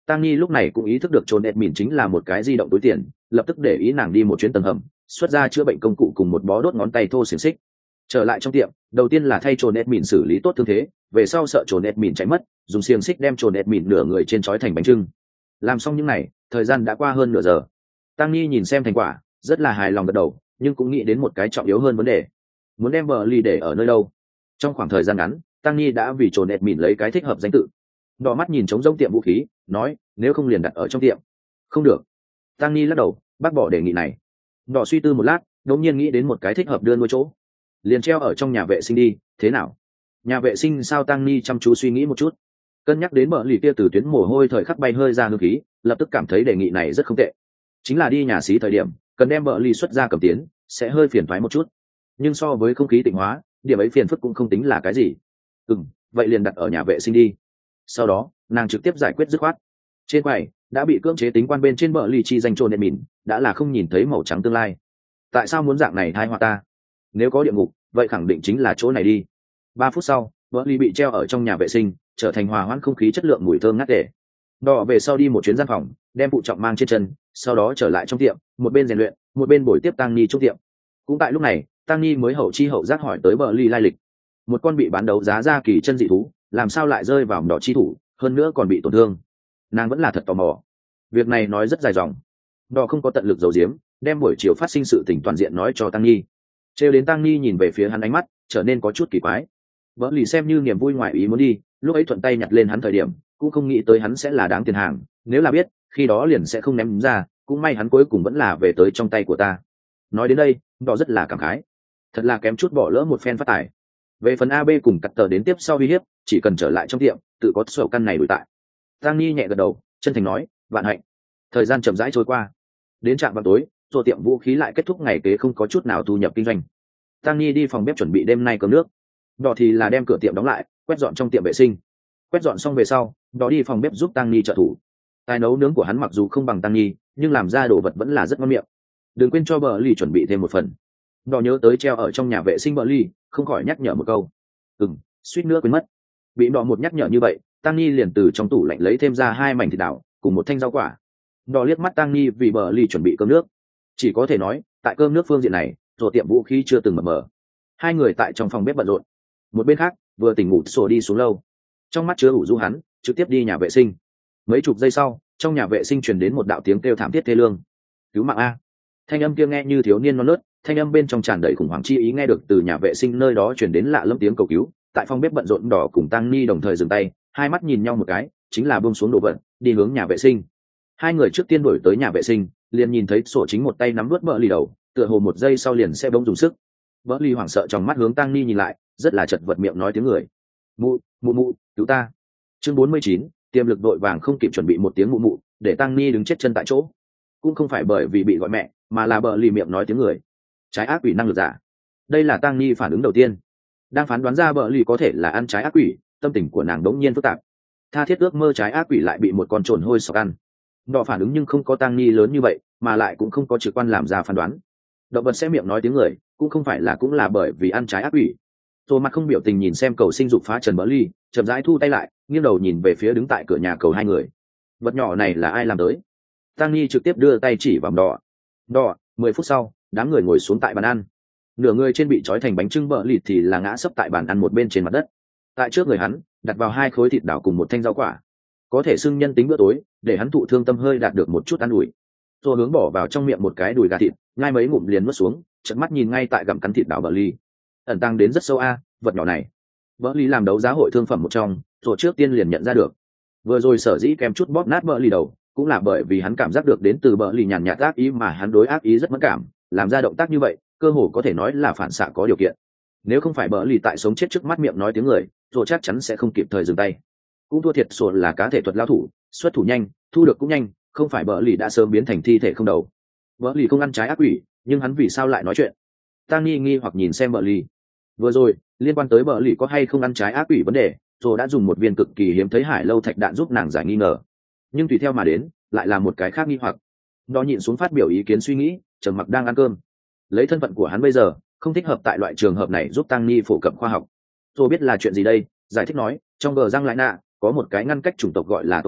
[SPEAKER 1] Tăng Nhi lúc này cũng ý thức được trồn ẹt mìn chính là một cái di động túi tiền, lập tức để ý nàng đi một chuyến tầng hầm, xuất ra chữa bệnh công cụ cùng một bó đốt ngón tay thô xiềng xích. Trở lại trong tiệm, đầu tiên là thay trồn ẹt mìn xử lý tốt thương thế, về sau sợ trồn ẹt mìn chạy mất, dùng xiềng xích đem trồn ẹt mìn nửa người trên trói thành bánh trưng. Làm xong những này, thời gian đã qua hơn nửa giờ. Tăng Nhi nhìn xem thành quả, rất là hài lòng gật đầu, nhưng cũng nghĩ đến một cái trọng yếu hơn vấn đề, muốn đem bờ ly để ở nơi đâu. Trong khoảng thời gian ngắn, Tăng Nhi đã vì trồn ẹt mìn lấy cái thích hợp danh tự. Đỏ mắt nhìn trống rỗng tiệm vũ khí, nói nếu không liền đặt ở trong tiệm. Không được. Tăng Nhi lắc đầu, bác bỏ đề nghị này. Đỏ suy tư một lát, đột nhiên nghĩ đến một cái thích hợp đưa nuôi chỗ, liền treo ở trong nhà vệ sinh đi, thế nào? Nhà vệ sinh sao? Tăng Nhi chăm chú suy nghĩ một chút, cân nhắc đến bờ lì kia từ tuyến mồ hôi thời khắc bay hơi ra hương khí, lập tức cảm thấy đề nghị này rất không tệ. Chính là đi nhà xí thời điểm cần đem bờ lì xuất ra cầm tiến, sẽ hơi phiền thoái một chút, nhưng so với không khí tịnh hóa, điểm ấy phiền phức cũng không tính là cái gì. Ừ, vậy liền đặt ở nhà vệ sinh đi. Sau đó nàng trực tiếp giải quyết dứt khoát. Trên quầy đã bị cưỡng chế tính quan bên trên bờ lì chi danh trồn đèn mìn, đã là không nhìn thấy màu trắng tương lai. Tại sao muốn dạng này thai họa ta? Nếu có địa ngục, vậy khẳng định chính là chỗ này đi. Ba phút sau, bờ lì bị treo ở trong nhà vệ sinh, trở thành hòa hoãn không khí chất lượng mùi thơm ngát để. Đỏ về sau đi một chuyến gian phòng, đem phụ trọng mang trên chân, sau đó trở lại trong tiệm, một bên rèn luyện, một bên bồi tiếp Tăng Nhi trong tiệm. Cũng tại lúc này, Tăng Nhi mới hậu chi hậu giác hỏi tới bờ ly lai lịch. Một con bị bán đấu giá ra kỳ chân dị thú, làm sao lại rơi vào đỏ chi thủ, hơn nữa còn bị tổn thương. Nàng vẫn là thật tò mò. Việc này nói rất dài dòng. Đỏ không có tận lực giấu giếm, đem buổi chiều phát sinh sự tình toàn diện nói cho Tăng Nhi. Trêu đến Tăng Nhi nhìn về phía hắn, ánh mắt trở nên có chút kỳ quái. Bờ ly xem như niềm vui ngoài ý muốn đi, lúc ấy thuận tay nhặt lên hắn thời điểm, cũng không nghĩ tới hắn sẽ là đáng tiền hàng, nếu là biết, khi đó liền sẽ không ném ra, cũng may hắn cuối cùng vẫn là về tới trong tay của ta. Nói đến đây, Đỏ rất là cảm khái, thật là kém chút bỏ lỡ một phen phát tài. Về phần a bê cùng cắt tờ đến tiếp sau uy hiếp, chỉ cần trở lại trong tiệm, tự có sổ căn này đổi tại. Tăng Nhi nhẹ gật đầu, chân thành nói, vạn hạnh. Thời gian chậm rãi trôi qua, đến trạm vào tối, rồi tiệm vũ khí lại kết thúc ngày kế không có chút nào thu nhập kinh doanh. Tăng Nhi đi phòng bếp chuẩn bị đêm nay cơm nước. Đỏ thì là đem cửa tiệm đóng lại, quét dọn trong tiệm vệ sinh. Quét dọn xong về sau, Đỏ đi phòng bếp giúp Tăng Nhi trợ thủ. Tài nấu nướng của hắn mặc dù không bằng Tăng Nhi, nhưng làm ra đồ vật vẫn là rất ngon miệng. Đừng quên cho bờ ly chuẩn bị thêm một phần. Đỏ nhớ tới treo ở trong nhà vệ sinh bờ ly, không khỏi nhắc nhở một câu. Ừm, suýt nữa quên mất. Bị Đỏ một nhắc nhở như vậy, Tăng Nhi liền từ trong tủ lạnh lấy thêm ra hai mảnh thịt đảo cùng một thanh rau quả. Đỏ liếc mắt Tăng Nhi vì bờ ly chuẩn bị cơm nước. Chỉ có thể nói, tại cơm nước phương diện này, rồi tiệm vũ khí chưa từng mập mờ. Hai người tại trong phòng bếp bận rộn. Một bên khác, vừa tỉnh ngủ sổ đi xuống lâu, trong mắt chứa ủ rũ hắn trực tiếp đi nhà vệ sinh. Mấy chục giây sau, trong nhà vệ sinh truyền đến một đạo tiếng kêu thảm thiết thê lương. Cứu mạng a! Thanh âm kia nghe như thiếu niên non nớt, thanh âm bên trong tràn đầy khủng hoảng chi ý, nghe được từ nhà vệ sinh nơi đó truyền đến lạ lẫm tiếng cầu cứu. Tại phòng bếp bận rộn, Đỏ cùng Tăng Ni đồng thời dừng tay, hai mắt nhìn nhau một cái, chính là buông xuống đồ vật, đi hướng nhà vệ sinh. Hai người trước tiên đuổi tới nhà vệ sinh, liền nhìn thấy sổ chính một tay nắm vớt bờ lì đầu, tựa hồ một giây sau liền sẽ bỗng dùng sức. Bờ lì hoảng sợ trong mắt hướng Tăng Ni nhìn lại, rất là chật vật miệng nói tiếng người. Mụ, mụ mụ, cứu ta! Chương bốn mươi chín, tiềm lực đội vàng không kịp chuẩn bị, một tiếng mụ mụ, để Tăng Ni đứng chết chân tại chỗ. Cũng không phải bởi vì bị gọi mẹ, mà là bờ lì miệng nói tiếng người. Trái ác quỷ năng lực giả. Đây là Tăng Ni phản ứng đầu tiên. Đang phán đoán ra bờ lì có thể là ăn trái ác quỷ, tâm tình của nàng đống nhiên phức tạp. Tha thiết ước mơ trái ác quỷ lại bị một con trồn hôi sọc ăn. Đỏ phản ứng nhưng không có Tăng Ni lớn như vậy, mà lại cũng không có trực quan làm ra phán đoán. Động vật sẽ miệng nói tiếng người, cũng không phải là cũng là bởi vì ăn trái ác quỷ. Rồi mặt không biểu tình nhìn xem cầu sinh dục phá trần bờ ly, chậm rãi thu tay lại, nghiêng đầu nhìn về phía đứng tại cửa nhà cầu hai người. Vật nhỏ này là ai làm tới? Tăng Nhi trực tiếp đưa tay chỉ vào Đỏ. Đỏ. Mười phút sau, đám người ngồi xuống tại bàn ăn. Nửa người trên bị trói thành bánh trưng bờ lì thì là ngã sấp tại bàn ăn một bên trên mặt đất. Tại trước người hắn, đặt vào hai khối thịt đảo cùng một thanh rau quả. Có thể xưng nhân tính bữa tối, để hắn thụ thương tâm hơi đạt được một chút ăn ủi. Rồi hướng bỏ vào trong miệng một cái đùi gà thịt, ngay mấy ngụm liền nuốt xuống, trợn mắt nhìn ngay tại gặm cắn thịt đảo bờ lì. Ẩn tăng đến rất sâu a, vật nhỏ này. Bờ lì làm đấu giá hội thương phẩm một trong, rồi trước tiên liền nhận ra được. Vừa rồi sở dĩ kém chút bóp nát bờ lì đầu, cũng là bởi vì hắn cảm giác được đến từ bờ lì nhàn nhạt ác ý, mà hắn đối ác ý rất mất cảm, làm ra động tác như vậy, cơ hồ có thể nói là phản xạ có điều kiện. Nếu không phải bờ lì tại sống chết trước mắt miệng nói tiếng người, rồi chắc chắn sẽ không kịp thời dừng tay. Cũng thua thiệt sổ là cá thể thuật lao thủ, xuất thủ nhanh, thu được cũng nhanh, không phải bờ lì đã sớm biến thành thi thể không đầu. Bờ lì không ăn trái ác quỷ, nhưng hắn vì sao lại nói chuyện? Tăng nghi nghi hoặc nhìn xem bờ lì. Vừa rồi liên quan tới bờ lì có hay không ăn trái ác quỷ vấn đề, rồi đã dùng một viên cực kỳ hiếm thấy hải lâu thạch đạn giúp nàng giải nghi ngờ. Nhưng tùy theo mà đến lại là một cái khác nghi hoặc. Nó nhịn xuống phát biểu ý kiến suy nghĩ, trầm mặc đang ăn cơm. Lấy thân phận của hắn bây giờ, không thích hợp tại loại trường hợp này giúp Tăng Ni phổ cập khoa học. Rồi biết là chuyện gì đây? Giải thích nói, trong bờ răng lại nạ có một cái ngăn cách chủng tộc gọi là Tommy,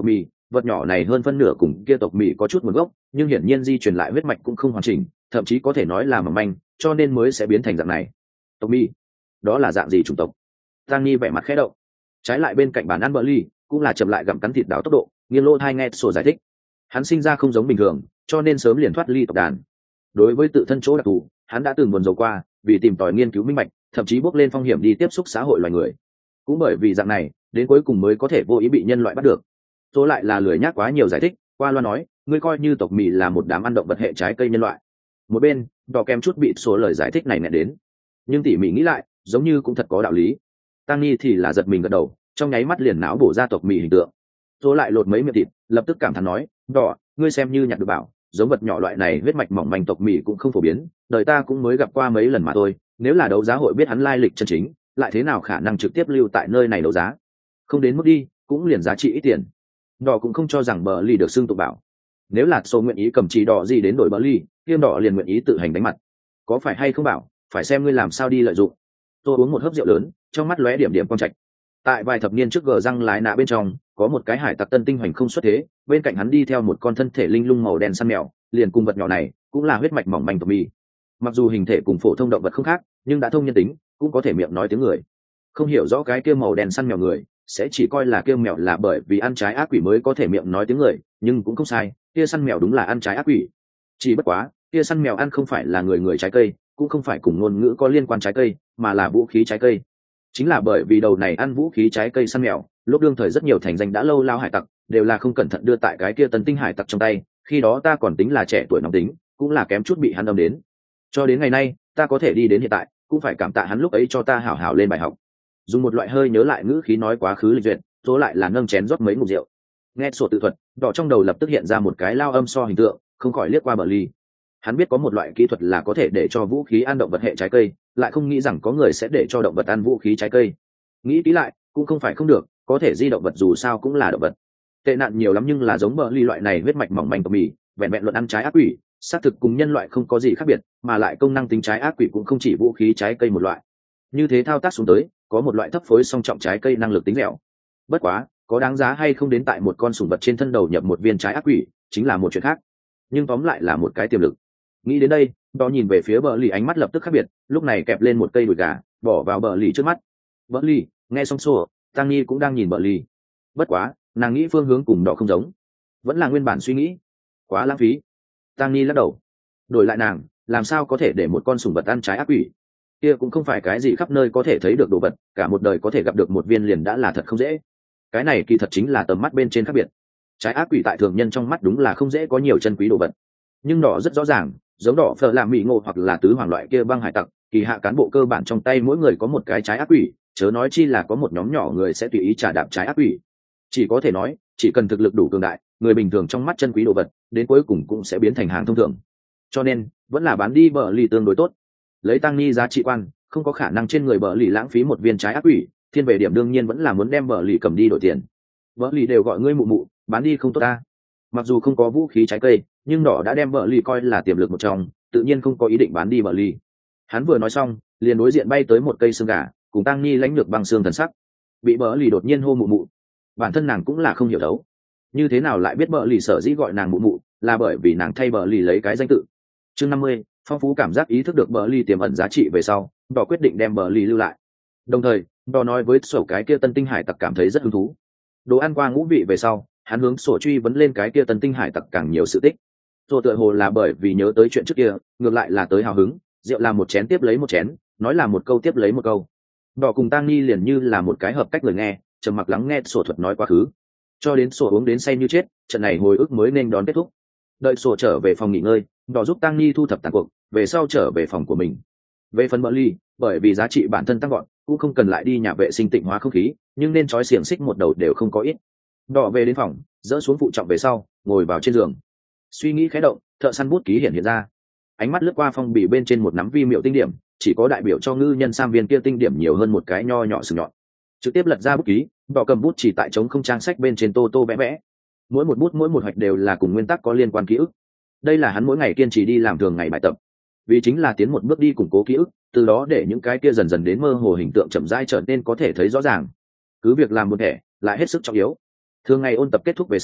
[SPEAKER 1] vật nhỏ này hơn phân nửa cùng kia tộc Mỹ có chút nguồn gốc, nhưng hiển nhiên di truyền lại huyết mạch cũng không hoàn chỉnh, thậm chí có thể nói là mỏng manh, cho nên mới sẽ biến thành dạng này. Tộc Mỹ, đó là dạng gì chủng tộc? Tang Nhi vẻ mặt khẽ động. Trái lại bên cạnh bàn ăn bờ ly, cũng là chậm lại gặm cắn thịt đào tốc độ, nghiêng lỗ tai nghe sổ giải thích. Hắn sinh ra không giống bình thường, cho nên sớm liền thoát ly tộc đàn. Đối với tự thân chỗ đặc thù, hắn đã từng buồn rầu qua, vì tìm tòi nghiên cứu minh bạch, thậm chí bước lên phong hiểm đi tiếp xúc xã hội loài người. Cũng bởi vì dạng này, đến cuối cùng mới có thể vô ý bị nhân loại bắt được. Số lại là lười nhác quá nhiều giải thích, qua loa nói, ngươi coi như tộc Mỹ là một đám ăn động vật hệ trái cây nhân loại. Một bên, đỏ kem chút bị số lời giải thích này nẹt đến, nhưng tỉ mỉ nghĩ lại, giống như cũng thật có đạo lý. Tăng Nhi thì là giật mình gật đầu, trong nháy mắt liền não bổ ra tộc Mỹ hình tượng. Số lại lột mấy miệng thịt, lập tức cảm thán nói, đỏ, ngươi xem như nhặt được bảo, giống vật nhỏ loại này huyết mạch mỏng manh tộc Mỹ cũng không phổ biến, đời ta cũng mới gặp qua mấy lần mà thôi. Nếu là đấu giá hội biết hắn lai lịch chân chính, lại thế nào khả năng trực tiếp lưu tại nơi này đấu giá? Không đến mức đi, cũng liền giá trị ít tiền. Đỏ cũng không cho rằng bờ ly được xưng tụ bảo. Nếu là số nguyện ý cầm chỉ đỏ gì đến đổi bờ ly, kiêm đỏ liền nguyện ý tự hành đánh mặt. Có phải hay không bảo, phải xem ngươi làm sao đi lợi dụng. Tôi uống một hớp rượu lớn, trong mắt lóe điểm điểm quang trạch. Tại vài thập niên trước gờ răng lái nạ bên trong, có một cái hải tặc tân tinh hoành không xuất thế, bên cạnh hắn đi theo một con thân thể linh lung màu đen săn mèo, liền cùng vật nhỏ này, cũng là huyết mạch mỏng manh tộc Mỹ. Mặc dù hình thể cùng phổ thông động vật không khác, nhưng đã thông nhân tính, cũng có thể miệng nói tiếng người. Không hiểu rõ cái kia màu đen săn mèo người, sẽ chỉ coi là kia mèo là bởi vì ăn trái ác quỷ mới có thể miệng nói tiếng người, nhưng cũng không sai, kia săn mèo đúng là ăn trái ác quỷ. Chỉ bất quá, kia săn mèo ăn không phải là người người trái cây, cũng không phải cùng ngôn ngữ có liên quan trái cây, mà là vũ khí trái cây. Chính là bởi vì đầu này ăn vũ khí trái cây săn mèo, lúc đương thời rất nhiều thành danh đã lâu lao hải tặc đều là không cẩn thận đưa tại cái kia tân tinh hải tặc trong tay, khi đó ta còn tính là trẻ tuổi nóng tính, cũng là kém chút bị hắn đâm đến. Cho đến ngày nay, ta có thể đi đến hiện tại, cũng phải cảm tạ hắn lúc ấy cho ta hảo hảo lên bài học. Dùng một loại hơi nhớ lại ngữ khí nói quá khứ lịch duyệt, số lại là nâng chén rót mấy ngụm rượu. Nghe sổ tự thuật, đỏ trong đầu lập tức hiện ra một cái lao âm so hình tượng, không khỏi liếc qua bờ ly. Hắn biết có một loại kỹ thuật là có thể để cho vũ khí ăn động vật hệ trái cây, lại không nghĩ rằng có người sẽ để cho động vật ăn vũ khí trái cây. Nghĩ kỹ lại, cũng không phải không được, có thể di động vật dù sao cũng là động vật. Tệ nạn nhiều lắm, nhưng là giống bờ ly loại này huyết mạch mỏng manh tộc Mỹ, vẹn vẹn luận ăn trái ác quỷ, xác thực cùng nhân loại không có gì khác biệt, mà lại công năng tính trái ác quỷ cũng không chỉ vũ khí trái cây một loại. Như thế thao tác xuống tới, có một loại thấp phối song trọng trái cây năng lực tính dẻo. Bất quá, có đáng giá hay không đến tại một con sủng vật trên thân đầu nhập một viên trái ác quỷ, chính là một chuyện khác. Nhưng tóm lại là một cái tiềm lực. Nghĩ đến đây, đó nhìn về phía bờ lì, ánh mắt lập tức khác biệt, lúc này kẹp lên một cây đùi gà, bỏ vào bờ lì trước mắt. Bờ lì nghe xong xô, Tăng Nhi cũng đang nhìn bờ lì. Bất quá, nàng nghĩ phương hướng cùng đỏ không giống, vẫn là nguyên bản suy nghĩ, quá lãng phí. Tăng Nhi lắc đầu, đổi lại nàng, làm sao có thể để một con sủng vật ăn trái ác quỷ? Kia cũng không phải cái gì khắp nơi có thể thấy được đồ vật, cả một đời có thể gặp được một viên liền đã là thật không dễ. Cái này kỳ thật chính là tầm mắt bên trên khác biệt. Trái ác quỷ tại thường nhân trong mắt đúng là không dễ có nhiều chân quý đồ vật, nhưng đỏ rất rõ ràng, giống đỏ phở làm mỹ ngộ hoặc là tứ hoàng loại kia băng hải tặc, kỳ hạ cán bộ cơ bản trong tay mỗi người có một cái trái ác quỷ, chớ nói chi là có một nhóm nhỏ người sẽ tùy ý trả đạp trái ác quỷ. Chỉ có thể nói, chỉ cần thực lực đủ cường đại, người bình thường trong mắt chân quý đồ vật, đến cuối cùng cũng sẽ biến thành hàng thông thường. Cho nên, vẫn là bán đi bờ lì tương đối tốt. Lấy Tăng Ni giá trị quan, không có khả năng trên người bờ lì lãng phí một viên trái ác quỷ, thiên về điểm đương nhiên vẫn là muốn đem bờ lì cầm đi đổi tiền. Bờ lì đều gọi ngươi mụ mụ, bán đi không tốt ta. Mặc dù không có vũ khí trái cây, nhưng đỏ đã đem bờ lì coi là tiềm lực một trong, tự nhiên không có ý định bán đi bờ lì. Hắn vừa nói xong, liền đối diện bay tới một cây xương gà, cùng Tăng Ni lãnh lược băng xương thần sắc. Bị bờ lì đột nhiên hô mụ mụ, bản thân nàng cũng là không hiểu đấu, như thế nào lại biết bờ lì sở dĩ gọi nàng mụ mụ, là bởi vì nàng thay bờ lì lấy cái danh tự. Chương năm mươi, phong phú cảm giác ý thức được bờ lì tiềm ẩn giá trị về sau, đỏ quyết định đem bờ lì lưu lại. Đồng thời, đỏ nói với sổ cái kia tân tinh hải tặc cảm thấy rất hứng thú. Đồ ăn qua ngũ vị về sau, hắn hướng sổ truy vấn lên cái kia tân tinh hải tặc càng nhiều sự tích. Rồi tựa hồ là bởi vì nhớ tới chuyện trước kia, ngược lại là tới hào hứng, rượu làm một chén tiếp lấy một chén, nói là một câu tiếp lấy một câu. Đỏ cùng Tang Ni liền như là một cái hợp cách lời nghe, trầm mặc lắng nghe sổ thuật nói quá khứ, cho đến sổ uống đến say như chết, trận này hồi ức mới nên đón kết thúc. Đợi sổ trở về phòng nghỉ ngơi, đỏ giúp Tang Ni thu thập tàn cuộc, về sau trở về phòng của mình. Về phần bờ ly, bởi vì giá trị bản thân tăng gọn, cũng không cần lại đi nhà vệ sinh tịnh hóa không khí, nhưng nên trói xiềng xích một đầu đều không có ít. Đỏ về đến phòng, dỡ xuống phụ trọng về sau, ngồi vào trên giường. Suy nghĩ khẽ động, thợ săn bút ký hiện hiện ra. Ánh mắt lướt qua phong bì bên trên một nắm vi miệu tinh điểm, chỉ có đại biểu cho ngư nhân sam viên kia tinh điểm nhiều hơn một cái nho nhỏ sừng nhọn. Trực tiếp lật ra bút ký, đỏ cầm bút chỉ tại trống không trang sách bên trên tô tô vẽ vẽ. Mỗi một bút mỗi một hoạch đều là cùng nguyên tắc có liên quan ký ức. Đây là hắn mỗi ngày kiên trì đi làm thường ngày bài tập, vì chính là tiến một bước đi củng cố ký ức, từ đó để những cái kia dần dần đến mơ hồ hình tượng chậm rãi trở nên có thể thấy rõ ràng. Cứ việc làm một thể, lại hết sức trọng yếu. Thường ngày ôn tập kết thúc về sau,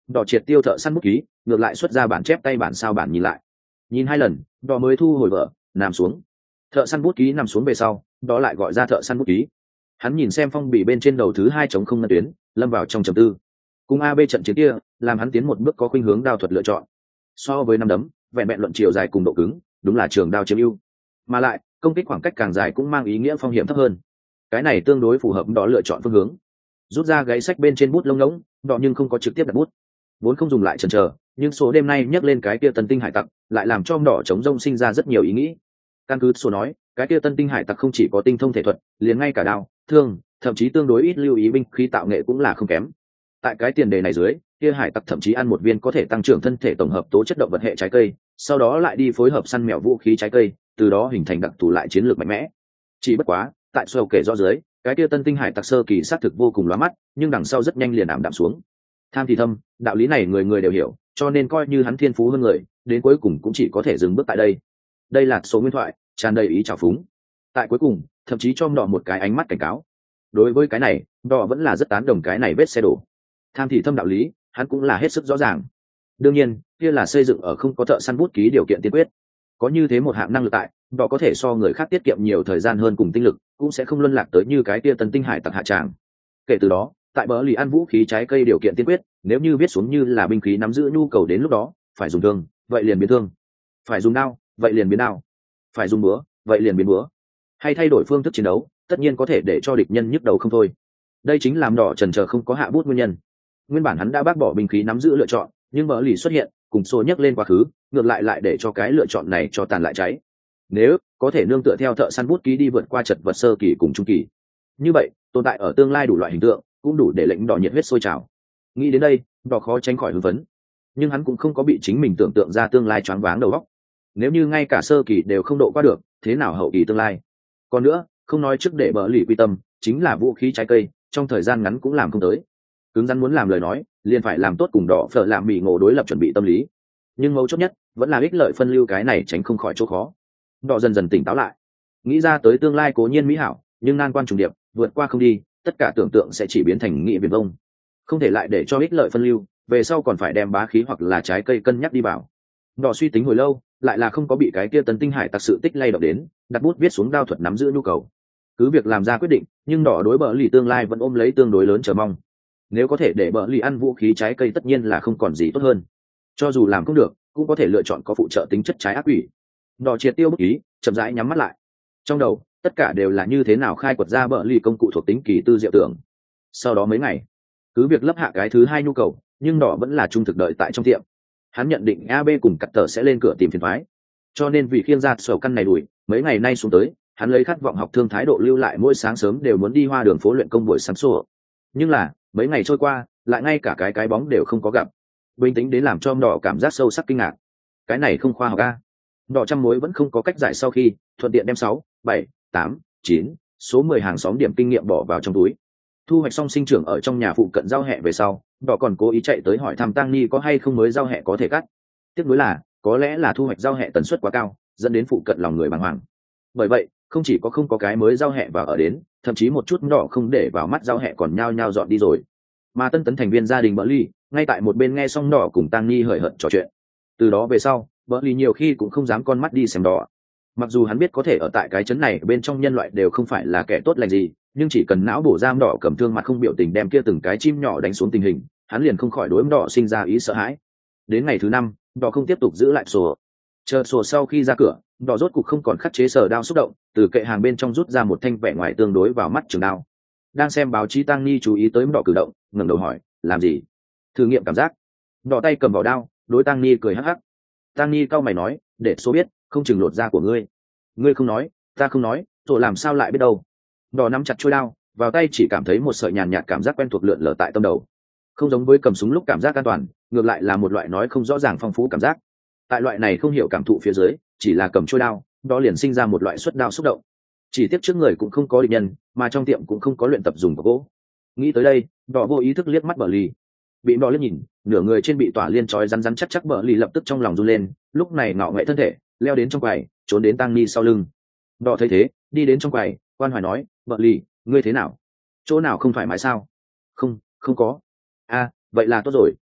[SPEAKER 1] đỏ triệt tiêu thợ săn bút ký, ngược lại xuất ra bản chép tay bản sao bản nhìn lại, nhìn hai lần đỏ mới thu hồi vở, nằm xuống. Thợ săn bút ký nằm xuống về sau, đó lại gọi ra thợ săn bút ký. Hắn nhìn xem phong bì bên trên đầu thứ hai chống không ngân tuyến, lâm vào trong trầm tư. Cùng a bê trận chiến kia làm hắn tiến một bước có khuynh hướng đao thuật lựa chọn. So với năm đấm, vẹn vẹn luận chiều dài cùng độ cứng, đúng là trường đao chiếm ưu. Mà lại công kích khoảng cách càng dài cũng mang ý nghĩa phong hiểm thấp hơn. Cái này tương đối phù hợp đó lựa chọn phương hướng. Rút ra gáy sách bên trên bút lông ngỗng, đỏ nhưng không có trực tiếp đặt bút, vốn không dùng lại chần chờ, nhưng số đêm nay nhắc lên cái kia tân tinh hải tặc, lại làm cho đỏ chống rông sinh ra rất nhiều ý nghĩ. Căn cứ số nói, cái kia tân tinh hải tặc không chỉ có tinh thông thể thuật, liền ngay cả đao, thương, thậm chí tương đối ít lưu ý binh khí tạo nghệ cũng là không kém. Tại cái tiền đề này dưới, kia hải tặc thậm chí ăn một viên có thể tăng trưởng thân thể tổng hợp tố chất động vật hệ trái cây, sau đó lại đi phối hợp săn mèo vũ khí trái cây, từ đó hình thành đặc thù lại chiến lược mạnh mẽ. Chỉ bất quá, tại sâu kể rõ dưới, cái kia tân tinh hải tặc sơ kỳ sát thực vô cùng lóa mắt, nhưng đằng sau rất nhanh liền ảm đạm xuống. Tham thì thâm, đạo lý này người người đều hiểu, cho nên coi như hắn thiên phú hơn người, đến cuối cùng cũng chỉ có thể dừng bước tại đây. Đây là số nguyên thoại, tràn đầy ý trào phúng. Tại cuối cùng, thậm chí cho đỏ một cái ánh mắt cảnh cáo. Đối với cái này, đỏ vẫn là rất tán đồng cái này vết xe đổ. Tham thì thâm đạo lý, hắn cũng là hết sức rõ ràng. Đương nhiên, kia là xây dựng ở không có thợ săn bút ký điều kiện tiên quyết. Có như thế một hạng năng lực tại, đỏ có thể so người khác tiết kiệm nhiều thời gian hơn cùng tinh lực, cũng sẽ không luân lạc tới như cái kia tân tinh hải tặc hạ tràng. Kể từ đó, tại bờ lì ăn vũ khí trái cây điều kiện tiên quyết, nếu như viết xuống như là binh khí nắm giữ nhu cầu đến lúc đó phải dùng thương, vậy liền biến thương, phải dùng đao, vậy liền biến đao, phải dùng búa, vậy liền biến búa, hay thay đổi phương thức chiến đấu, tất nhiên có thể để cho địch nhân nhức đầu không thôi. Đây chính làm đỏ trần chờ không có hạ bút nguyên nhân. Nguyên bản hắn đã bác bỏ binh khí nắm giữ lựa chọn, nhưng bờ lì xuất hiện cùng xô nhắc lên quá khứ, ngược lại lại để cho cái lựa chọn này cho tàn lại cháy. Nếu có thể nương tựa theo thợ săn bút ký đi vượt qua chật vật sơ kỳ cùng trung kỳ, như vậy tồn tại ở tương lai đủ loại hình tượng cũng đủ để lệnh đỏ nhiệt huyết sôi trào. Nghĩ đến đây, đỏ khó tránh khỏi hưng phấn, nhưng hắn cũng không có bị chính mình tưởng tượng ra tương lai choáng váng đầu óc. Nếu như ngay cả sơ kỳ đều không độ qua được, thế nào hậu kỳ tương lai? Còn nữa, không nói trước để bờ lì quy tâm, chính là vũ khí trái cây, trong thời gian ngắn cũng làm không tới. Cứng rắn muốn làm lời nói, liền phải làm tốt cùng đỏ phở làm bị ngộ đối lập chuẩn bị tâm lý. Nhưng mấu chốt nhất vẫn là ích lợi phân lưu, cái này tránh không khỏi chỗ khó. Đỏ dần dần tỉnh táo lại, nghĩ ra tới tương lai cố nhiên mỹ hảo, nhưng nan quan trùng điệp, vượt qua không đi, tất cả tưởng tượng sẽ chỉ biến thành nghị viển vông. Không thể lại để cho ích lợi phân lưu, về sau còn phải đem bá khí hoặc là trái cây cân nhắc đi vào. Đỏ suy tính hồi lâu, lại là không có bị cái kia tấn tinh hải tặc sự tích lay động đến, đặt bút viết xuống đao thuật nắm giữ nhu cầu. Cứ việc làm ra quyết định, nhưng đỏ đối bờ lì tương lai vẫn ôm lấy tương đối lớn chờ mong. Nếu có thể để bờ lì ăn vũ khí trái cây tất nhiên là không còn gì tốt hơn. Cho dù làm không được, cũng có thể lựa chọn có phụ trợ tính chất trái ác quỷ. Đỏ triệt tiêu bút ý, chậm rãi nhắm mắt lại. Trong đầu, tất cả đều là như thế nào khai quật ra bờ lì công cụ thuộc tính kỳ tư diệu tưởng. Sau đó mấy ngày, cứ việc lấp hạ cái thứ hai nhu cầu, nhưng đỏ vẫn là trung thực đợi tại trong tiệm. Hắn nhận định a bê cùng cắt tờ sẽ lên cửa tìm phiền thoái, cho nên vì khiêng ra sầu căn này đuổi, mấy ngày nay xuống tới, hắn lấy khát vọng học thương thái độ lưu lại, mỗi sáng sớm đều muốn đi hoa đường phố luyện công buổi sáng sổ. Nhưng là mấy ngày trôi qua, lại ngay cả cái cái bóng đều không có gặp. Bình tĩnh đến làm cho đỏ cảm giác sâu sắc kinh ngạc. Cái này không khoa học a. Đỏ trăm mối vẫn không có cách giải, sau khi thuận tiện đem sáu, bảy, tám, chín số mười hàng xóm điểm kinh nghiệm bỏ vào trong túi. Thu hoạch xong sinh trưởng ở trong nhà phụ cận rau hẹ về sau, đỏ còn cố ý chạy tới hỏi thăm Tăng Ni có hay không mới rau hẹ có thể cắt. Tiếc nuối là có lẽ là thu hoạch rau hẹ tần suất quá cao, dẫn đến phụ cận lòng người bàng hoàng. Bởi vậy không chỉ có không có cái mới rau hẹ vào ở đến, thậm chí một chút đỏ không để vào mắt rau hẹ còn nhao nhao dọn đi rồi. Mà tân tấn thành viên gia đình Bỡ Ly ngay tại một bên nghe xong đỏ cùng Tăng Ni hời hợt trò chuyện. Từ đó về sau, Bỡ Ly nhiều khi cũng không dám con mắt đi xem đỏ. Mặc dù hắn biết có thể ở tại cái trấn này bên trong nhân loại đều không phải là kẻ tốt lành gì, nhưng chỉ cần não bổ giam đỏ cầm thương mặt không biểu tình đem kia từng cái chim nhỏ đánh xuống tình hình, hắn liền không khỏi đối đỏ sinh ra ý sợ hãi. Đến ngày thứ năm, đỏ không tiếp tục giữ lại sổ. Chờ sổ sau khi ra cửa, đỏ rốt cục không còn khắc chế sở đao xúc động, từ kệ hàng bên trong rút ra một thanh vẻ ngoài tương đối vào mắt trường đao. Đang xem báo chí Tăng Ni chú ý tới đỏ cử động, ngẩng đầu hỏi, làm gì? Thử nghiệm cảm giác. Đỏ tay cầm vào đao, đối Tăng Ni cười hắc hắc. Tăng Ni cau mày nói, để số biết, không chừng lột da của ngươi. Ngươi không nói, ta không nói, rồi làm sao lại biết đâu? Đỏ nắm chặt chuôi đao, vào tay chỉ cảm thấy một sợi nhàn nhạt cảm giác quen thuộc lượn lờ tại tâm đầu. Không giống với cầm súng lúc cảm giác an toàn, ngược lại là một loại nói không rõ ràng phong phú cảm giác. Tại loại này không hiểu cảm thụ phía dưới, chỉ là cầm chuôi đao, đó liền sinh ra một loại xuất đao xúc động. Chỉ tiếc trước người cũng không có địch nhân, mà trong tiệm cũng không có luyện tập dùng của gỗ. Nghĩ tới đây, đỏ vô ý thức liếc mắt Bờ Lì. Bị đỏ liếc nhìn, nửa người trên bị tỏa liên trói rắn rắn chắc chắc, Bờ Lì lập tức trong lòng run lên, lúc này ngạo nghễ thân thể, leo đến trong quầy, trốn đến Tăng Ni sau lưng. Đỏ thấy thế, đi đến trong quầy, quan hoài nói, Bờ Lì, ngươi thế nào? Chỗ nào không thoải mái sao? Không, không có. A, vậy là tốt rồi.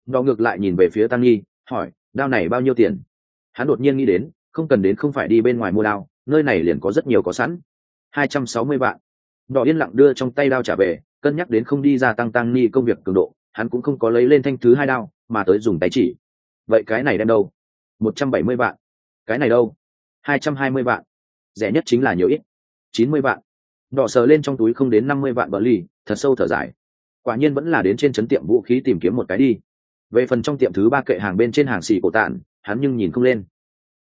[SPEAKER 1] Đỏ ngược lại nhìn về phía tăng nhi hỏi đao này bao nhiêu tiền. Hắn đột nhiên nghĩ đến không cần đến không phải đi bên ngoài mua đao, nơi này liền có rất nhiều có sẵn. Hai trăm sáu mươi vạn. Đỏ yên lặng đưa trong tay đao trả về, cân nhắc đến không đi gia tăng tăng ni công việc cường độ, hắn cũng không có lấy lên thanh thứ hai đao mà tới dùng tay chỉ. Vậy cái này đem đâu? Một trăm bảy mươi vạn. Cái này đâu? Hai trăm hai mươi vạn. Rẻ nhất chính là nhiều ít. Chín mươi vạn. Đỏ sờ lên trong túi không đến năm mươi vạn bờ ly, thật sâu thở dài. Quả nhiên vẫn là đến trên trấn tiệm vũ khí tìm kiếm một cái đi. Về phần trong tiệm thứ ba kệ hàng bên trên hàng xì cổ tạn, hắn nhưng nhìn không lên.